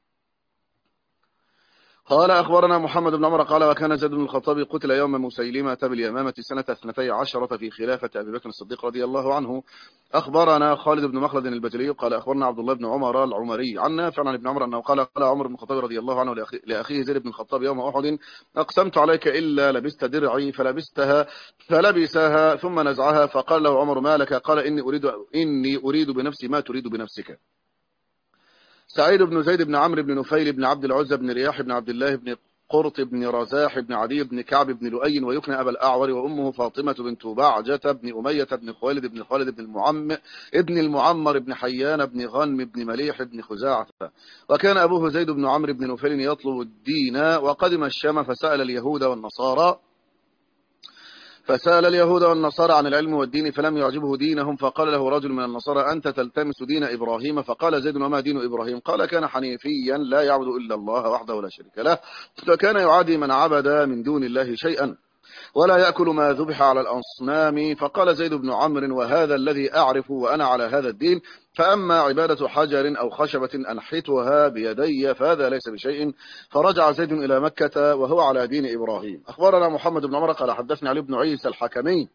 [SPEAKER 3] قال أخبرنا محمد بن عمر قال وكان زيد بن الخطاب قتل يوم مسيلمة باليمامة سنة اثنتي عشرة في خلافة أبي بكر الصديق رضي الله عنه. أخبرنا خالد بن مخلد البجلي قال أخبرنا عبد الله بن عمر العمري عن نافع عن ابن عمر أنه قال قال عمر بن الخطاب رضي الله عنه لأخيه زيد بن الخطاب يوم أحد أقسمت عليك إلا لبست درعي فلبستها فلبسها ثم نزعها. فقال له عمر ما لك؟ قال إني أريد, إني أريد بنفسي ما تريد بنفسك. سعيد بن زيد بن عمرو بن نفيل بن عبد العزى بن رياح بن عبد الله بن قرط بن رزاح بن عدي بن كعب بن لؤي ويكنى أبا الأعور وأمه فاطمة بنت بعجة بن أمية بن خوالد بن خالد بن المعم ابن المعمر بن حيان بن غنم بن مليح بن خزاعة. وكان أبوه زيد بن عمرو بن نفيل يطلب الدين وقدم الشام فسأل اليهود والنصارى فسأل اليهود والنصارى عن العلم والدين فلم يعجبه دينهم. فقال له رجل من النصارى أنت تلتمس دين إبراهيم؟ فقال زيد وما دين إبراهيم؟ قال كان حنيفيا لا يعبد إلا الله وحده لا شريك له فكان يعادي من عبد من دون الله شيئا ولا يأكل ما ذبح على الأصنام. فقال زيد بن عمرو وهذا الذي أعرف وأنا على هذا الدين. فأما عبادة حجر أو خشبة أنحتها بيدي فهذا ليس بشيء. فرجع زيد إلى مكة وهو على دين إبراهيم. أخبرنا محمد بن عمر قال حدثني علي بن عيسى الحكمي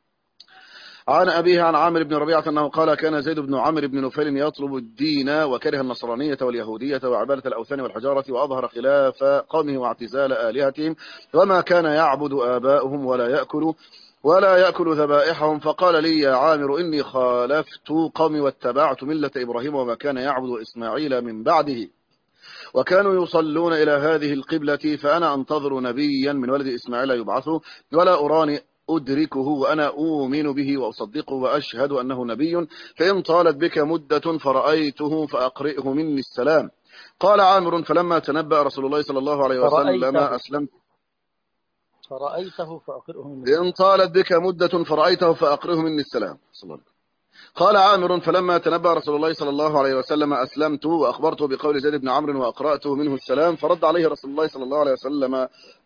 [SPEAKER 3] عن أبيه عن عامر بن ربيعة أنه قال كان زيد بن عمرو بن نفيل يطلب الدين وكره النصرانية واليهودية وعبادة الأوثان والحجارة وأظهر خلاف قومه واعتزال آلهتهم وما كان يعبد آباؤهم ولا يأكل ولا يأكل ذبائحهم. فقال لي يا عامر إني خالفت قومي واتبعت ملة إبراهيم وما كان يعبد إسماعيل من بعده وكانوا يصلون إلى هذه القبلة فأنا أنتظر نبيا من ولد إسماعيل يبعث ولا أراني أدركه وأنا أؤمن به وأصدقه وأشهد أنه نبي فإن طالت بك مدة فرأيته فأقرئه مني السلام. قال عامر فلما تنبأ رسول الله صلى الله عليه وسلم أسلمت
[SPEAKER 1] فرأيته فأقرئه مني السلام.
[SPEAKER 3] إن طالت بك مدة فرأيته فأقرئه مني السلام. قال عامر فلما تنبأ رسول الله صلى الله عليه وسلم أسلمت وأخبرته بقول زيد بن عمرو وأقرأته منه السلام. فرد عليه رسول الله صلى الله عليه وسلم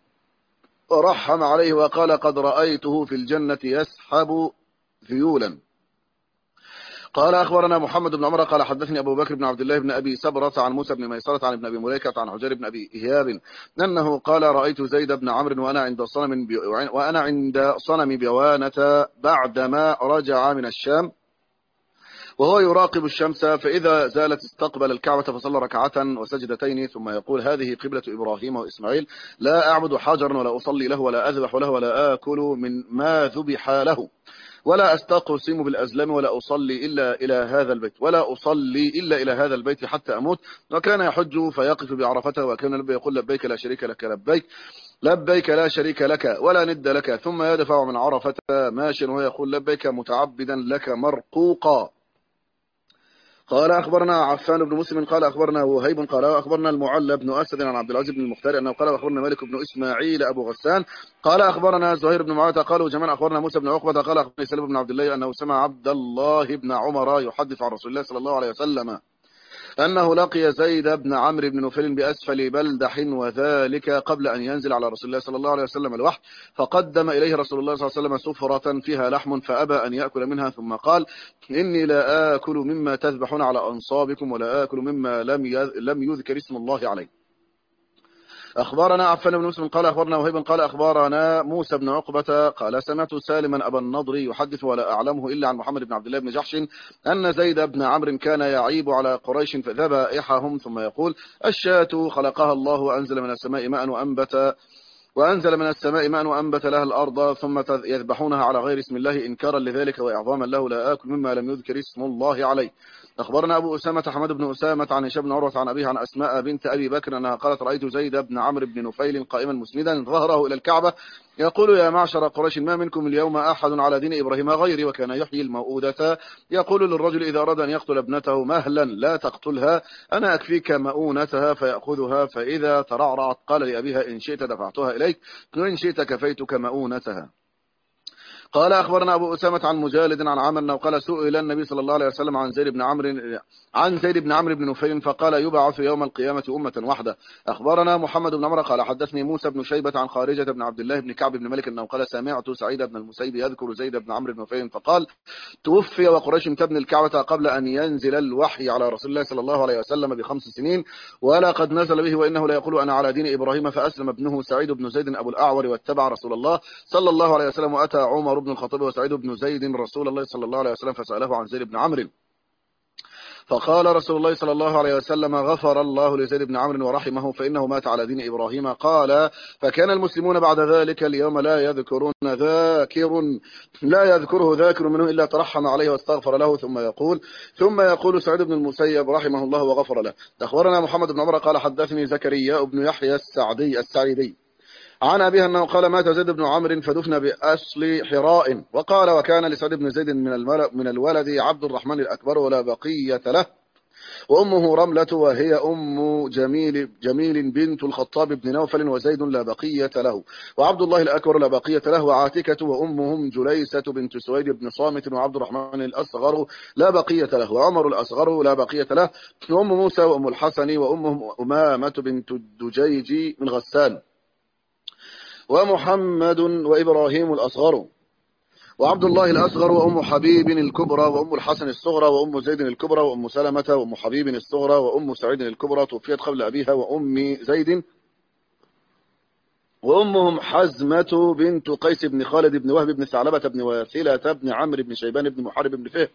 [SPEAKER 3] ورحم عليه وقال قد رأيته في الجنة يسحب ذيولا. قال أخبرنا محمد بن عمر قال حدثني أبو بكر بن عبد الله بن أبي سبرة عن موسى بن ميسرة عن ابن أبي مليكة عن حجير بن أبي إيهاب أنه قال رأيت زيد بن عمرو وأنا عند صنم بي... وأنا عند صنم بيوانة بعدما رجع من الشام وهو يراقب الشمس فإذا زالت استقبل الكعبة فصلى ركعة وسجدتين ثم يقول هذه قبلة إبراهيم وإسماعيل لا أعبد حجرا ولا أصلي له ولا أذبح له ولا آكل من ما ذبح له ولا أستقسم بالأزلام ولا أصلي إلا إلى هذا البيت ولا أصلي إلا إلى هذا البيت حتى أموت. وكان يحج فيقف بعرفته وكان النبي يقول لبيك لا شريك لك لبيك لبيك لا شريك لك ولا ند لك ثم يدفع من عرفة ماشٍ ويقول لبيك متعبدا لك مرقوقا. قال أخبرنا عفان بن مسلم قال أخبرنا وهيب قال أخبرنا المعلى بن أسد عن عبد العزيز بن المختار أنه قال أخبرنا مالك بن إسماعيل أبو غسان قال أخبرنا زهير بن معاوية قالوا جميعا أخبرنا موسى بن عقبة قال أخبرني سلم بن عبد الله أنه سمع عبد الله بن عمر يحدث عن رسول الله صلى الله عليه وسلم أنه لقي زيد بن عمرو بن نفيل بأسفل بلدح وذلك قبل أن ينزل على رسول الله صلى الله عليه وسلم الوحي فقدم إليه رسول الله صلى الله عليه وسلم سفرة فيها لحم فأبى أن يأكل منها ثم قال إني لا آكل مما تذبحون على أنصابكم ولا آكل مما لم لم يذكر اسم الله عليه. أخبرنا عفان بن مسلم قال أخبرنا وهيب قال أخبرنا موسى بن عقبة قال سمعت سالما أبا النضر يحدث ولا أعلمه إلا عن محمد بن عبد الله بن جحش أن زيد بن عمرو كان يعيب على قريش فذبائحهم ثم يقول الشاة خلقها الله وأنزل من السماء ماء وأنبت وأنزل من السماء ماء وأنبت لها الأرض ثم يذبحونها على غير اسم الله إنكارا لذلك وإعظاما له لا آكل مما لم يذكر اسم الله عليه. أخبرنا أبو أسامة حمد بن أسامة عن هشام بن عروة عن أبيه عن أسماء بنت أبي بكر أنها قالت رأيت زيد بن عمرو بن نفيل قائما مسندا ظهره إلى الكعبة يقول يا معشر قريش ما منكم اليوم أحد على دين إبراهيم غيري وكان يحيي المؤودة يقول للرجل إذا أراد أن يقتل ابنته مهلا لا تقتلها أنا أكفيك مؤونتها فيأخذها فإذا ترعرعت قال لأبيها إن شئت دفعتها إليك وإن شئت كفيتك مؤونتها. قال أخبرنا أبو أسامة عن مجالد عن عمر وقال سئل النبي صلى الله عليه وسلم عن زيد بن عمرو عن زيد بن عمرو بن نفيل فقال يبعث يوم القيامة أمة واحدة. أخبرنا محمد بن عمرو قال حدثني موسى بن شيبة عن خارجة بن عبد الله بن كعب بن مالك أنه قال سمعت سعيد بن المسيب يذكر زيد بن عمرو بن نفيل فقال توفي وقريش تبني الكعبة قبل أن ينزل الوحي على رسول الله صلى الله عليه وسلم بخمس سنين ولا قد نزل به وإنه لا يقول أنا على دين إبراهيم فأسلم ابنه سعيد بن زيد أبو الأعور واتبع رسول الله صلى الله عليه وسلم وأتى عمر بن الخطاب وسعيد بن زيد رسول الله صلى الله عليه وسلم فسأله عن زيد بن عمرو فقال رسول الله صلى الله عليه وسلم غفر الله لزيد بن عمرو ورحمه فإنه مات على دين إبراهيم. قال فكان المسلمون بعد ذلك اليوم لا يذكرون ذاكر لا يذكره ذاكر منه إلا ترحم عليه واستغفر له ثم يقول ثم يقول سعيد بن المسيب رحمه الله وغفر له. أخبرنا محمد بن عمر قال حدثني زكريا بن يحيى السعدي السعيدي عن أبيه أنه قال مات زيد بن عمرو فدفن بأصل حراء. وقال وكان لسعيد بن زيد من من الولد عبد الرحمن الأكبر ولا بقية له وأمه رملة وهي أم جميل جميل بنت الخطاب بن نوفل وزيد لا بقية له وعبد الله الأكبر لا بقية له وعاتكة وأمهم جليسة بنت سويد بن صامت وعبد الرحمن الأصغر لا بقية له وعمر الأصغر لا بقية له وأم موسى وأم الحسن وأمهم أمامة بنت الدجيج من غسان ومحمد وإبراهيم الأصغر وعبد الله الأصغر وأم حبيب الكبرى وأم الحسن الصغرى وأم زيد الكبرى وأم سلمة وأم حبيب الصغرى وأم سعيد الكبرى توفيت قبل أبيها وأم زيد وأمهم حزمة بنت قيس بن خالد بن وهب بن ثعلبة بن واثلة بن عمرو بن شيبان بن محارب بن فهر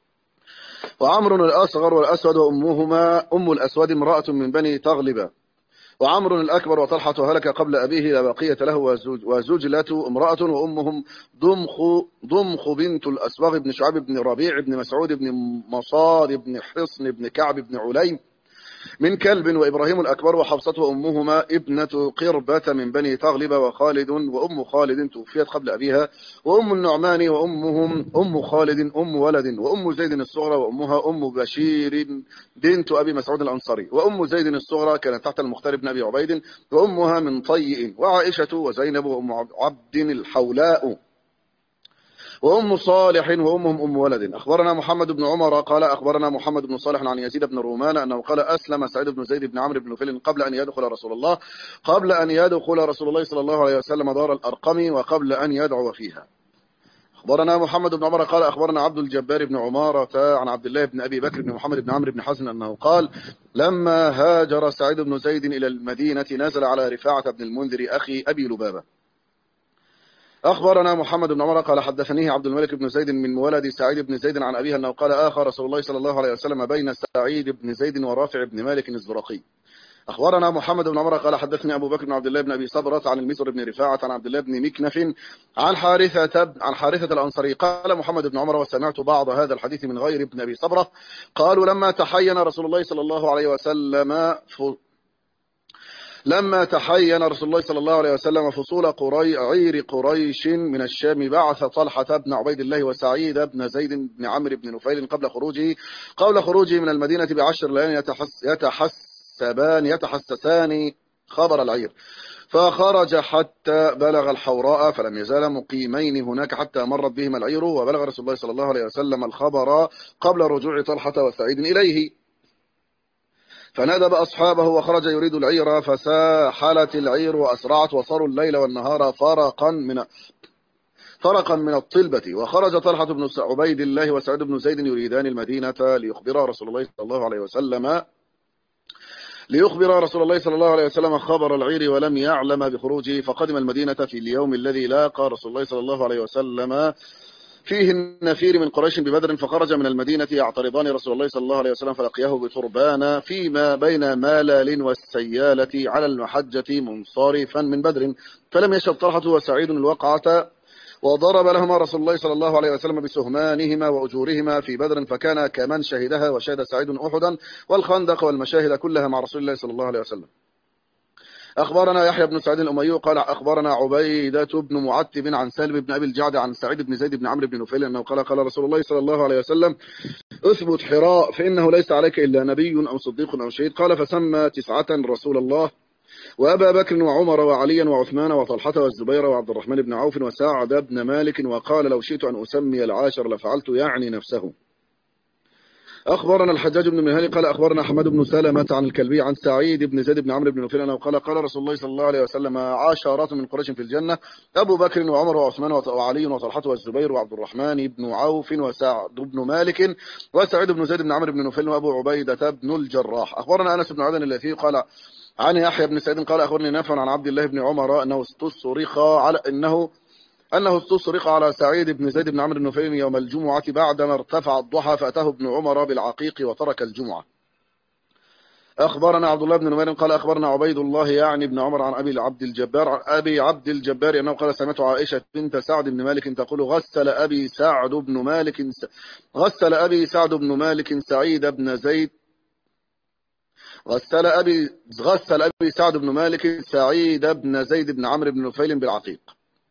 [SPEAKER 3] وعمر الأصغر والأسود وأمهما أم الأسود امرأة من بني تغلب وعمر الأكبر وطلحة هلك قبل أبيه لا بقية له وزجلة امرأة وأمهم ضمخ ضمخ بنت الأسبغ بن شعب بن ربيع بن مسعود بن مصاد بن حصن بن كعب بن عليم من كلب وإبراهيم الأكبر وحفصة وأمهما ابنة قربة من بني تغلب وخالد وأم خالد توفيت قبل أبيها وأم النعمان وأمهم أم خالد أم ولد وأم زيد الصغرى وأمها أم بشير بنت أبي مسعود الأنصاري وأم زيد الصغرى كانت تحت المختار بن أبي عبيد وأمها من طيء وعائشة وزينب وأم عبد الحولاء وأم صالح وأمهم أم ولد. أخبرنا محمد بن عمر قال أخبرنا محمد بن صالح عن يزيد بن رومان أنه قال أسلم سعيد بن زيد بن عمرو بن نفيل قبل أن يدخل رسول الله قبل أن يدخل رسول الله صلى الله عليه وسلم دار الأرقم وقبل أن يدعو فيها. أخبرنا محمد بن عمر قال أخبرنا عبد الجبار بن عمارة عن عبد الله بن أبي بكر بن محمد بن عمرو بن حزن أنه قال لما هاجر سعيد بن زيد إلى المدينة نزل على رفاعة بن المنذر أخي أبي لبابة. أخبرنا محمد بن عمر قال حدثنيه عبد الملك بن زيد من ولد سعيد بن زيد عن أبيه أنه قال آخى رسول الله صلى الله عليه وسلم بين سعيد بن زيد ورافع بن مالك الزرقي. أخبرنا محمد بن عمر قال حدثني أبو بكر بن عبد الله بن أبي صبرة عن المسور بن رفاعة عن عبد الله بن مكنف عن حارثة عن حارثة الأنصاري قال محمد بن عمر وسمعت بعض هذا الحديث من غير ابن أبي صبرة قالوا لما تحين رسول الله صلى الله عليه وسلم ف... لما تحين رسول الله صلى الله عليه وسلم فصول قري عير قريش من الشام بعث طلحة بن عبيد الله وسعيد بن زيد بن عمرو بن نفيل قبل خروجه قبل خروجه من المدينة بعشر ليال يتحس يتحسبان يتحسسان خبر العير فخرج حتى بلغ الحوراء فلم يزال مقيمين هناك حتى مرت بهما العير وبلغ رسول الله صلى الله عليه وسلم الخبر قبل رجوع طلحة وسعيد إليه فندب أصحابه وخرج يريد العير فساحلت العير وأسرعت وصاروا الليل والنهار فرقا من فرقا من الطلبة وخرج طلحة بن عبيد الله وسعيد بن زيد يريدان المدينة ليخبر رسول الله صلى الله عليه وسلم ليخبر رسول الله صلى الله عليه وسلم خبر العير ولم يعلم بخروجه، فقدم المدينة في اليوم الذي لاقى رسول الله صلى الله عليه وسلم فيه النفير من قريش ببدر، فخرج من المدينة يعترضان رسول الله صلى الله عليه وسلم، فلقياه بثربان فيما بين مالال والسيالة على المحجة منصرفا من بدر، فلم يشب طلحة وسعيد الوقعة، وضرب لهما رسول الله صلى الله عليه وسلم بسهمانهما وأجورهما في بدر، فكان كمن شهدها، وشهد سعيد أحدا والخندق والمشاهد كلها مع رسول الله صلى الله عليه وسلم. أخبرنا يحيى بن سعيد الأميي قال أخبرنا عبيدة بن معتب عن سالم بن أبي الجعد عن سعيد بن زيد بن عمرو بن نفيل أنه قال قال رسول الله صلى الله عليه وسلم اثبت حراء فإنه ليس عليك إلا نبي أو صديق أو شهيد. قال فسمى تسعة رسول الله وأبا بكر وعمر وعليا وعثمان وطلحة والزبير وعبد الرحمن بن عوف وسعد بن مالك، وقال لو شئت أن أسمي العاشر لفعلت، يعني نفسه. أخبرنا الحجاج بن منهل قال أخبرنا حماد بن سلمة عن الكلبي عن سعيد بن زيد بن عمرو بن نفيل أنه قال قال رسول الله صلى الله عليه وسلم عشرات من قريش في الجنة، أبو بكر وعمر وعثمان وعلي وطلحة والزبير وعبد الرحمن بن عوف وسعد بن مالك وسعيد بن زيد بن عمرو بن نفيل وأبو عبيدة بن الجراح. أخبرنا أنس بن عدن الليثي قال عن يحيى بن سعيد قال أخبرني نافع عن عبد الله بن عمر أنه استصرخ على أنه أنه استصرخ على سعيد بن زيد بن عمرو بن نفيل يوم الجمعة بعدما ارتفع الضحى، فأتاه ابن عمر بالعقيق وترك الجمعة. أخبرنا عبد الله بن نمير قال أخبرنا عبيد الله يعني ابن عمر عن أبي عبد الجبار عن أبي عبد الجبار أنه قال سمعت عائشة بنت سعد بن مالك تقول غسل أبي سعد بن مالك غسل أبي سعد بن مالك سعيد بن زيد غسل أبي غسل أبي سعد بن مالك سعيد بن زيد بن عمرو بن نفيل بالعقيق،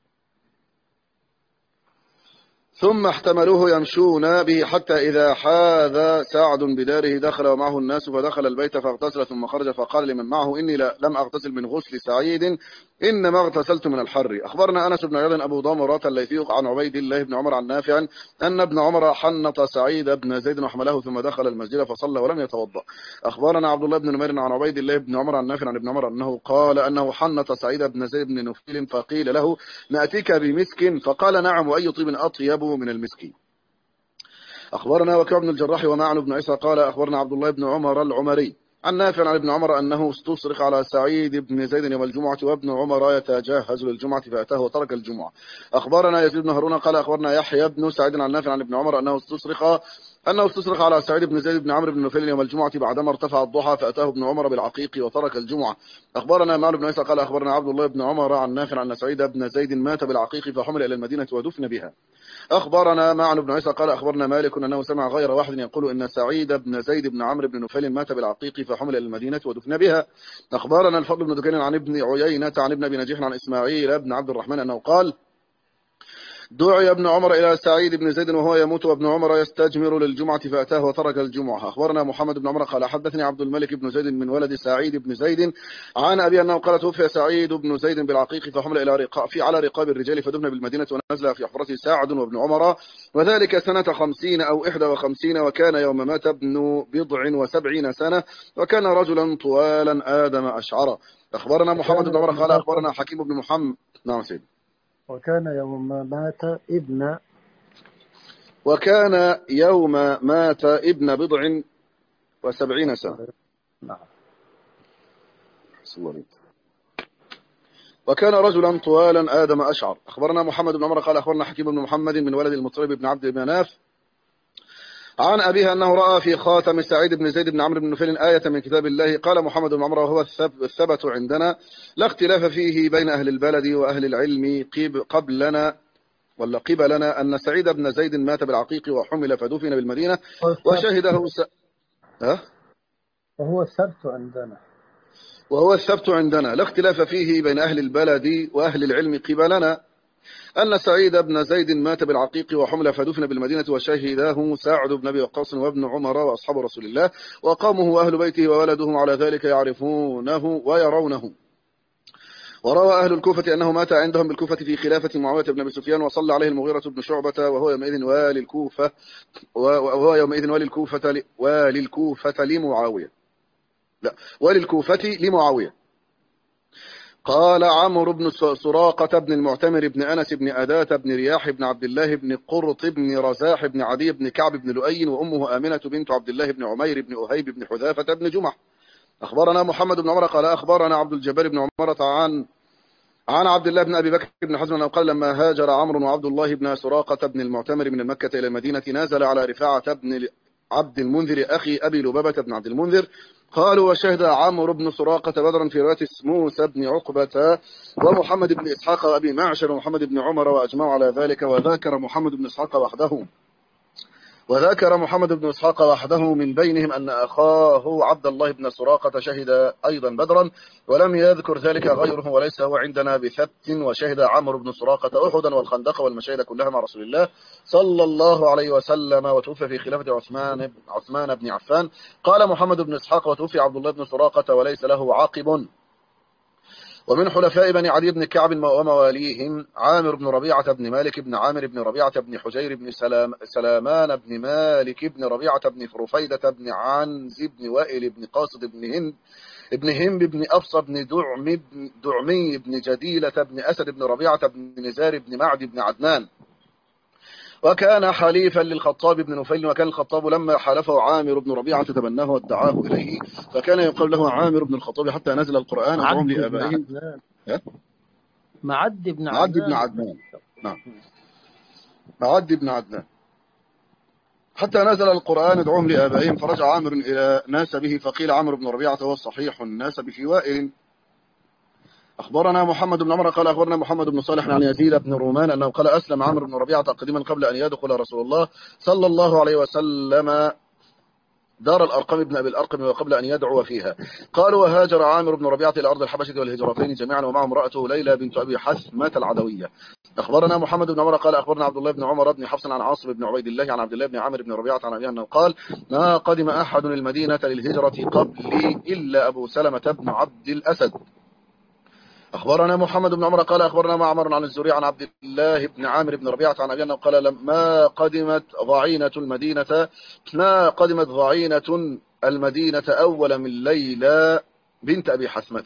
[SPEAKER 3] ثم احتملوه يمشون به حتى إذا حاذ سعد بداره دخل ومعه الناس، فدخل البيت فاغتسل ثم خرج فقال لمن معه إني لم أغتسل من غسل سعيد إنما اغتسلت من الحر. أخبرنا أنس بن عياض أبو ضمرة الليثي عن عبيد الله بن عمر عن نافع أن ابن عمر حنط سعيد بن زيد وحمله ثم دخل المسجد فصلى ولم يتوضأ. أخبرنا عبد الله بن نمير عن عبيد الله بن عمر عن نافع عن ابن عمر أنه قال أنه حنط سعيد بن زيد بن نفيل فقيل له نأتيك بمسك، فقال نعم وأي طيب أطيب من المسك. أخبرنا وكيع بن الجراح ومعن بن عيسى قال أخبرنا عبد الله بن عمر العمري عن نافع عن ابن عمر أنه استصرخ على سعيد بن زيد يوم الجمعة وابن عمر يتجهز للجمعة فأتاه وترك الجمعة. أخبرنا يزيد بن هارون قال أخبرنا يحيى بن سعيد عن نافع عن ابن عمر أنه استصرخ أنه استصرخ على سعيد بن زيد بن عمرو بن نفيل يوم الجمعة بعدما ارتفع الضحى فأتاه ابن عمر بالعقيق وترك الجمعة. أخبرنا معن بن عيسى قال أخبرنا عبد الله بن عمر عن نافع أن سعيد بن زيد مات بالعقيق فحمل إلى المدينة ودفن بها. أخبرنا معن بن عيسى قال أخبرنا مالك أنه سمع غير واحد يقول إن سعيد بن زيد بن عمرو بن نفيل مات بالعقيق فحمل إلى المدينة ودفن بها. أخبرنا الفضل بن دكين عن ابن عيينة عن ابن أبي نجيح عن إسماعيل بن عبد الرحمن أنه قال دعي ابن عمر إلى سعيد بن زيد وهو يموت وابن عمر يستجمر للجمعة فأتاه وترك الجمعة. أخبرنا محمد بن عمر قال حدثني عبد الملك بن زيد من ولد سعيد بن زيد عن أبي أنه قال توفي سعيد بن زيد بالعقيق فحمل إلى رقاء في على رقاب الرجال فدفن بالمدينة ونزل في حفرته سعد وابن عمر، وذلك سنة خمسين أو إحدى وخمسين، وكان يوم مات ابن بضع وسبعين سنة، وكان رجلا طوالا آدم أشعر. أخبرنا محمد بن عمر قال أخبرنا حكيم بن محمد. نعم سيدي.
[SPEAKER 1] وكان يوم ما مات ابن
[SPEAKER 3] وكان يوم مات ابن بضع وسبعين سنة.
[SPEAKER 1] نعم.
[SPEAKER 3] وكان رجلا طوالا آدم أشعر. أخبرنا محمد بن عمر قال أخبرنا حكيم بن محمد من ولد المطلب بن عبد مناف عن أبيها أنه رأى في خاتم سعيد بن زيد بن عمرو بن نفيل آية من كتاب الله. قال محمد بن عمر وهو الثبت عندنا لا اختلاف فيه بين أهل البلد وأهل العلم قبلنا ولا قبلنا أن سعيد بن زيد مات بالعقيق وحمل فدفن بالمدينة وشهده س... ها؟
[SPEAKER 1] وهو الثبت عندنا
[SPEAKER 3] وهو الثبت عندنا لا اختلاف فيه بين أهل البلد وأهل العلم قبلنا أن سعيد بن زيد مات بالعقيق وحمل فدفن بالمدينة وشهده سعد بن أبي وقاص وابن عمر وأصحاب رسول الله وقومه وأهل بيته وولدهم على ذلك يعرفونه ويرونه. وروى أهل الكوفة أنه مات عندهم بالكوفة في خلافة معاوية بن أبي سفيان وصلى عليه المغيرة بن شعبة وهو يومئذ والي الكوفة وهو يومئذ والي الكوفة والي الكوفة لمعاوية لا والي الكوفة لمعاوية. قال عمرو بن سراقة بن المعتمر بن أنس بن أداة بن رياح بن عبد الله بن قرط بن رزاح بن عدي بن كعب بن لؤي وأمه آمنة بنت عبد الله بن عمير بن أهيب بن حذافة بن جمح أخبرنا محمد بن عمر قال أخبرنا عبد الجبار بن عمرة عن عن عبد الله بن أبي بكر بن حزم أنه قال لما هاجر عمرو وعبد الله بن سراقة بن المعتمر من مكة إلى المدينة نزل على رفاعة بن عبد المنذر أخي أبي لبابة بن عبد المنذر. قالوا وشهد عمرو بن سراقة بدرا في رواية موسى بن عقبة ومحمد بن إسحاق وأبي معشر ومحمد بن عمر وأجمعوا على ذلك. وذكر محمد بن إسحاق وحده وذكر محمد بن إسحاق وحده من بينهم أن أخاه عبد الله بن سراقة شهد أيضا بدرا ولم يذكر ذلك غيره وليس هو عندنا بثبت. وشهد عمرو بن سراقة أحدا والخندق والمشاهد كلها مع رسول الله صلى الله عليه وسلم وتوفي في خلافة عثمان عثمان بن عفان. قال محمد بن إسحاق وتوفي عبد الله بن سراقة وليس له عاقب. ومن حلفاء بني عدي بن كعب ومواليهم عامر بن ربيعة بن مالك بن عامر بن ربيعة بن حجير بن سلام سلامان بن مالك بن ربيعة بن فرفيدة بن عنز بن وائل بن قاصد بن هند ابن همب بن أبصى بن دعمي بن دعمي بن جديلة بن أسد بن ربيعة بن نزار بن معد بن عدنان. وكان حليفا للخطاب بن نفيل. وكان الخطاب لما حالفه عامر بن ربيعة تبناه وادعاه إليه فكان يقال له عامر بن الخطاب حتى نزل القرآن ادعوهم لآبائهم.
[SPEAKER 1] معد بن
[SPEAKER 3] معد بن عدنان. نعم معد بن عدنان حتى نزل القرآن ادعوهم لآبائهم. فرجع عامر إلى ناسبه فقيل عمرو بن ربيعة هو الصحيح الناسب في وائل. أخبرنا محمد بن عمر قال أخبرنا محمد بن صالح عن يزيد بن رومان أنه قال أسلم عمرو بن ربيعة قديما قبل أن يدخل رسول الله صلى الله عليه وسلم دار الأرقم بن أبي الأرقم وقبل أن يدعو فيها. قالوا وهاجر عامر بن ربيعة إلى أرض الحبشة والهجرتين جميعا ومعه امرأته ليلى بنت أبي حثمة العدوية. أخبرنا محمد بن عمر قال أخبرنا عبد الله بن عمر بن حفص عن عاصم بن عبيد الله عن عبد الله بن عامر بن ربيعة عن أبيه أنه قال ما قدم أحد المدينة للهجرة قبلي إلا أبو سلمة بن عبد الأسد. أخبرنا محمد بن عمر قال أخبرنا معمر عن الزهري عن عبد الله بن عامر بن ربيعة عن أبيه أنه قال لما قدمت ضعينة المدينة ما قدمت ضعينة المدينة أول من ليلى بنت أبي حثمة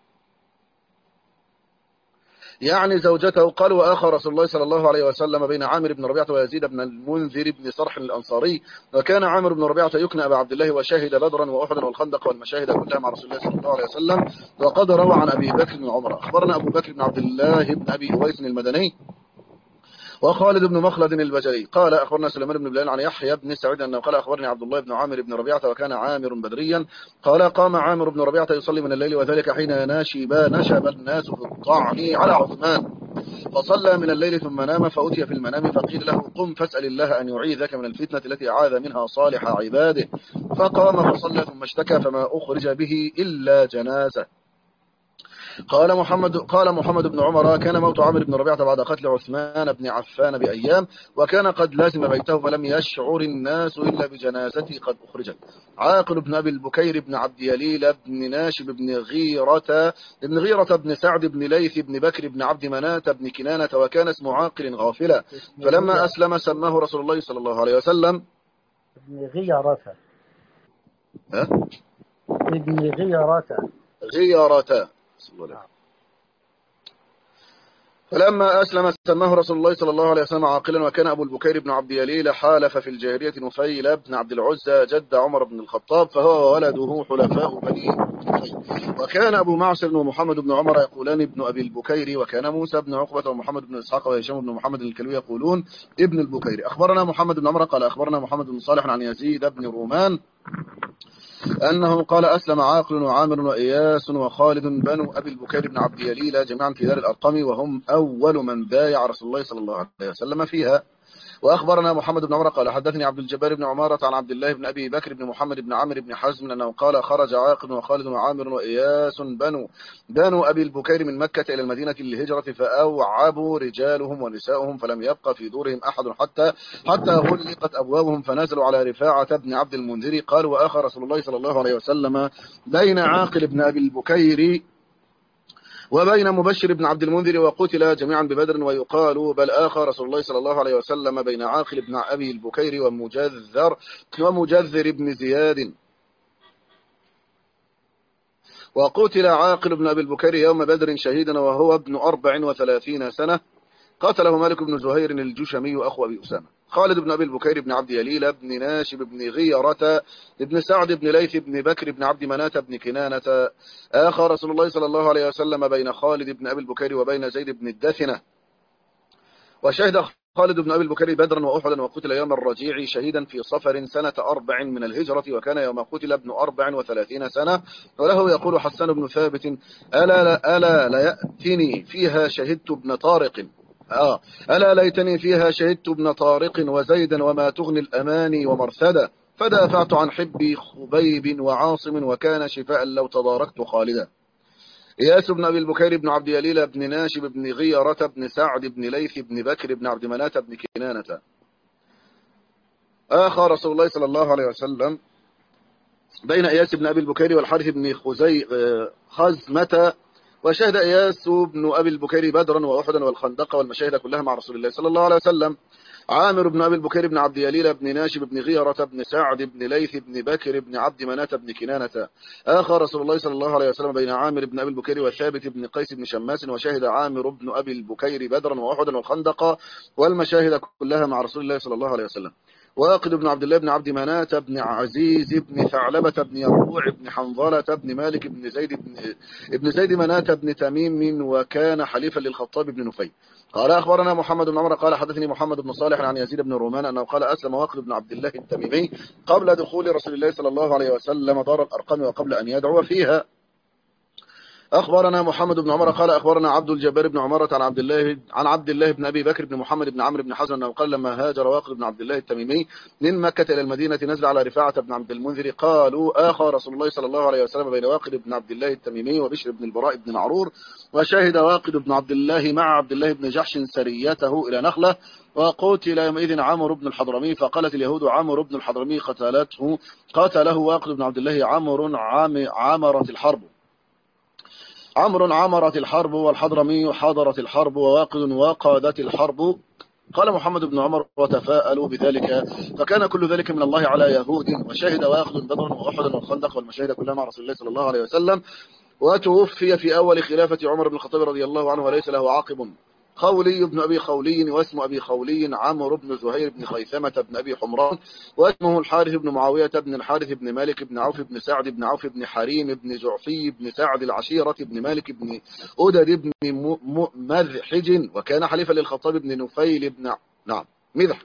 [SPEAKER 3] يعني زوجته. قال وآخى رسول الله صلى الله عليه وسلم بين عامر بن ربيعة ويزيد بن المنذر بن صرح الأنصاري. وكان عامر بن ربيعة يكنى أبا عبد الله وشهد بدرا وأحدا والخندق والمشاهد كلها مع رسول الله صلى الله عليه وسلم. وقد روى عن أبي بكر بن عمر. أخبرنا أبو بكر بن عبد الله بن أبي أويس المدني وخالد بن مخلد البجلي قال أخبرنا سليمان بن بلال عن يحيى بن سعيد أنه قال أخبرني عبد الله بن عامر بن ربيعة وكان عامر بدريا قال قام عامر بن ربيعة يصلي من الليل وذلك حين ناشب نشب الناس في الطعن على عثمان فصلى من الليل ثم نام فأتي في المنام فقيل له قم فاسأل الله أن يعيذك من الفتنة التي أعاذ منها صالح عباده. فقام فصلى ثم اشتكى فما أخرج به إلا جنازة. قال محمد قال محمد بن عمر كان موت عامر بن ربيعة بعد قتل عثمان بن عفان بأيام وكان قد لازم بيته فلم يشعر الناس إلا بجنازته قد أخرجت. عاقل بن أبي البكير بن عبد يليل بن ناشب بن غيرة بن غيرة بن سعد بن ليث بن بكر بن عبد مناة بن كنانة وكان اسم عاقل غافلا. فلما أسلم سماه رسول الله صلى الله عليه وسلم
[SPEAKER 1] ابن غيرة
[SPEAKER 3] ها؟
[SPEAKER 1] ابن غيرة
[SPEAKER 3] غيرة فلما أسلم سماه رسول الله صلى الله عليه وسلم عاقلا. وكان أبو البكير بن عبد يليل حالف في الجاهلية نفيل بن عبد العزى جد عمر بن الخطاب فهو وولده حلفاء بني نفيل. وكان أبو معشر ومحمد بن عمر يقولان ابن أبي البكير. وكان موسى بن عقبة ومحمد بن إسحاق وهشام بن محمد الكلوي يقولون ابن البكير. أخبرنا محمد بن عمر قال أخبرنا محمد بن صالح عن يزيد بن رومان أنه قال أسلم عاقل وعامر وإياس وخالد بنو أبي البكير بن عبد يليل جميعا في دار الأرقم وهم أول من بايع رسول الله صلى الله عليه وسلم فيها. وأخبرنا محمد بن عمر قال حدثني عبد الجبار بن عمارة عن عبد الله بن أبي بكر بن محمد بن عمرو بن حزم أنه قال خرج عاقل وخالد وعامر وإياس بنو بنو أبي البكير من مكة إلى المدينة للهجرة فأوعبوا رجالهم ونساؤهم فلم يبقى في دورهم أحد حتى حتى غلقت أبوابهم فنزلوا على رفاعة بن عبد المنذر. قال وآخى رسول الله صلى الله عليه وسلم بين عاقل بن أبي البكير وبين مبشر بن عبد المنذر وقتل جميعا ببدر. ويقال بل آخى رسول الله صلى الله عليه وسلم بين عاقل بن أبي البكير ومجذر ومجذر بن زياد. وقتل عاقل بن أبي البكير يوم بدر شهيدا وهو ابن أربع وثلاثين سنة قاتله مالك بن زهير الجشمي أخو أبي أسامة. خالد بن أبي البكير بن عبد يليل بن ناشب بن غيرة بن سعد بن ليث بن بكر بن عبد مناة بن كنانة. آخى رسول الله صلى الله عليه وسلم بين خالد بن أبي البكير وبين زيد بن الدثنة. وشهد خالد بن أبي البكير بدرا وأحدا، وقتل يوم الرجيع شهيدا في صفر سنة أربع من الهجرة، وكان يوم قتل ابن أربع وثلاثين سنة. وله يقول حسان بن ثابت: ألا, ألا ليأتني فيها شهدت ابن طارق آه ألا ليتني فيها شهدت ابن طارق وزيدا وما تغني الأماني ومرثدا، فدافعت عن حبي خبيب وعاصم، وكان شفاء لو تداركت خالدا. إياس بن أبي البكير بن عبد يليل بن ناشب بن غيرة بن سعد بن ليث بن بكر بن عبد مناة بن كنانة. آخى رسول الله صلى الله عليه وسلم بين إياس بن أبي البكير والحارث بن خزي خزمة. وشهد إياس بن أبي البكير بدرا وأحدا والخندق والمشاهد كلها مع رسول الله صلى الله عليه وسلم. عامر بن أبي البكير بن عبد يليل بن ناشب بن غيرة بن سعد بن ليث بن بكر بن عبد مناة بن كنانة. آخى رسول الله صلى الله عليه وسلم بين عامر بن أبي البكير وثابت بن قيس بن شماس. وشهد عامر بن أبي البكير بدرا وأحدا والخندق والمشاهد كلها مع رسول الله صلى الله عليه وسلم. واقد بن عبد الله بن عبد مناة بن عزيز بن ثعلبة بن يربوع بن حنظلة بن مالك بن زيد بن ابن زيد مناة بن تميم، وكان حليفا للخطاب بن نفيل. قال أخبرنا محمد بن عمر قال حدثني محمد بن صالح عن يزيد بن رومان أنه قال أسلم واقد بن عبد الله التميمي قبل دخول رسول الله صلى الله عليه وسلم دار الأرقم وقبل أن يدعو فيها. أخبرنا محمد بن عمر قال أخبرنا عبد الجبار بن عمرة عن عبد الله عن عبد الله بن أبي بكر بن محمد بن عمرو بن حزن أنه قال لما هاجر واقد بن عبد الله التميمي من مكة إلى المدينة نزل على رفاعة بن عبد المنذر. قالوا آخى رسول الله صلى الله عليه وسلم بين واقد بن عبد الله التميمي وبشر بن البراء بن معرور. وشهد واقد بن عبد الله مع عبد الله بن جحش سريته إلى نخلة. وقتل يومئذ عمرو بن الحضرمي، فقالت اليهود عمرو بن الحضرمي قتلته قاتله واقد بن عبد الله عمرو عمرت الحرب عمرو عمرت الحرب والحضرمي حضرت الحرب وواقد وقادت الحرب. قال محمد بن عمر وتفاءلوا بذلك، فكان كل ذلك من الله على يهود. وشهد واقد بدرا وأحدا والخندق والمشاهد كلها مع رسول الله صلى الله عليه وسلم. وتوفي في أول خلافة عمر بن الخطاب رضي الله عنه وليس له عاقب. خولي بن أبي خولي، واسم أبي خولي عمرو بن زهير بن خيثمة بن أبي حمران، واسمه الحارث بن معاوية بن الحارث بن مالك بن عوف بن سعد بن عوف بن حريم بن جعفي بن سعد العشيرة بن مالك بن أدد بن مذحج، وكان حليفا للخطاب بن نفيل بن نعم مذح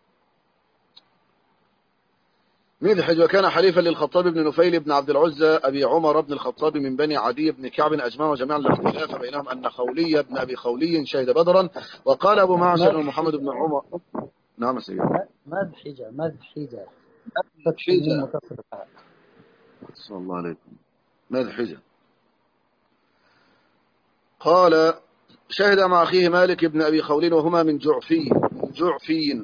[SPEAKER 3] مذحج وكان حليفا للخطاب بن نفيل بن عبد العزى أبي عمر بن الخطاب من بني عدي بن كعب. أجمعوا جميعا الاختلاف بينهم أن خولي بن أبي خولي شهد بدرا. وقال أبو معشر ومحمد بن عمر نعم سيدي
[SPEAKER 1] مذحجة مذحجة
[SPEAKER 3] مذحجة صلى الله عليكم مذحجة. قال شهد مع أخيه مالك بن أبي خولين وهما من جعفي من جعفي.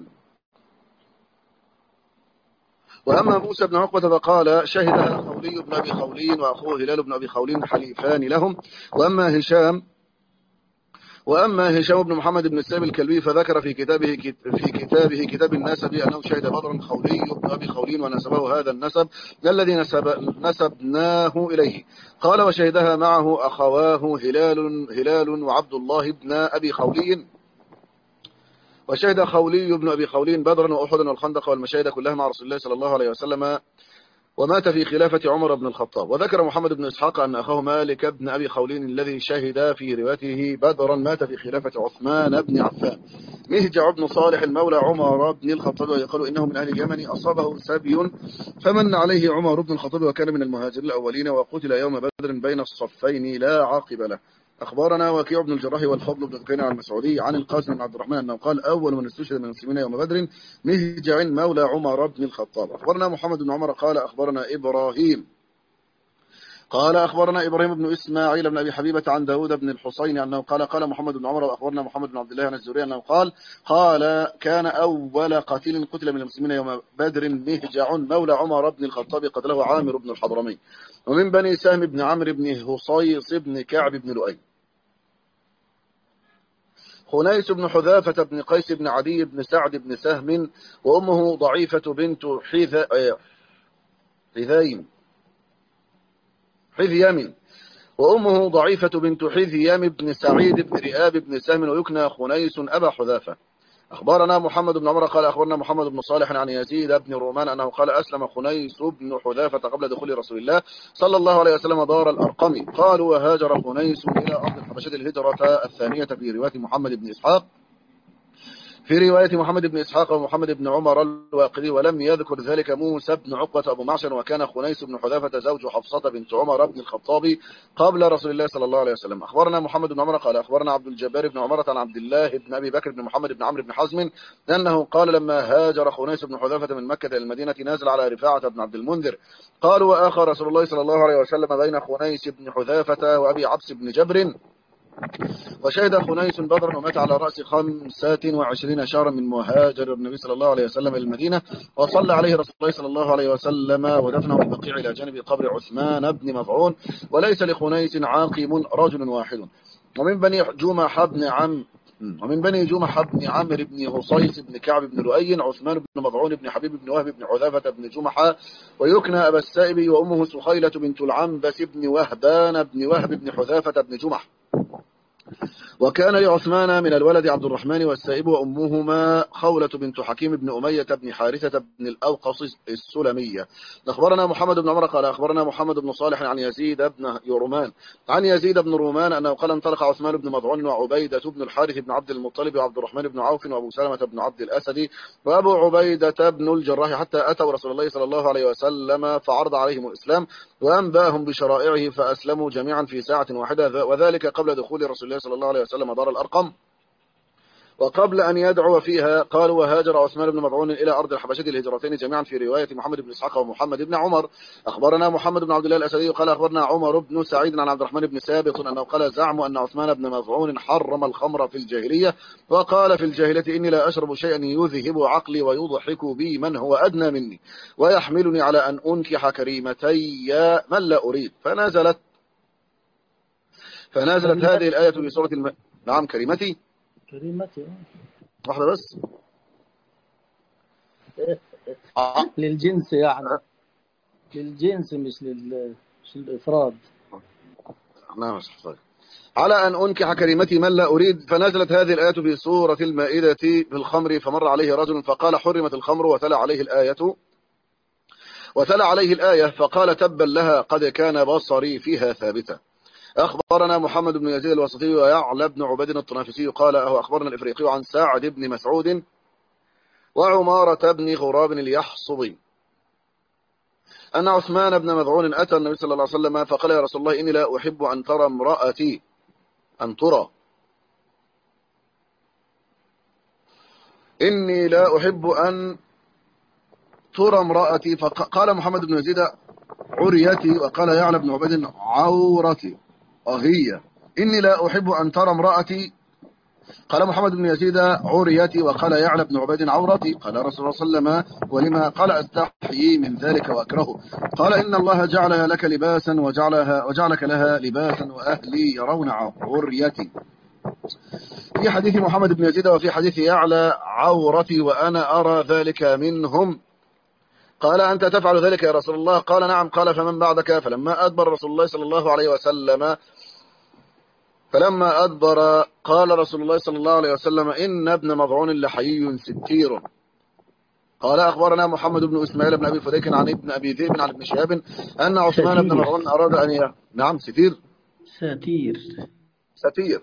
[SPEAKER 3] وأما موسى بن عقبة فقال شهد خولي بن أبي خولين وأخوه هلال بن أبي خولين حليفان لهم. وأما هشام وأما هشام بن محمد بن السام الكلبي فذكر في كتابه في كتابه كتاب النسب أنه شهد بدرا خولي بن أبي خولين ونسبه هذا النسب الذي نسب نسبناه إليه. قال وشهدها معه أخواه هلال هلال وعبد الله بن أبي خولي. وشهد خولي بن أبي خولين بدرا وأحدا والخندق والمشاهد كلها مع رسول الله صلى الله عليه وسلم، ومات في خلافة عمر بن الخطاب. وذكر محمد بن إسحاق أن أخاه مالك بن أبي خولين الذي شهد في روايته بدرا مات في خلافة عثمان بن عفان. مهجع بن صالح المولى عمر بن الخطاب ويقول إنه من أهل اليمن أصابه سبي فمن عليه عمر بن الخطاب وكان من المهاجرين الأولين، وقتل يوم بدر بين الصفين لا عاقب له. أخبرنا وكيع بن الجراح والفضل بن ذكين عن المسعودي عن القاسم بن عبد الرحمن أنه قال أول من استشهد من المسلمين يوم بدر مهجع مولى عمر بن الخطاب. أخبرنا محمد بن عمر قال أخبرنا إبراهيم قال أخبرنا إبراهيم بن إسماعيل بن أبي حبيبة عن داود بن الحسين أنه قال قال محمد بن عمر وأخبرنا محمد بن عبد الله عن الزهري أنه قال قال كان أول قتيل قتل من المسلمين يوم بدر مهجع مولى عمر بن الخطاب قتله عامر بن الحضرمي ومن بني سهم بن عمرو بن هصيص بن كعب بن لؤي. خنيس بن حذافة بن قيس بن عدي بن سعد بن سهم وأمه ضعيفة بنت حذيم حذيم وأمه ضعيفة بنت حذيام بن سعيد بن رئاب بن سهم ويكنى خنيس أبا حذافة. أخبرنا محمد بن عمر قال أخبرنا محمد بن صالح عن يزيد بن رومان أنه قال أسلم خنيس بن حذافة قبل دخول رسول الله صلى الله عليه وسلم دار الأرقم. قالوا وهاجر خنيس إلى أرض الحبشة الهجرة الثانية في رواية محمد بن إسحاق في رواية محمد بن إسحاق ومحمد بن عمر الواقدي، ولم يذكر ذلك موسى بن عقبة أبو معشر. وكان خنيس بن حذافة زوج حفصة بنت عمر بن الخطاب قبل رسول الله صلى الله عليه وسلم. أخبرنا محمد بن عمر قال أخبرنا عبد الجبار بن عمرة عن عبد الله بن أبي بكر بن محمد بن عمرو بن حزم أنه قال لما هاجر خنيس بن حذافة من مكة إلى المدينة نازل على رفاعة بن عبد المنذر. قالوا وآخى رسول الله صلى الله عليه وسلم بين خنيس بن حذافة وأبي عبس بن جبر، وشهد خنيس بدرا ومات على رأس خمسة وعشرين شهرا من مهاجر النبي صلى الله عليه وسلم إلى المدينة، وصلى عليه رسول الله صلى الله عليه وسلم ودفنه البقيع إلى جانب قبر عثمان بن مظعون. وليس لخنيس عاقب رجل واحد. ومن بني جمح بن عم ومن بني جمح بن عمرو بن هصيص بن كعب بن لؤي عثمان بن مظعون بن حبيب بن وهب بن حذافة بن جمحة ويكنى أبا السائب، وأمه سخيلة بنت العنبس بن وهبان بن وهب بن حذافة بن جمح. وكان لعثمان من الولد عبد الرحمن والسائب، وأمهما خولة بنت حكيم بن أمية بن حارثة بن الأوقص السلمية. أخبرنا محمد بن عمر قال أخبرنا محمد بن صالح عن يزيد بن يرومان عن يزيد بن رومان أنه قال انطلق عثمان بن مظعون وعبيدة بن الحارث بن عبد المطلب وعبد الرحمن بن عوف وأبو سلمة بن عبد الأسد وأبو عبيدة بن الجراح حتى أتوا رسول الله صلى الله عليه وسلم فعرض عليهم الإسلام وأنباهم بشرائعه فأسلموا جميعا في ساعة واحدة، وذلك قبل دخول رسول الله صلى الله عليه وسلم دار الأرقم وقبل أن يدعو فيها. قالوا وهاجر عثمان بن مظعون إلى أرض الحبشة الهجرتين جميعا في رواية محمد بن إسحاق ومحمد بن عمر. أخبرنا محمد بن عبد الله الأسدي قال أخبرنا عمر بن سعيد عن عبد الرحمن بن سابط أنه قال زعموا أن عثمان بن مظعون حرم الخمر في الجاهلية، وقال في الجاهلية إني لا أشرب شيئا يذهب عقلي ويضحك بي من هو أدنى مني ويحملني على أن أنكح كريمتي من لا أريد. فنزلت فنزلت هذه الآية في سورة الم... نعم كريمتي
[SPEAKER 1] كريمتي
[SPEAKER 3] واحدة بس
[SPEAKER 1] آه. للجنس يعني للجنس مش لل مش للإفراد.
[SPEAKER 3] نعم صحيح. على أن أنكح كريمتي من لا أريد. فنزلت هذه الآية في سورة المائدة في الخمر فمر عليه رجل فقال حرمت الخمر وتلا عليه الآية وتلا عليه الآية فقال تبا لها قد كان بصري فيها ثابتا. أخبرنا محمد بن يزيد الوسطي ويعلى بن عبيد الطنافسي قال أهو أخبرنا الإفريقي عن سعد بن مسعود وعمارة بن غراب اليحصبي أن عثمان بن مظعون أتى النبي صلى الله عليه وسلم فقال يا رسول الله إني لا أحب أن ترى امرأتي أن ترى إني لا أحب أن ترى امرأتي. فقال محمد بن يزيد عريتي، وقال يعلى بن عبيد عورتي أغية إني لا أحب أن ترى امرأتي. قال محمد بن يزيد عريتي، وقال يعلى بن عبيد عورتي. قال رسول الله صلى الله عليه وسلم ولما؟ قال أستحيي من ذلك وأكرهه. قال إن الله جعلها لك لباسا وجعلها وجعلك لها لباسا وأهلي يرون عريتي. في حديث محمد بن يزيد وفي حديث يعلى عورتي وأنا أرى ذلك منهم. قال أنت تفعل ذلك يا رسول الله؟ قال نعم. قال فمن بعدك؟ فلما أدبر رسول الله صلى الله عليه وسلم فلما أدبر قال رسول الله صلى الله عليه وسلم إن ابن مظعون لحيي ستير. قال أخبرنا محمد بن إسماعيل بن أبي فديك عن ابن أبي ذئب عن ابن شهاب أن عثمان بن مظعون أراد أن ي... نعم ستير
[SPEAKER 1] ستير
[SPEAKER 3] ستير.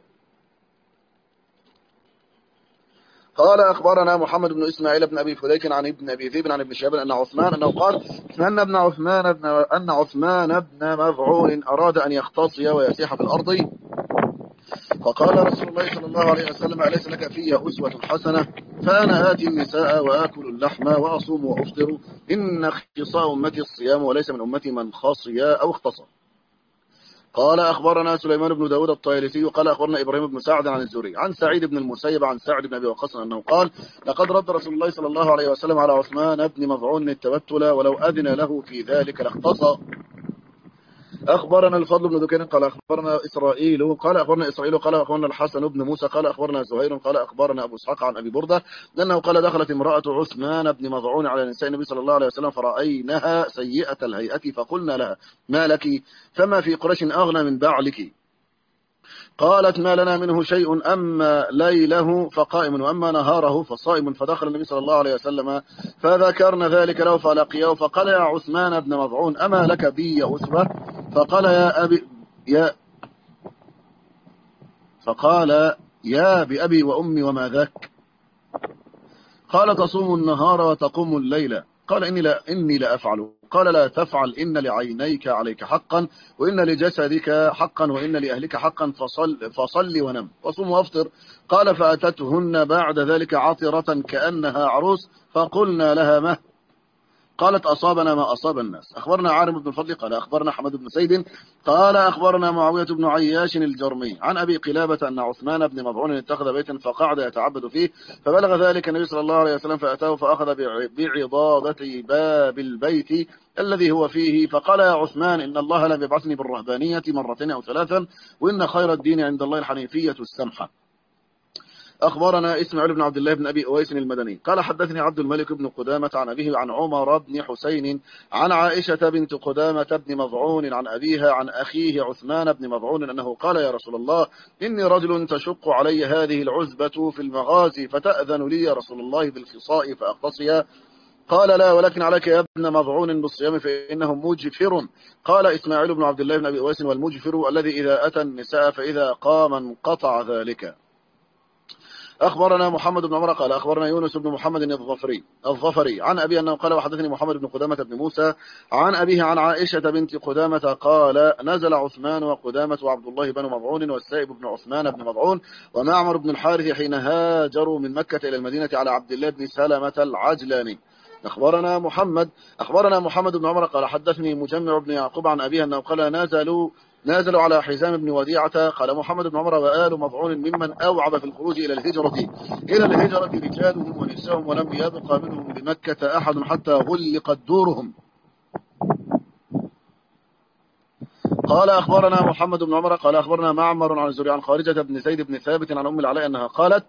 [SPEAKER 3] قال أخبرنا محمد بن إسماعيل بن أبي فديك عن ابن أبي ذئب عن ابن شهاب أن عثمان أنه قال أن ابن عثمان بن أن عثمان بن مظعون أراد أن يختصي ويسيح في الأرض. فقال رسول الله صلى الله عليه وسلم أليس لك في أسوة حسنة؟ فأنا آتي النساء وآكل اللحم وأصوم وأفطر إن اختصاء أمتي الصيام وليس من أمتي من خصي أو اختصى. قال أخبرنا سليمان بن داود الطيالسي قال أخبرنا إبراهيم بن سعد عن الزهري عن سعيد بن المسيب عن سعد بن أبي وقاص أنه قال لقد رد رسول الله صلى الله عليه وسلم على عثمان بن مظعون التبتل ولو أذن له في ذلك لاختصى. أخبرنا الفضل بن دكين قال أخبرنا إسرائيل قال أخبرنا إسرائيل قال أخبرنا الحسن بن موسى قال أخبرنا زهير قال أخبرنا أبو إسحاق عن أبي بردة لأنه قال دخلت امرأة عثمان بن مظعون على نساء النبي صلى الله عليه وسلم فرأينها سيئة الهيئة فقلنا لها ما لك فما في قريش أغنى من بعلك قالت ما لنا منه شيء أما ليله فقائم وأما نهاره فصائم فدخل النبي صلى الله عليه وسلم فذكرنا ذلك له فلقيه فقال يا عثمان بن مظعون أما لك بي أسوة فقال يا أبي يا فقال يا بأبي وأمي وما ذاك قال تصوم النهار وتقوم الليل قال إني لا, إني لا أفعل قال لا تفعل إن لعينيك عليك حقا وإن لجسدك حقا وإن لأهلك حقا فصل, فصل ونم وصوم وافطر قال فأتتهن بعد ذلك عطرة كأنها عروس فقلنا لها ما قالت أصابنا ما أصاب الناس أخبرنا عارم بن الفضل قال أخبرنا حمد بن سيد قال أخبرنا معاوية بن عياش الجرمي عن أبي قلابة أن عثمان بن مظعون اتخذ بيتا فقعد يتعبد فيه فبلغ ذلك النبي صلى الله عليه وسلم فأتاه فأخذ بعضادة باب البيت الذي هو فيه فقال يا عثمان إن الله لم يبعثني بالرهبانية مرتين أو ثلاثا وإن خير الدين عند الله الحنيفية السمحة. أخبرنا إسماعيل بن عبد الله بن أبي أويس المدني قال حدثني عبد الملك بن قدامة عن أبيه عن عمر بن حسين عن عائشة بنت قدامة بن مظعون عن أبيها عن أخيه عثمان بن مظعون أنه قال يا رسول الله إني رجل تشق علي هذه العزبة في المغازي فتأذن لي يا رسول الله بالفصاء فأقتصيها قال لا ولكن عليك يا ابن مظعون بالصيام فإنه مجفر. قال إسماعيل بن عبد الله بن أبي أويس والمجفر الذي إذا أتى النساء فإذا قام انقطع ذلك. أخبرنا محمد بن عمر قال أخبرنا يونس بن محمد الظفري الظفري عن أبي أنه قال وحدثني محمد بن قدامة بن موسى عن أبيه عن عائشة بنت قدامة قال نزل عثمان وقدامة وعبد الله بن مظعون والسائب بن عثمان بن مظعون ومعمر بن الحارث حين هاجروا من مكة إلى المدينة على عبد الله بن سلمة العجلاني. أخبرنا محمد أخبرنا محمد بن عمر قال حدثني مجمع بن يعقوب عن أبيه أنه قال نازلوا نازلوا على حزام بن وديعة قال محمد بن عمر وآل مظعون ممن أوعب في الخروج إلى الهجرة إلى الهجرة رجالهم ونساهم ولم يبق منهم بمكة أحد حتى غلقت دورهم. قال أخبرنا محمد بن عمر قال أخبرنا معمر عن الزهري عن خارجة بن زيد بن ثابت عن أم العلاء أنها قالت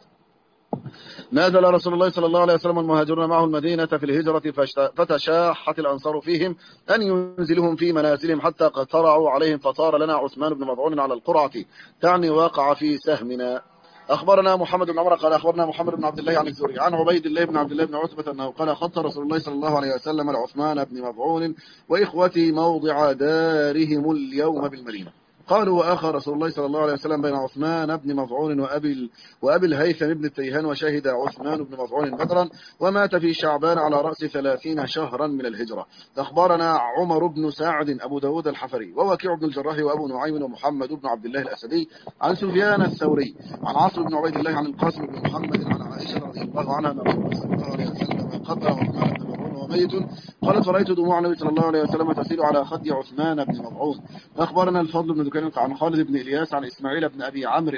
[SPEAKER 3] نازل رسول الله صلى الله عليه وسلم المهاجرون معه المدينة في الهجرة فتشاحت الأنصار فيهم أن ينزلهم في منازلهم حتى قد طرعوا عليهم فطار لنا عثمان بن مظعون على القرعة تعني واقع في سهمنا. أخبرنا محمد بن عمر قال أخبرنا محمد بن عبد الله عن الزهري عن عبيد الله بن عبد الله بن عتبة أنه قال خط رسول الله صلى الله عليه وسلم لعثمان بن مظعون وإخوتي موضع دارهم اليوم بالمدينة. قالوا وآخى رسول الله صلى الله عليه وسلم بين عثمان بن مظعون وأبي, وأبي الهيثم بن التيهان وشهد عثمان بن مظعون بدرا ومات في شعبان على رأس ثلاثين شهرا من الهجرة. أخبرنا عمر بن سعد أبو داود الحفري ووكيع بن الجراح وأبو نعيم ومحمد بن عبد الله الأسدي عن سفيان الثوري عن عاصم بن عبيد الله عن القاسم بن محمد عن عائشة رضي الله عنها أن النبي صلى الله عليه وسلم قبل عثمان بن مظعون وميت قالت فرأيت دموع النبي صلى الله عليه وسلم تسيل على خد عثمان بن مظعون. أخبرنا الفضل بن دكين عن خالد بن إلياس عن إسماعيل بن أبي عمرو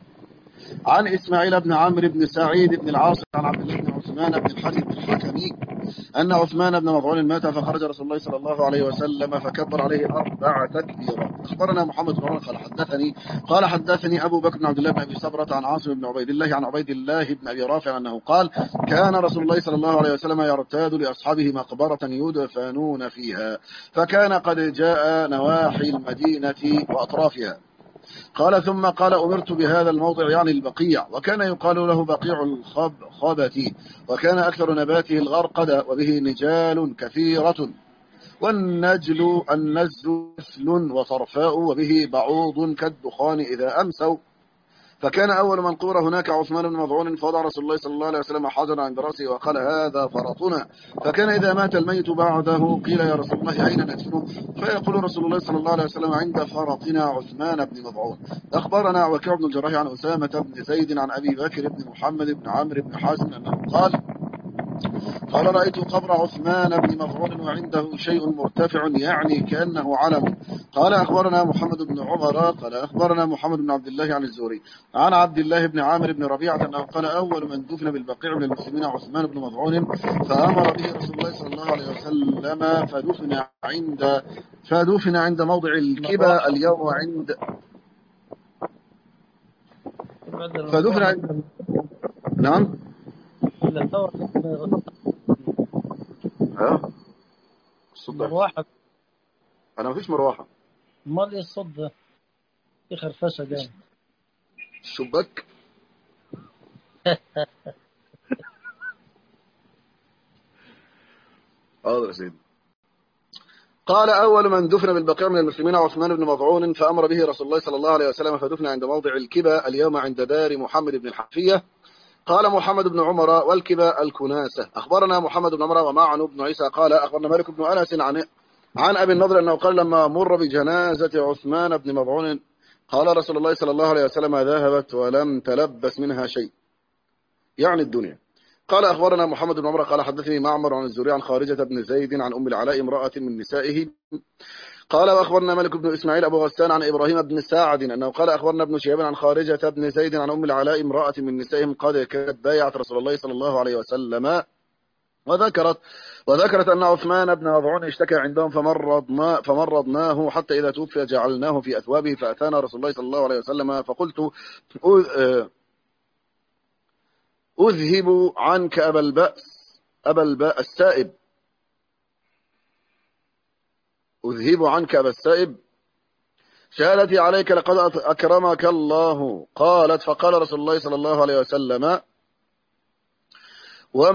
[SPEAKER 3] عن إسماعيل بن عمرو بن سعيد بن العاص عن عبد الله بن عثمان بن الحارث بن الحكمي أن عثمان بن مظعون مات فخرج رسول الله صلى الله عليه وسلم فكبر عليه أربع تكبيرات. أخبرنا محمد بن عمر قال حدثني قال حدثني أبو بكر بن عبد الله بن أبي صبرة عن عاصم بن عبيد الله عن عبيد الله بن أبي رافع أنه قال كان رسول الله صلى الله عليه وسلم يرتاد لأصحابه مقبرة يدفنون فيها فكان قد جاء نواحي المدينة وأطرافها. قال ثم قال أمرت بهذا الموضع يعني البقيع وكان يقال له بقيع الخبة وكان أكثر نباته الغرقد وبه نجال كثيرة والنجل النزل مثل وطرفاء وبه بعوض كالدخان إذا أمسوا فكان أول من قبر هناك عثمان بن مظعون فوضع رسول الله صلى الله عليه وسلم حجرا عند رأسه وقال هذا فرطنا فكان إذا مات الميت بعده قيل يا رسول الله أين ندفنه فيقول رسول الله صلى الله عليه وسلم عند فرطنا عثمان بن مظعون. أخبرنا وكيع بن الجراح عن أسامة بن زيد عن أبي بكر بن محمد بن عمرو بن حازم أنه قال قال رأيت قبر عثمان بن مظعون وعنده شيء مرتفع يعني كأنه علم. قال أخبرنا محمد بن عمر قال أخبرنا محمد بن عبد الله عن الزهري عن عبد الله بن عامر بن ربيعة أنه قال أول من دفن بالبقيع من المسلمين عثمان بن مظعون فأمر به رسول الله صلى الله عليه وسلم فدفن عند فدفن عند موضع الكبى اليوم عند فدفن عند نعم ها
[SPEAKER 1] مروحة.
[SPEAKER 3] أنا مفيش مروحة.
[SPEAKER 1] امال ايه الصوت ده؟ في خرفشه جامد.
[SPEAKER 3] الشباك. حاضر يا سيدي. قال أول من دفن بالبقيع من المسلمين عثمان بن مظعون فأمر به رسول الله صلى الله عليه وسلم فدفن عند موضع الكبى اليوم عند دار محمد بن الحنفية. قال محمد بن عمر والكبى الكناسة. أخبرنا محمد بن عمر ومعن بن عيسى قال أخبرنا مالك بن أنس عن عن أبي النضر أنه قال لما مر بجنازة عثمان بن مظعون قال رسول الله صلى الله عليه وسلم ذهبت ولم تلبس منها شيء، يعني الدنيا. قال أخبرنا محمد بن عمر قال حدثني معمر عن الزهري عن خارجة بن زيد عن أم العلاء امرأة من نسائه. قال وأخبرنا مالك بن إسماعيل أبو غسان عن إبراهيم بن ساعد أنه قال أخبرنا ابن شهاب عن خارجة بن زيد عن أم العلاء امرأة من نسائهم قد كانت بايعت رسول الله صلى الله عليه وسلم وذكرت وذكرت أن عثمان بن مظعون اشتكى عندهم فمرضنا فمرضناه حتى إذا توفي جعلناه في أثوابه فأتانا رسول الله صلى الله عليه وسلم فقلت أذهب عنك أبا البأس أبا الباء السائب أذهب عنك أبا السائب شهادتي عليك لقد أكرمك الله. قالت فقال رسول الله صلى الله عليه وسلم وم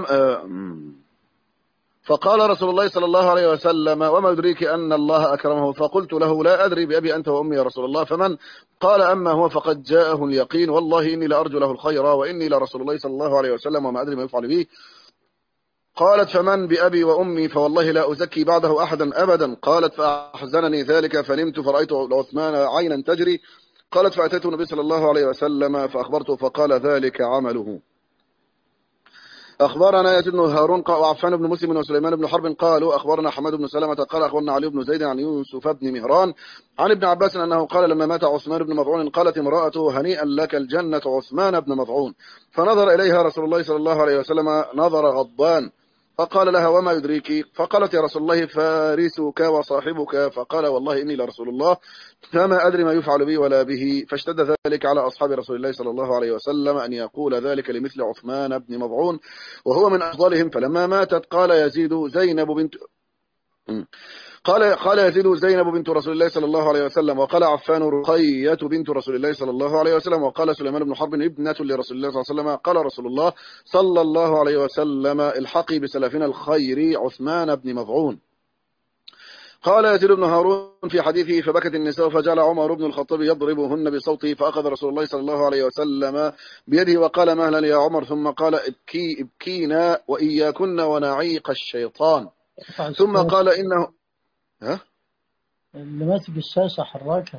[SPEAKER 3] فقال رسول الله صلى الله عليه وسلم وما يدريك أن الله أكرمه؟ فقلت له لا أدري بأبي أنت وأمي يا رسول الله. فمن؟ قال أما هو فقد جاءه اليقين والله إني لأرجو له الخير وإني لرسول الله صلى الله عليه وسلم وما أدري ما يفعل به. قالت فمن بأبي وأمي؟ فوالله لا أزكي بعده أحدا أبدا. قالت فأحزنني ذلك فنمت فرأيت عثمان عينا تجري. قالت فأتيت النبي صلى الله عليه وسلم فأخبرته فقال ذلك عمله. أخبرنا يزيد بن هارون وعفان بن مسلم وسليمان بن حرب قالوا أخبرنا حماد بن سلمة قال أخبرنا علي بن زيد عن يوسف بن مهران عن ابن عباس أنه قال لما مات عثمان بن مظعون قالت امرأته هنيئا لك الجنة عثمان بن مظعون. فنظر إليها رسول الله صلى الله عليه وسلم نظر غضبان فقال لها وما يدريك؟ فقالت يا رسول الله فارسك وصاحبك. فقال والله إني لرسول الله فما أدري ما يفعل بي ولا به. فاشتد ذلك على أصحاب رسول الله صلى الله عليه وسلم أن يقول ذلك لمثل عثمان بن مظعون وهو من أفضلهم. فلما ماتت قال يزيد زينب بنت قال قال يزيد زينب بنت رسول الله صلى الله عليه وسلم وقال عفان رقية بنت رسول الله صلى الله عليه وسلم وقال سليمان بن حرب ابنة لرسول الله صلى الله عليه وسلم. قال رسول الله صلى الله عليه وسلم الحقي بسلفنا الخير عثمان بن مظعون. قال يزيد بن هارون في حديثه فبكت النساء فجعل عمر بن الخطاب يضربهن بصوته فأخذ رسول الله صلى الله عليه وسلم بيده وقال مهلا يا عمر ثم قال ابكي ابكينا وإياكن ونعيق الشيطان ثم قال إنه ها
[SPEAKER 1] اللي ماسك الشاشة حركها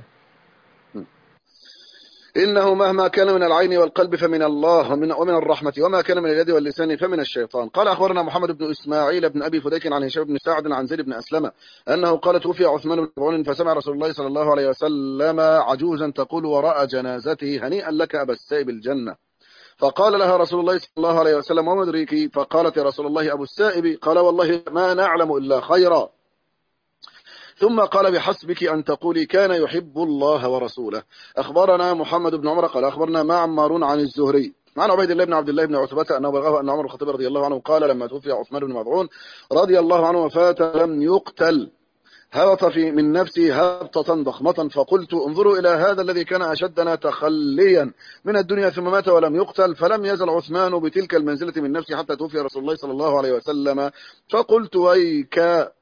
[SPEAKER 3] إنه مهما كان من العين والقلب فمن الله ومن, ومن الرحمة وما كان من اليد واللسان فمن الشيطان. قال أخبرنا محمد بن إسماعيل بن أبي فديك عن هشام بن سعد عن زيد بن أسلم أنه قال توفي عثمان بن مظعون فسمع رسول الله صلى الله عليه وسلم عجوزا تقول وراء جنازته هنيئا لك أبا السائب الجنة. فقال لها رسول الله صلى الله عليه وسلم وما أدريك؟ فقالت يا رسول الله أبو السائب. قال والله ما نعلم إلا خيرا. ثم قال بحسبك أن تقولي كان يحب الله ورسوله. أخبرنا محمد بن عمر قال أخبرنا معمر عن الزهري عن عبيد الله بن عبد الله بن عتبة أنه بلغه أن عمر الخطيب رضي الله عنه قال لما توفي عثمان بن مظعون رضي الله عنه وفات لم يقتل هبط في من نفسي هبطة ضخمة فقلت انظروا إلى هذا الذي كان أشدنا تخليا من الدنيا ثم مات ولم يقتل فلم يزل عثمان بتلك المنزلة من نفسي حتى توفي رسول الله صلى الله عليه وسلم. فقلت ويك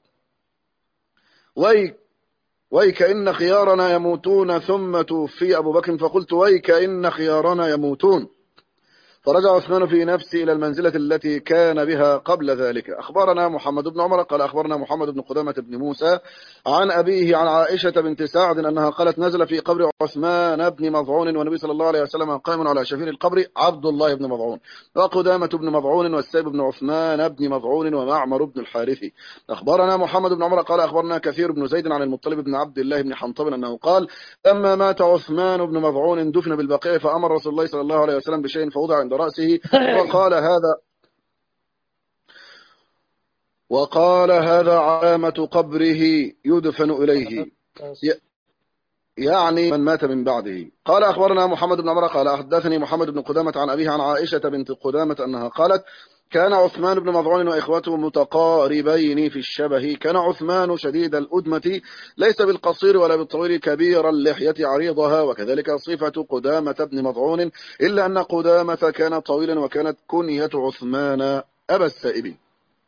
[SPEAKER 3] ويك ويك إن خيارنا يموتون ثم توفي أبو بكر. فقلت ويك إن خيارنا يموتون. فرجع عثمان في نفسه إلى المنزلة التي كان بها قبل ذلك. أخبرنا محمد بن عمر قال أخبرنا محمد بن قدامة بن موسى عن أبيه عن عائشة بنت سعد أنها قالت نزل في قبر عثمان بن مظعون والنبي صلى الله عليه وسلم قائم على شفير القبر عبد الله بن مظعون وقدامة بن مظعون والسيب بن عثمان بن مظعون ومعمر بن الحارث. أخبرنا محمد بن عمر قال أخبرنا كثير بن زيد عن المطلب بن عبد الله بن حنطب أنه قال لما مات عثمان بن مظعون دفن بالبقيع فأمر رسول الله صلى الله عليه وسلم بشيء فوضع عند رأسه وقال هذا وقال هذا علامة قبره يدفن إليه يعني من مات من بعده. قال أخبرنا محمد بن عمر قال أحدثني محمد بن قدامة عن أبيه عن عائشة بنت قدامة أنها قالت كان عثمان بن مظعون وإخوته متقاربين في الشبه. كان عثمان شديد الأدمة ليس بالقصير ولا بالطويل كبير اللحية عريضها وكذلك صفة قدامة بن مظعون إلا أن قدامة كان طويلا وكانت كنية عثمان أبا السائب.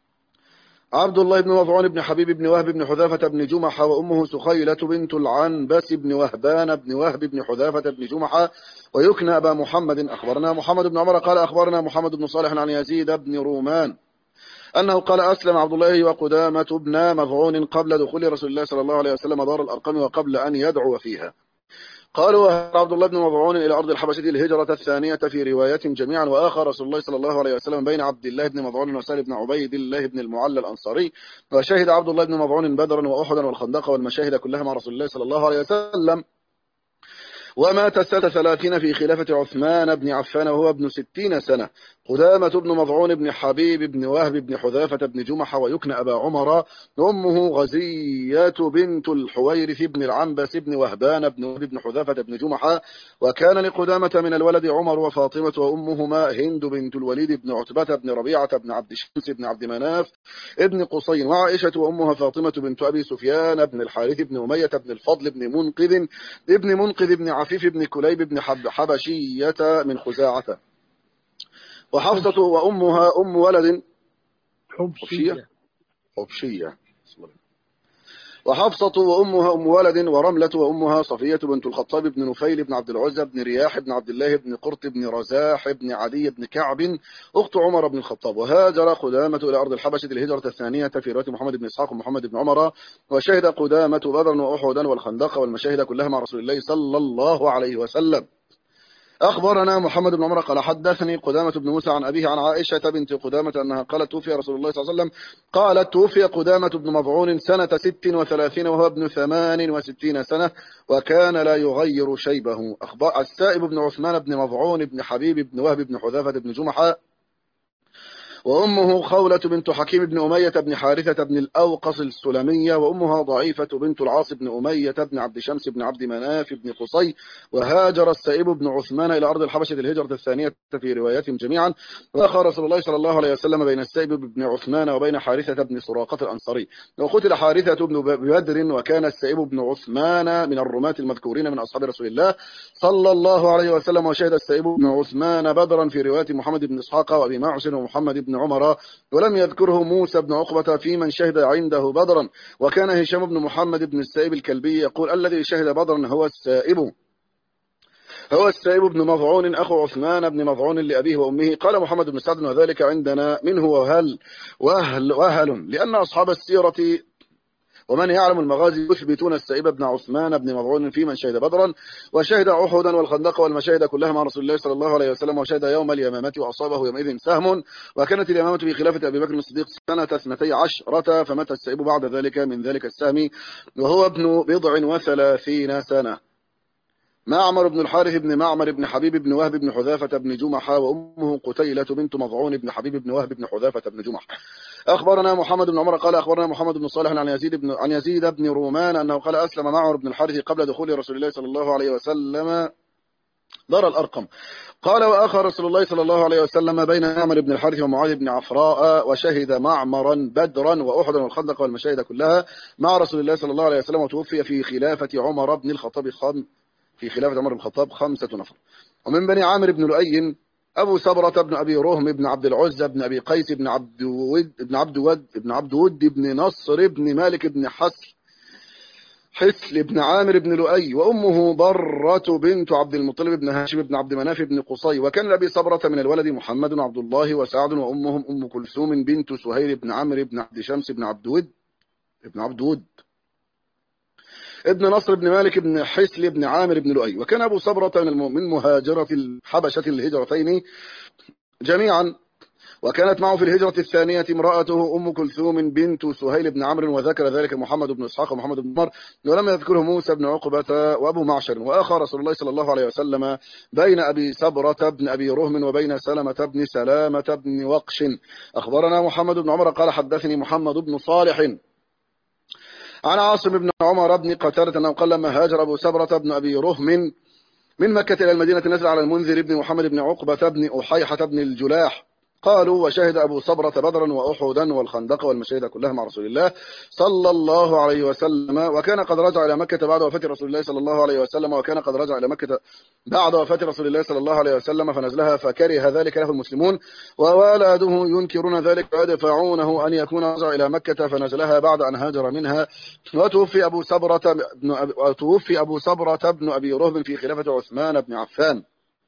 [SPEAKER 3] عبد الله بن مظعون بن حبيب بن وهب بن حذافة بن جمحة وأمه سخيلة بنت العنبس بن وهبان بن وهب بن حذافة بن جمحة ويكنى أبا محمد. أخبرنا محمد بن عمر قال أخبرنا محمد بن صالح عن يزيد بن رومان أنه قال أسلم عبد الله وقدامة بن مظعون قبل دخول رسول الله صلى الله عليه وسلم دار الأرقم وقبل أن يدعو فيها. قالوا عبد الله بن مظعون إلى أرض الحبشة الهجرة الثانية في روايات جميعا وآخر رسول الله صلى الله عليه وسلم بين عبد الله بن مظعون وسالم بن عبيد الله بن المعلى الأنصاري. وشهد عبد الله بن مظعون بدرا وأحدا والخندق والمشاهد كلها مع رسول الله صلى الله عليه وسلم. ومات سنة ثلاثين في خلافة عثمان بن عفان وهو ابن ستين سنة. قدامة بن مظعون بن حبيب بن وهب بن حذافة بن جمحة ويكنى أبا عمر وأمه غزية بنت الحويرث بن العنبس بن وهبان بن وهب بن حذافة بن جمحة. وكان لقدامة من الولد عمر وفاطمة وأمهما هند بنت الوليد بن عتبة بن ربيعة بن عبد شمس بن عبد مناف ابن قصي وعائشة وأمها فاطمة بنت أبي سفيان بن الحارث بن أمية بن الفضل بن منقذ ابن منقذ بن عفيف بن كليب بن حبشية من خزاعة. وحفصة وأمها أم ولد حبشية حبشية وحفصة وأمها أم ولد ورملة وأمها صفية بنت الخطاب بن نفيل بن عبد العزى بن رياح بن عبد الله بن قرط بن رزاح بن عدي بن كعب أخت عمر بن الخطاب. وهاجر قدامة إلى أرض الحبشة الهجرة الثانية في رواية محمد بن إسحاق ومحمد بن عمر. وشهد قدامة بدرا وأحدا والخندق والمشاهد كلها مع رسول الله صلى الله عليه وسلم. أخبرنا محمد بن عمر قال حدثني قدامة بن موسى عن أبيه عن عائشة بنت قدامة أنها قالت توفي رسول الله صلى الله عليه وسلم قالت توفي قدامة بن مظعون سنة ست وثلاثين وهو ابن ثمان وستين سنة وكان لا يغير شيبه. أخبار السائب بن عثمان بن مظعون بن حبيب بن وهب بن حذافة بن جمحة وأمه خولة بنت حكيم بن أمية بن حارثة بن الأوقص السلمية وأمها ضعيفة بنت العاص بن أمية بن عبد شمس بن عبد مناف بن قصي. وهاجر السائب بن عثمان إلى أرض الحبشة الهجرة الثانية في رواياتهم جميعا. وأخى رسول الله صلى الله عليه وسلم بين السائب بن عثمان وبين حارثة بن سراقة الأنصاري. وقتل حارثة بن بدر وكان السائب بن عثمان من الرماة المذكورين من أصحاب رسول الله صلى الله عليه وسلم. وشهد السائب بن عثمان بدرا في رواية محمد بن إسحاق وأبي معشر ومحمد بن عمر ولم يذكره موسى بن عقبة في من شهد عنده بدرا. وكان هشام بن محمد بن السائب الكلبي يقول الذي شهد بدرا هو السائب هو السائب بن مظعون أخو عثمان بن مظعون لأبيه وأمه. قال محمد بن سعد وذلك عندنا منه وهل وهل, وهل لأن أصحاب السيرة ومن يعلم المغازي يثبتون السائب بن عثمان بن مظعون في من شهد بدرا وشهد أحدا والخندق والمشاهد كلها مع رسول الله صلى الله عليه وسلم. وشهد يوم اليمامة وأصابه يومئذ سهم. وكانت اليمامة في خلافة أبي بكر الصديق سنة اثنتي عشرة فمات السائب بعد ذلك من ذلك السهم وهو ابن بضع وثلاثين سنة. معمر بن الحارث بن معمر بن حبيب بن وهب بن حذافة بن جمحة وأمه قتيلة بنت مظعون بن حبيب بن وهب بن حذافة بن جمحة. أخبرنا محمد بن عمر قال أخبرنا محمد بن صالح عن يزيد بن عن يزيد بن رومان أنه قال أسلم معمر بن الحارث قبل دخول رسول الله صلى الله عليه وسلم دار الأرقم. قال وآخى رسول الله صلى الله عليه وسلم بين معمر بن الحارث ومعاذ بن عفراء وشهد معمرا بدرا وأحدا والخندق والمشاهد كلها مع رسول الله صلى الله عليه وسلم. وتوفي في خلافة عمر بن الخطاب خم في خلافة عمر بن الخطاب خمسة نفر. ومن بني عامر بن لؤي أبو سبرة بن أبي رهم بن عبد العزى بن أبي قيس بن عبد ود بن عبد ود بن عبد ود بن نصر بن مالك بن حسر حسل بن عامر بن لؤي، وأمه برة بنت عبد المطلب بن هاشم بن عبد مناف بن قصي. وكان لأبي صبرة من الولد محمد وعبد الله وسعد، وأمهم أم كلثوم بنت سهيل بن عمرو بن عبد شمس بن عبد ود ابن عبد ود ابن نصر بن مالك بن حسل بن عامر بن لؤي. وكان أبو صبرة من مهاجرة الحبشة الهجرتين جميعا. وكانت معه في الهجرة الثانية امرأته أم كلثوم بنت سهيل بن عمرو، وذكر ذلك محمد بن إسحاق ومحمد بن عمر، ولم يذكره موسى بن عقبة وأبو معشر. وآخى رسول الله صلى الله عليه وسلم بين أبي صبرة بن أبي رهم وبين سلمة بن سلامة بن وقش. أخبرنا محمد بن عمر قال حدثني محمد بن صالح عن عاصم بن عمر بن قتادة أنه قال لما هاجر أبو صبرة بن أبي رهم من مكة إلى المدينة نزل على المنذر بن محمد بن عقبة بن أحيحة بن الجلاح. قالوا وشهد أبو صبرة بدرا وأحدا والخندق والمشاهد كلها مع رسول الله صلى الله عليه وسلم. وكان قد رجع إلى مكة بعد وفاة رسول الله صلى الله عليه وسلم وكان قد رجع إلى مكة بعد وفاة رسول الله صلى الله عليه وسلم فنزلها، فكره ذلك له المسلمون وولاده ينكرون ذلك ويدفعونه أن يكون رجع إلى مكة، فنزلها بعد أن هاجر منها. وتوفي أبو صبرة بن أبي وتوفي أبو صبرة بن أبي رهب في خلافة عثمان بن عفان.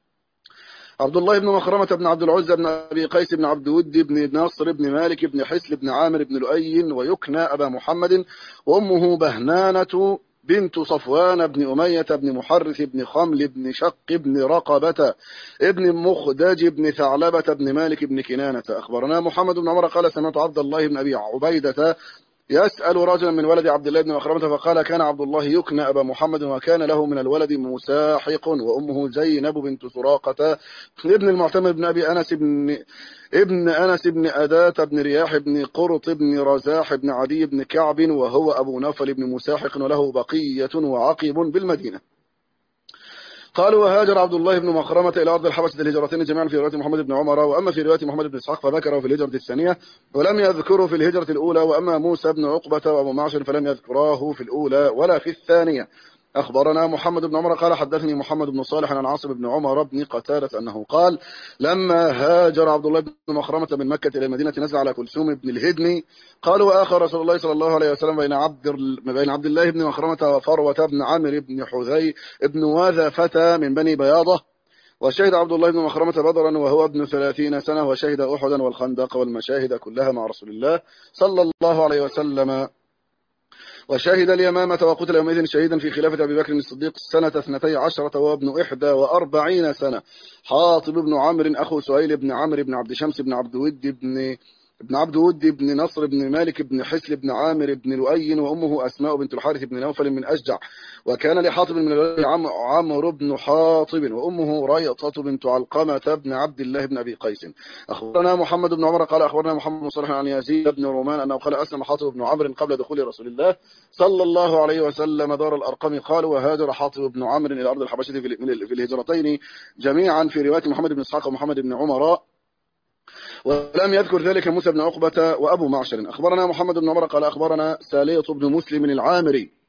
[SPEAKER 3] عبد الله بن مخرمة بن عبد العزى بن أبي قيس بن عبد ود بن نصر بن مالك بن حسل بن عامر بن لؤي، ويكنى أبا محمد، وأمه بهنانة بنت صفوان بن أمية بن محرث بن خمل بن شق بن رقبة ابن مخدج بن ثعلبة بن مالك بن كنانة. أخبرنا محمد بن عمر قال سمعت عبد الله بن أبي عبيدة يسأل رجلا من ولد عبد الله بن مخرمة فقال كان عبد الله يكنى أبا محمد وكان له من الولد مساحق، وأمه زينب بنت سراقة ابن المعتمر بن أبي أنس بن ابن أنس بن أداة بن رياح بن قرط بن رزاح بن عدي بن كعب، وهو أبو نفل بن مساحق وله بقية وعقب بالمدينة. قالوا وهاجر عبد الله بن مخرمة إلى أرض الحبشة الهجرتين جميعا في رواية محمد بن عمر، وأما في رواية محمد بن إسحاق فذكره في الهجرة الثانية ولم يذكره في الهجرة الأولى، وأما موسى بن عقبة وأبو معشر فلم يذكراه في الأولى ولا في الثانية. أخبرنا محمد بن عمر قال حدثني محمد بن صالح عن عاصم بن عمر بن قتادة أنه قال لما هاجر عبد الله بن مخرمة من مكة إلى المدينة نزل على كلثوم بن الهدمي. قالوا وآخر رسول الله صلى الله عليه وسلم بين عبد بين عبد الله بن مخرمة وفروة بن عمرو بن حذي بن وذفة من بني بياضة. وشهد عبد الله بن مخرمة بدرا وهو ابن ثلاثين سنة، وشهد أحدا والخندق والمشاهد كلها مع رسول الله صلى الله عليه وسلم. وشهد اليمامة وقتل يومئذ شهيدا في خلافة أبي بكر الصديق سنة اثنتي عشرة وابن إحدى وأربعين سنة. حاطب بن عمرو أخو سهيل بن عمرو بن عبد شمس بن عبد ود بن ابن عبد ود بن نصر بن مالك بن حسل بن عامر بن لؤي، وأمه أسماء بنت الحارث بن نوفل من أشجع. وكان لحاطب من الولد عمرو بن حاطب، وأمه ريطة بنت علقمة بن عبد الله بن أبي قيس. أخبرنا محمد بن عمر قال أخبرنا محمد بن صالح عن يزيد بن رومان أنه قال أسلم حاطب بن عمرو قبل دخول رسول الله صلى الله عليه وسلم دار الأرقم. قال وهاجر حاطب بن عمرو إلى أرض الحبشة في الهجرتين جميعا في رواية محمد بن إسحاق ومحمد بن عمر، ولم يذكر ذلك موسى بن عقبة وأبو معشر. أخبرنا محمد بن عمر قال أخبرنا سالية بن مسلم العامري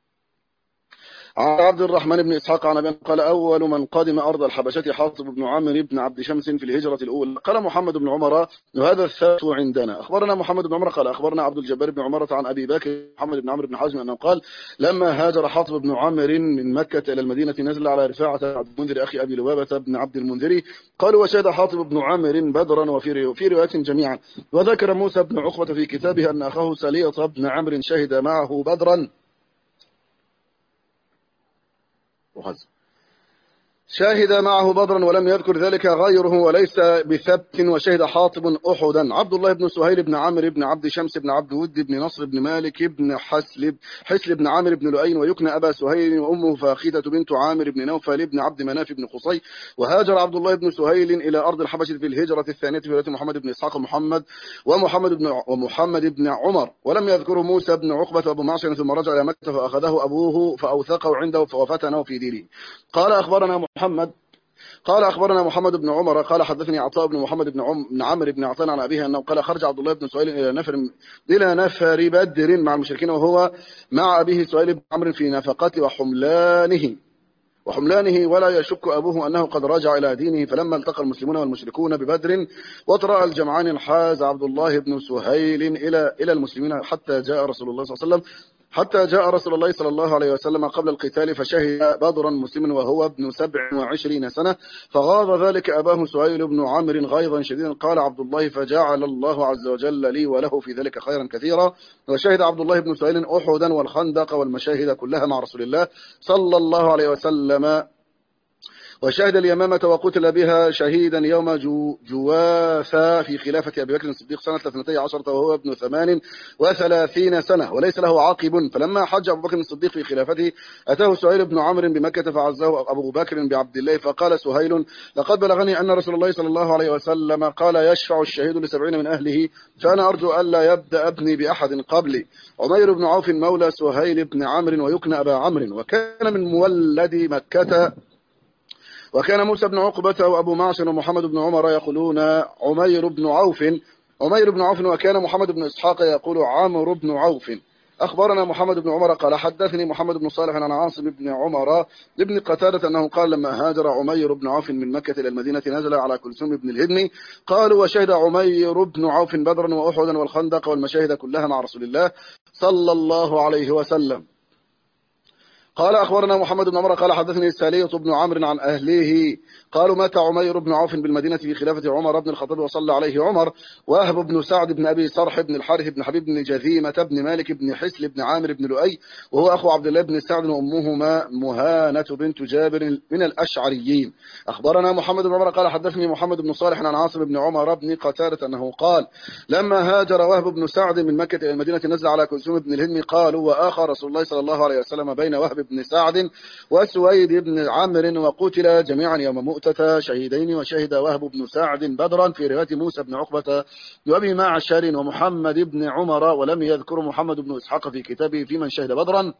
[SPEAKER 3] عن عبد الرحمن بن إسحاق عن أبي قال أول من قدم أرض الحبشة حاطب بن عمرو بن عبد شمس في الهجرة الأولى. قال محمد بن عمر وهذا الثبت عندنا. أخبرنا محمد بن عمر قال أخبرنا عبد الجبار بن عمرة عن أبي بكر محمد بن عمرو بن حازم أنه قال لما هاجر حاطب بن عمرو من مكة إلى المدينة نزل على رفاعة عبد المنذر أخي أبي لبابة بن عبد المنذري. قالوا وشهد حاطب بن عمرو بدرا وفي في رواية جميعا. وذكر موسى بن عقبة في كتابه أن أخاه سالية بن عمرو شهد معه بدرا شاهد معه بدرا ولم يذكر ذلك غيره وليس بثبت. وشهد حاطب أحدا عبد الله بن سهيل بن عمرو بن عبد شمس بن عبد ود بن نصر بن مالك بن حسل حسل بن عامر بن لؤي، ويكنى أبا سهيل، وأمه فاخيدة بنت عامر بن نوفل بن عبد مناف بن قصي. وهاجر عبد الله بن سهيل إلى أرض الحبشة في الهجرة الثانية في رواية محمد بن إسحاق ومحمد ومحمد بن ومحمد بن عمر، ولم يذكره موسى بن عقبة وأبو معشر. ثم رجع إلى مكة فأخذه أبوه فأوثقه عنده وفتنه في دينه. قال أخبرنا محمد قال أخبرنا محمد بن عمر قال حدثني عطاء بن محمد بن, عم بن عمرو بن عطان عن أبيه أنه قال خرج عبد الله بن سهيل إلى نفر إلى نفر بدر مع المشركين وهو مع أبيه سهيل بن عمرو في نفقته وحملانه وحملانه ولا يشك أبوه أنه قد رجع إلى دينه. فلما التقى المسلمون والمشركون ببدر وتراءى الجمعان انحاز عبد الله بن سهيل إلى إلى المسلمين حتى جاء رسول الله صلى الله عليه وسلم حتى جاء رسول الله صلى الله عليه وسلم قبل القتال فشهد بدرا مسلما وهو ابن سبع وعشرين سنة، فغاض ذلك أباه سهيل بن عمرو غيظا شديدا. قال عبد الله: فجعل الله عز وجل لي وله في ذلك خيرا كثيرا. وشهد عبد الله بن سهيل أحدا والخندق والمشاهد كلها مع رسول الله صلى الله عليه وسلم. وشهد اليمامة وقتل بها شهيدا يوم جو جواثا في خلافة أبي بكر الصديق سنة اثنتي عشرة وهو ابن ثمان وثلاثين سنة وليس له عاقب. فلما حج أبو بكر الصديق في خلافته أتاه سهيل بن عمرو بمكة فعزه أبو بكر بعبد الله، فقال سهيل: لقد بلغني أن رسول الله صلى الله عليه وسلم قال: يشفع الشهيد لسبعين من أهله، فأنا أرجو ألا يبدأ ابني بأحد قبلي. عمير بن عوف مولى سهيل بن عمرو ويكنى أبا عمرو، وكان من مولد مكة. وكان موسى بن عقبة وأبو معشر ومحمد بن عمر يقولون عمير بن عوف عمير بن عوف وكان محمد بن إسحاق يقول عمرو بن عوف. أخبرنا محمد بن عمر قال: حدثني محمد بن صالح عن عاصم بن عمر ابن قتادة أنه قال: لما هاجر عمير بن عوف من مكة إلى المدينة نزل على كلثوم بن الهدم. قالوا: وشهد عمير بن عوف بدرا وأحدا والخندق والمشاهد كلها مع رسول الله صلى الله عليه وسلم. قال: أخبرنا محمد بن عمر قال: حدثني السالية بن عمرو عن أهله قالوا: مات عمير بن عوف بالمدينة في خلافة عمر بن الخطاب وصلى عليه عمر. وأهب بن سعد بن أبي صرح بن الحارث بن حبيب بن جذيمة بن مالك بن حسل بن عامر بن لؤي وهو أخو عبد الله بن سعد وأمهما مهانة بنت جابر من الأشعريين. أخبرنا محمد بن عمر قال: حدثني محمد بن صالح عن عاصم بن عمر بن قتادة أنه قال: لما هاجر وهب بن سعد من مكة إلى المدينة نزل على كلثوم بن الهدم. قالوا: وآخى رسول الله صلى الله عليه وسلم بين وهب بن سعد وسويد بن عمرو وقتل جميعا يوم مؤتة شهيدين. وشهد وهب بن سعد بدرا في رواية موسى بن عقبة وأبي معشر ومحمد بن عمر، ولم يذكر محمد بن إسحاق في كتابه في من شهد بدرا.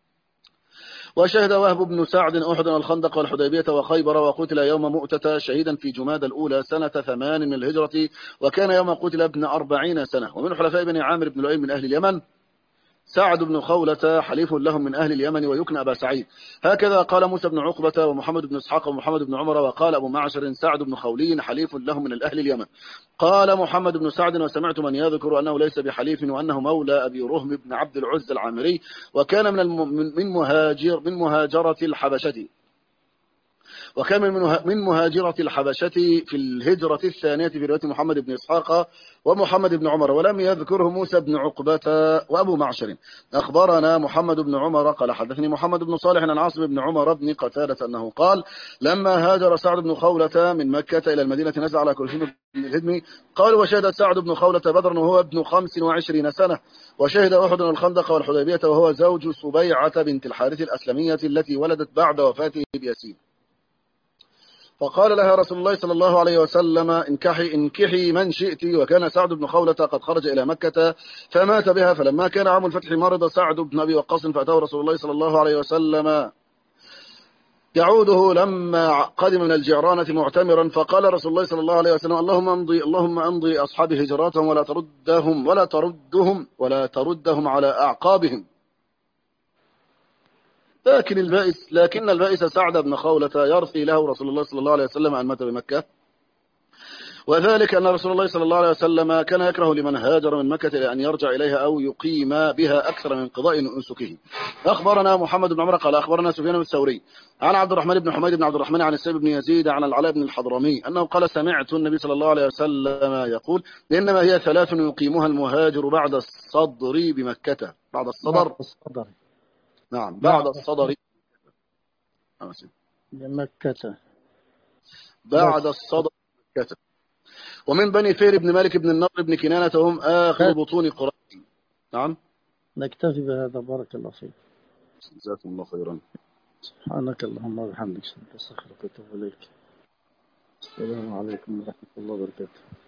[SPEAKER 3] وشهد وهب بن سعد أحدا والخندق والحديبية وخيبر وقتل يوم مؤتة شهيدا في جماد الأولى سنة ثمان من الهجرة، وكان يوم قتل ابن أربعين سنة. ومن حلفاء بن عامر بن لؤي من أهل اليمن سعد بن خولة حليف لهم من أهل اليمن ويكنى أبا سعيد. هكذا قال موسى بن عقبة ومحمد بن إسحاق ومحمد بن عمر. وقال أبو معشر سعد بن خولي حليف لهم من الأهل اليمن. قال محمد بن سعد: وسمعت من يذكر أنه ليس بحليف وأنه مولى أبي رهم بن عبد العز العامري، وكان من الم... من مهاجر من مهاجرة الحبشة وكان من مهاجرة الحبشة في الهجرة الثانية في رواية محمد بن إسحاق ومحمد بن عمر، ولم يذكره موسى بن عقبة وأبو معشر. أخبرنا محمد بن عمر قال: حدثني محمد بن صالح عن عاصم بن عمر بن قتادة أنه قال: لما هاجر سعد بن خولة من مكة إلى المدينة نزل على كلثوم بن الهدم. قال: وشهد سعد بن خولة بدرا وهو ابن خمس وعشرين سنة. وشهد أحد الخندق والحديبية وهو زوج سبيعة بنت الحارث الأسلمية التي ولدت بعد وفاته بيسير. فقال لها رسول الله صلى الله عليه وسلم: انكحي انكحي من شئت. وكان سعد بن خولة قد خرج إلى مكة فمات بها. فلما كان عام الفتح مرض سعد بن أبي وقاص فأتاه رسول الله صلى الله عليه وسلم يعوده لما قدم من الجعرانة معتمرا. فقال رسول الله صلى الله عليه وسلم: اللهم امضي اللهم امضي أصحاب هجراتهم ولا تردهم ولا تردهم ولا تردهم على أعقابهم. لكن البائس لكن البائس سعد بن خولة يرثي له رسول الله صلى الله عليه وسلم أن مات بمكة، وذلك أن رسول الله صلى الله عليه وسلم كان يكره لمن هاجر من مكة إلى أن يرجع إليها أو يقيم بها أكثر من قضاء نسكه. أخبرنا محمد بن عمر قال: أخبرنا سفيان الثوري عن عبد الرحمن بن حميد بن عبد الرحمن عن السيب بن يزيد عن العلاء بن الحضرمي أنه قال: سمعت النبي صلى الله عليه وسلم يقول: إنما هي ثلاث يقيمها المهاجر بعد الصدر بمكة. بعد الصدر
[SPEAKER 1] الصدر
[SPEAKER 3] نعم بعد الصدر
[SPEAKER 1] بمكة
[SPEAKER 3] بعد الصدر بمكة. ومن بني فير بن مالك بن النضر بن كنانة هم آخر بطون قريش. نعم
[SPEAKER 1] نكتفي بهذا. بارك الله فيك.
[SPEAKER 3] جزاكم الله خيرا.
[SPEAKER 1] سبحانك اللهم وبحمدك، استغفرك واتوب اليك. السلام عليكم ورحمة الله وبركاته.